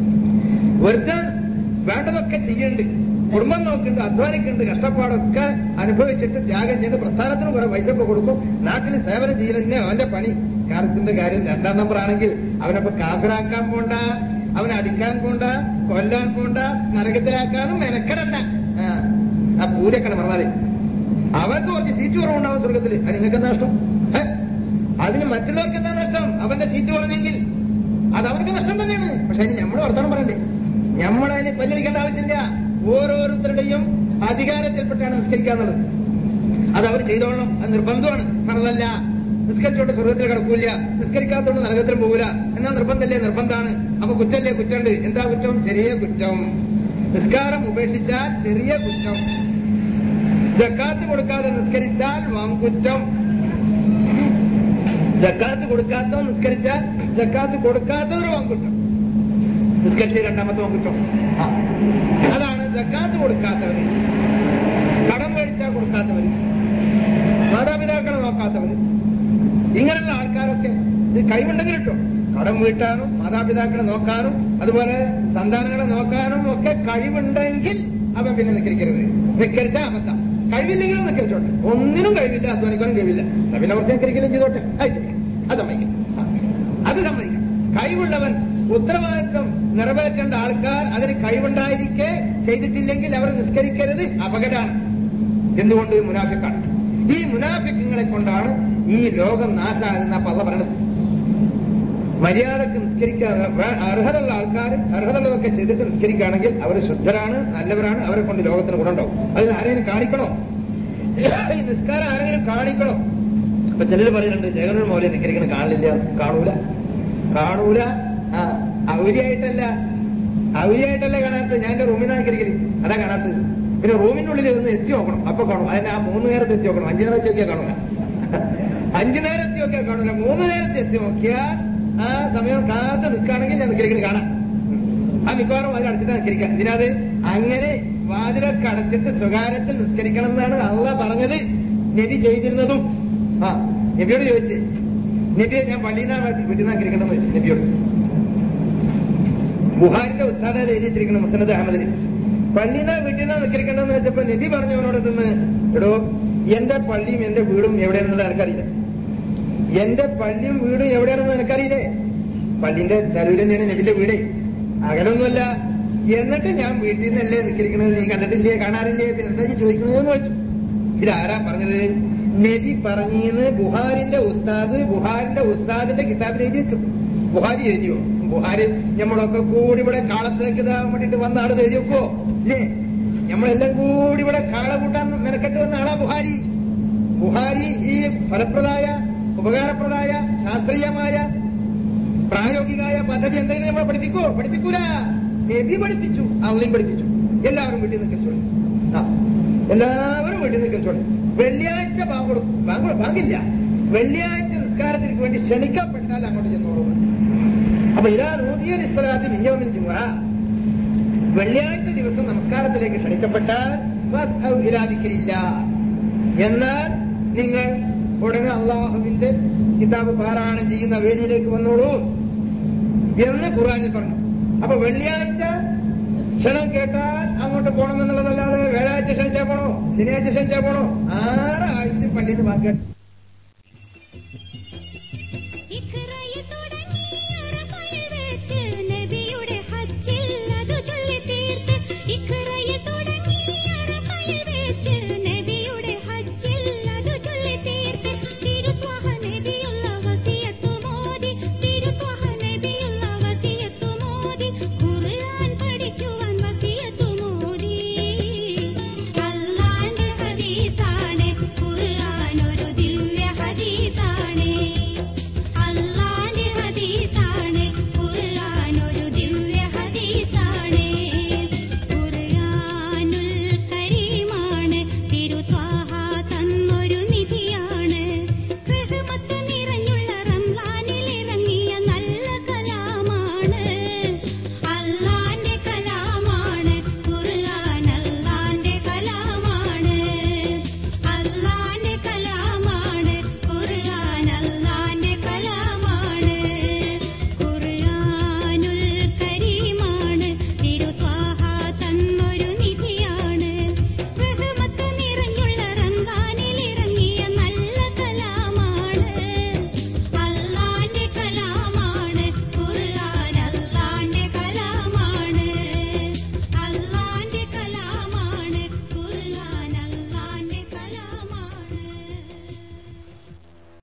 വെറുതെ വേണ്ടതൊക്കെ ചെയ്യണ്ട്, കുടുംബം നോക്കുന്നുണ്ട്, അധ്വാനിക്കുന്നുണ്ട്, കഷ്ടപ്പാടൊക്കെ അനുഭവിച്ചിട്ട് ത്യാഗം ചെയ്ത് പ്രസ്ഥാനത്തിന് കുറെ പൈസ ഒക്കെ കൊടുക്കും. നാട്ടിൽ സേവനം ചെയ്യലെന്നെ അവന്റെ പണി. സംസ്കാരത്തിന്റെ കാര്യം 2ാം നമ്പർ ആണെങ്കിൽ അവനപ്പോ കാഫിറാക്കാൻ പോണ്ട, അവനെ അടിക്കാൻ പോണ്ട, കൊല്ലാൻ പോണ്ട, നരകത്തിലാക്കാനും മെനക്കെടണ്ട. ആ പൂരക്കണ പറഞ്ഞാല് അവർക്ക് കുറച്ച് സീറ്റ് കുറവുണ്ടാവും സ്വർഗത്തിൽ. അത് നിങ്ങൾക്ക് എന്താ നഷ്ടം? അതിന് മറ്റുള്ളവർക്ക് എന്താ നഷ്ടം? അവന്റെ സീറ്റ് കുറഞ്ഞെങ്കിൽ അത് അവർക്ക് നഷ്ടം തന്നെയാണ്. പക്ഷെ അതിന് നമ്മൾ വർത്തമാനം പറയണ്ടേ? നമ്മളതിന് പരിഹരിക്കേണ്ട ആവശ്യമില്ല. ഓരോരുത്തരുടെയും അധികാരത്തിൽപ്പെട്ടാണ് നിസ്കരിക്കാന്നുള്ളത്. അത് അവർ ചെയ്തോളണം, അത് നിർബന്ധമാണ്. പറഞ്ഞതല്ല നിസ്കരിച്ചോണ്ട് സ്വർഗത്തിൽ കിടക്കൂല, നിസ്കരിക്കാത്തോണ്ട് നരകത്തിൽ പോകൂല എന്നാ നിർബന്ധമല്ലേ? നിർബന്ധമാണ്. അപ്പൊ കുറ്റല്ലേ? കുറ്റമുണ്ട്. എന്താ കുറ്റം? ചെറിയ കുറ്റം. നിസ്കാരം ഉപേക്ഷിച്ചാൽ ചെറിയ കുറ്റം. ജക്കാത്ത് കൊടുക്കാതെ നിസ്കരിച്ചാൽ വൻകുറ്റം. ജക്കാത്ത് കൊടുക്കാത്തോ നിസ്കരിച്ചാൽ ജക്കാത്ത് കൊടുക്കാത്തതൊരു വൻകുറ്റം. നിസ്കരിച്ച 2ാമത്തെ വൻകുറ്റം അതാണ്. ജക്കാത്ത് കൊടുക്കാത്തവര്, കടം മേടിച്ചാൽ കൊടുക്കാത്തവര്, മാതാപിതാക്കളെ നോക്കാത്തവര്, ഇങ്ങനെയുള്ള ആൾക്കാരൊക്കെ ഇത് കഴിവുണ്ടെങ്കിൽ കിട്ടും. കടം വീട്ടാനും മാതാപിതാക്കളെ നോക്കാനും അതുപോലെ സന്താനങ്ങളെ നോക്കാനും ഒക്കെ കഴിവുണ്ടെങ്കിൽ അവൻ പിന്നെ നിസ്കരിക്കരുത്. നിസ്കരിച്ചാൽ അബദ്ധം. കഴിവില്ലെങ്കിലും നിസ്കരിച്ചോട്ടെ. ഒന്നിനും കഴിവില്ല, അധ്വാനിക്കാനും കഴിവില്ല, പിന്നെ കുറച്ച് നിസ്കരിക്കലും ചെയ്തോട്ടെ. അത് സമ്മതിക്കാം. കഴിവുള്ളവൻ, ഉത്തരവാദിത്വം നിറവേറ്റേണ്ട ആൾക്കാർ അതിന് കഴിവുണ്ടായിരിക്കെ ചെയ്തിട്ടില്ലെങ്കിൽ അവർ നിസ്കരിക്കരുത്. അപകടമാണ്. എന്തുകൊണ്ട്? മുനാഫിക്കാണ്. ഈ മുനാഫിക്കുകളെ കൊണ്ടാണ് ഈ ലോകം നാശമാകുന്ന പള്ള പറയണത്. മര്യാദക്ക് നിസ്കരിക്കാൻ അർഹതയുള്ള ആൾക്കാർ അർഹതയുള്ളതൊക്കെ ചെയ്തിട്ട് നിസ്കരിക്കുകയാണെങ്കിൽ അവർ ശുദ്ധരാണ്, നല്ലവരാണ്. അവരെ കൊണ്ട് ലോകത്തിന് ഗുണമുണ്ടാവും. അതിന് ആരെങ്കിലും കാണിക്കണോ? ഈ നിസ്കാരം ആരെങ്കിലും കാണിക്കണോ? അപ്പൊ ചിലർ പറയുന്നുണ്ട് ജഗനൂർ മൗലിക നിസ്കരിക്കണം. കാണൂല. ഔലിയായിട്ടല്ല കാണാത്തത്. ഞാൻ എന്റെ റൂമിൽ നിന്ന് നിസ്കരിക്കല്, അതാ കാണാത്തത്. പിന്നെ റൂമിനുള്ളിൽ ഒന്ന് എത്തി നോക്കണം, അപ്പൊ കാണും. അതിന് ആ 3 നേരത്തെ എത്തി നോക്കണം. 5 നേരം എത്തി നോക്കിയാൽ കാണൂല. 5 നേരം എത്തി നോക്കിയാൽ കാണൂല. 3 നേരത്തെ എത്തി നോക്കിയാൽ ആ സമയം കാത്ത് നിൽക്കുകയാണെങ്കിൽ ഞാൻ നിസ്കരിക്കുന്നത് കാണാം. ആ മിക്കവാറും വാതിൽ അടച്ചിട്ട് നിസ്കരിക്കാം. ഇതിനത് അങ്ങനെ വാതിലൊക്കെ അടച്ചിട്ട് സ്വകാര്യത്തിൽ നിസ്കരിക്കണം എന്നാണ് അള്ളാഹ് പറഞ്ഞത്. നബി ചെയ്തിരുന്നതും. നബിയോട് ചോദിച്ചേ, നബിയെ ഞാൻ പള്ളിയിൽ വീട്ടിൽ നിന്ന് നിസ്കരിക്കണമെന്ന് ചോദിച്ചു നബിയോട്. ബുഹാരിന്റെ ഉസ്താദ് എഴുതി വെച്ചിരിക്കണം മുസ്നദ് അഹമ്മദിൽ. പള്ളിയിൽ നിന്ന് വീട്ടിൽ നിന്ന് നിസ്കരിക്കണമെന്ന് വെച്ചപ്പോ നബി പറഞ്ഞവനോട് നിന്ന്, എടോ എന്റെ പള്ളിയും എന്റെ വീടും എവിടെയാണെന്നുള്ളത് എനിക്കറിയില്ല. എന്റെ പള്ളിയും വീടും എവിടെയാണെന്ന് എനിക്കറിയില്ലേ? പള്ളിന്റെ ചരുവിൽ തന്നെയാണ് നബിന്റെ വീട്, അകലൊന്നുമല്ല. എന്നിട്ട് ഞാൻ വീട്ടിൽ നിന്നല്ലേ നിസ്കരിക്കണത്, നീ കണ്ടിട്ടില്ലേ, കാണാറില്ലേ, പിന്നെ എന്താ ചോദിക്കണതെന്ന് ചോദിച്ചു. ഇതാരാ പറഞ്ഞത്? നബി പറഞ്ഞീന്ന് ബുഹാരിന്റെ ഉസ്താദിന്റെ കിതാബിൽ എഴുതി വെച്ചു. ബുഹാരി എഴുതിയോ? ബുഹാരി നമ്മളൊക്കെ കൂടി ഇവിടെ കാളത്തേക്ക് ഇതാൻ വേണ്ടിട്ട് വന്ന ആള് എഴുതി വെക്കുവോ? ഇല്ലേ? നമ്മളെല്ലാം കൂടി ഇവിടെ കാള കൂട്ടാൻ മെനക്കെട്ട് വന്ന ആളാ ബുഹാരി. ബുഹാരി ഈ ഫലപ്രദമായ, ഉപകാരപ്രദമായ, ശാസ്ത്രീയമായ, പ്രായോഗികമായ പദ്ധതി എന്തെങ്കിലും നമ്മളെ പഠിപ്പിക്കോ? പഠിപ്പിക്കൂല. നബി പഠിപ്പിച്ചു, അള്ളയും പഠിപ്പിച്ചു. എല്ലാവരും വീട്ടിൽ നിന്ന് കരിച്ചോളി. എല്ലാവരും വീട്ടിൽ നിന്ന് കരിച്ചോളി. വെള്ളിയാഴ്ച ബാങ്കില്ല. വെള്ളിയാഴ്ച നിസ്കാരത്തിന് വേണ്ടി ക്ഷണിക്കപ്പെട്ടാൽ അങ്ങോട്ട് ചെന്നോളൂ. അപ്പൊ ഇതാ നൂദിയ ഇസ്ലാത്തി മിയ്യോമിൽ ജുമുഅ, വെള്ളിയാഴ്ച ദിവസം നമസ്കാരത്തിലേക്ക് ക്ഷണിക്കപ്പെട്ടാൽ ഇരാദിക്കില്ല. എന്നാൽ നിങ്ങൾ ഉടനെ അള്ളാഹുവിന്റെ കിതാബ് പാരായണം ചെയ്യുന്ന വേദിയിലേക്ക് വന്നോളൂ എന്ന് ഖുർആനിൽ പറഞ്ഞു. അപ്പൊ വെള്ളിയാഴ്ച ക്ഷണം കേട്ടാൽ അങ്ങോട്ട് പോകണമെന്നുള്ളതല്ലാതെ വ്യാഴാഴ്ച ക്ഷണിച്ചാൽ പോണോ, ശനിയാഴ്ച ക്ഷണിച്ചാൽ പോണോ? 6 ആഴ്ച പള്ളിയിൽ വാങ്ങി